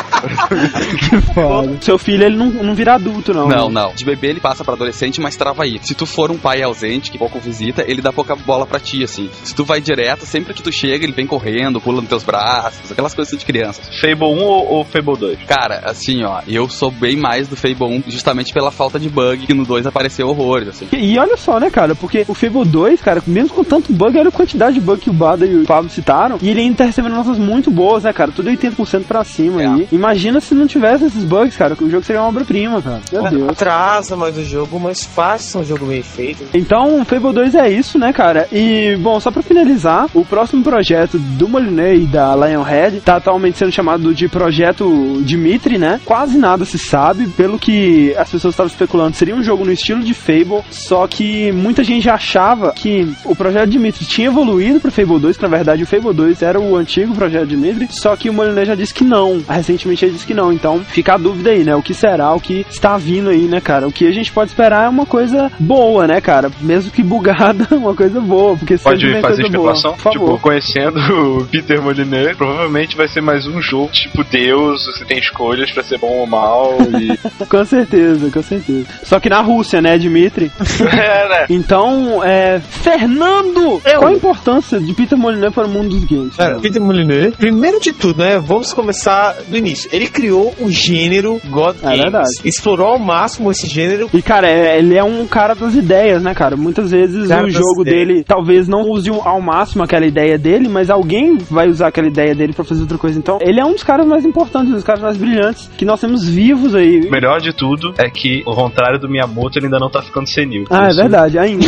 Que foda. Seu filho, ele não vira adulto, não. Não. De bebê ele passa pra adolescente, mas trava aí. Se tu for um pai ausente, que pouco visita, ele dá pouca bola pra ti, assim. Se tu vai direto, sempre que tu chega, ele vem correndo, pula nos teus braços, aquelas coisas de criança. Fable 1 ou Fable 2? Cara, assim, ó, eu sou bem mais do Fable 1, justamente pela falta de bug, que no 2 apareceu horrores, assim. E olha só, né, cara, porque o Fable 2, cara, mesmo com tanto bug, olha a quantidade de bug que o Bada e o Pablo citaram, e ele ainda tá recebendo notas muito boas, né, cara, tudo 80% pra cima aí. Imagina se não tivesse esses bugs, cara, que o jogo seria uma obra-prima, cara. Meu Deus. Atrasa mais o jogo, mas faz um jogo bem feito. Então, Fable 2 é isso, né, cara? E, bom, só pra finalizar, o próximo projeto do Molyneux e da Lionhead tá atualmente sendo chamado de Projeto Dimitri, né? Quase nada se sabe, pelo que as pessoas estavam especulando, seria um jogo no estilo de Fable, só que muita gente já achava que o Projeto Dimitri tinha evoluído pro Fable 2, que na verdade o Fable 2 era o antigo Projeto Dimitri, só que o Molyneux já disse que não. Recentemente ele disse que não, então fica a dúvida aí, né? O que será, o que está vindo aí, né, cara? O que a gente pode esperar é uma coisa boa, né, cara? Mesmo que bugada, uma coisa boa, porque pode fazer especulação? Boa, tipo, conhecendo o Peter Molyneux, provavelmente vai ser mais um jogo tipo Deus, você tem escolhas pra ser bom ou mal e... Com certeza. Só que na Rússia, né, Dimitri? Né? Então, Fernando! Qual a importância de Peter Molyneux para o mundo dos games? Cara, Peter Molyneux, primeiro de tudo, né, vamos começar do início. Ele criou o gênero God Games. Verdade. Explorou ao máximo esse gênero. E, cara, ele é um cara das ideias, né, cara? Muitas vezes o jogo dele talvez não use ao máximo aquela ideia dele, mas alguém vai usar aquela ideia dele pra fazer outra coisa. Então, ele é um dos caras mais importantes, um dos caras mais brilhantes que nós temos vivos aí. O melhor de tudo é que, ao contrário do Miyamoto, ele ainda não tá ficando senil. É verdade, ainda.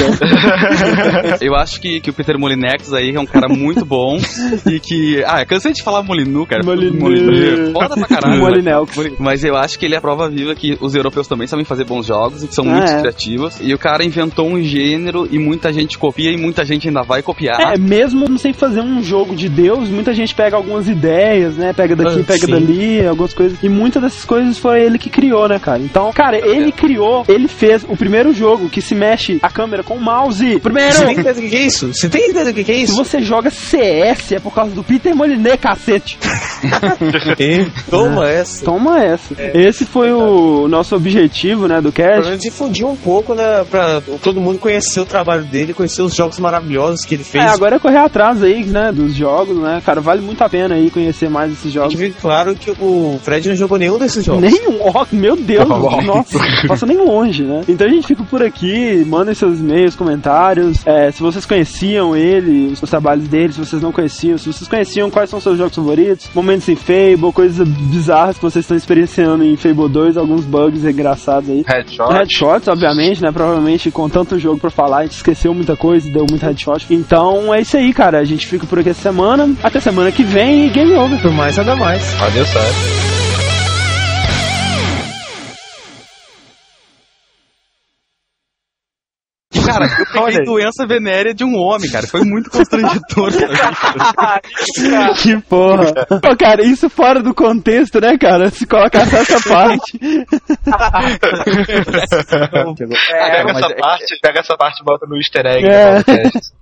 Eu acho que o Peter Molyneux aí é um cara muito bom e que... cansei de falar Molyneux, cara. Molyneux. Foda pra caralho. Molyneux. Mas eu acho que ele é a prova viva que os europeus também sabem fazer bons jogos e que são muito criativos. E o cara inventou um gênero e muita gente copia e muita gente ainda vai copiar. Mesmo não sei fazer um jogo de Deus, muita gente pega algumas ideias, né? Pega daqui, pega dali, algumas coisas. E muitas dessas coisas foi ele que criou, né, cara? Então, cara, ele fez o primeiro jogo que se mexe a câmera com o mouse. Primeiro! Você tem ideia do que é isso? Você tem ideia do que é isso? Se você joga CS, é por causa do Peter Molyneux, cacete. Toma essa. Toma essa. Esse foi o nosso objetivo, né, do cast. Pelo menos difundir um pouco, né, pra todo mundo conhecer o trabalho dele, conhecer os jogos maravilhosos que ele fez. Agora é correr atrás aí, né, dos jogos, né, cara, vale muito a pena aí conhecer mais esses jogos. Claro que o Fred não jogou nenhum desses jogos. Nenhum? Meu Deus, nossa, não passa nem longe, né. Então a gente fica por aqui, mandem seus e-mails, comentários, se vocês conheciam ele, os trabalhos dele, se vocês não conheciam, se vocês conheciam, quais são seus jogos favoritos, momentos em Fable, coisas bizarras que vocês estão experienciando em Fable 2, alguns bugs engraçados aí. Headshots, obviamente, né, provavelmente com tanto jogo pra falar, a gente esqueceu muita coisa, deu muito headshot. Então é isso aí, cara, a gente fica por aqui essa semana, até semana que vem e game over. Por mais, nada mais. Adeus, certo. Cara, eu peguei doença venérea de um homem, cara. Foi muito constrangedor. Que porra. Pô, cara, isso fora do contexto, né, cara? Se colocar só essa parte. Pega essa parte e bota no easter egg.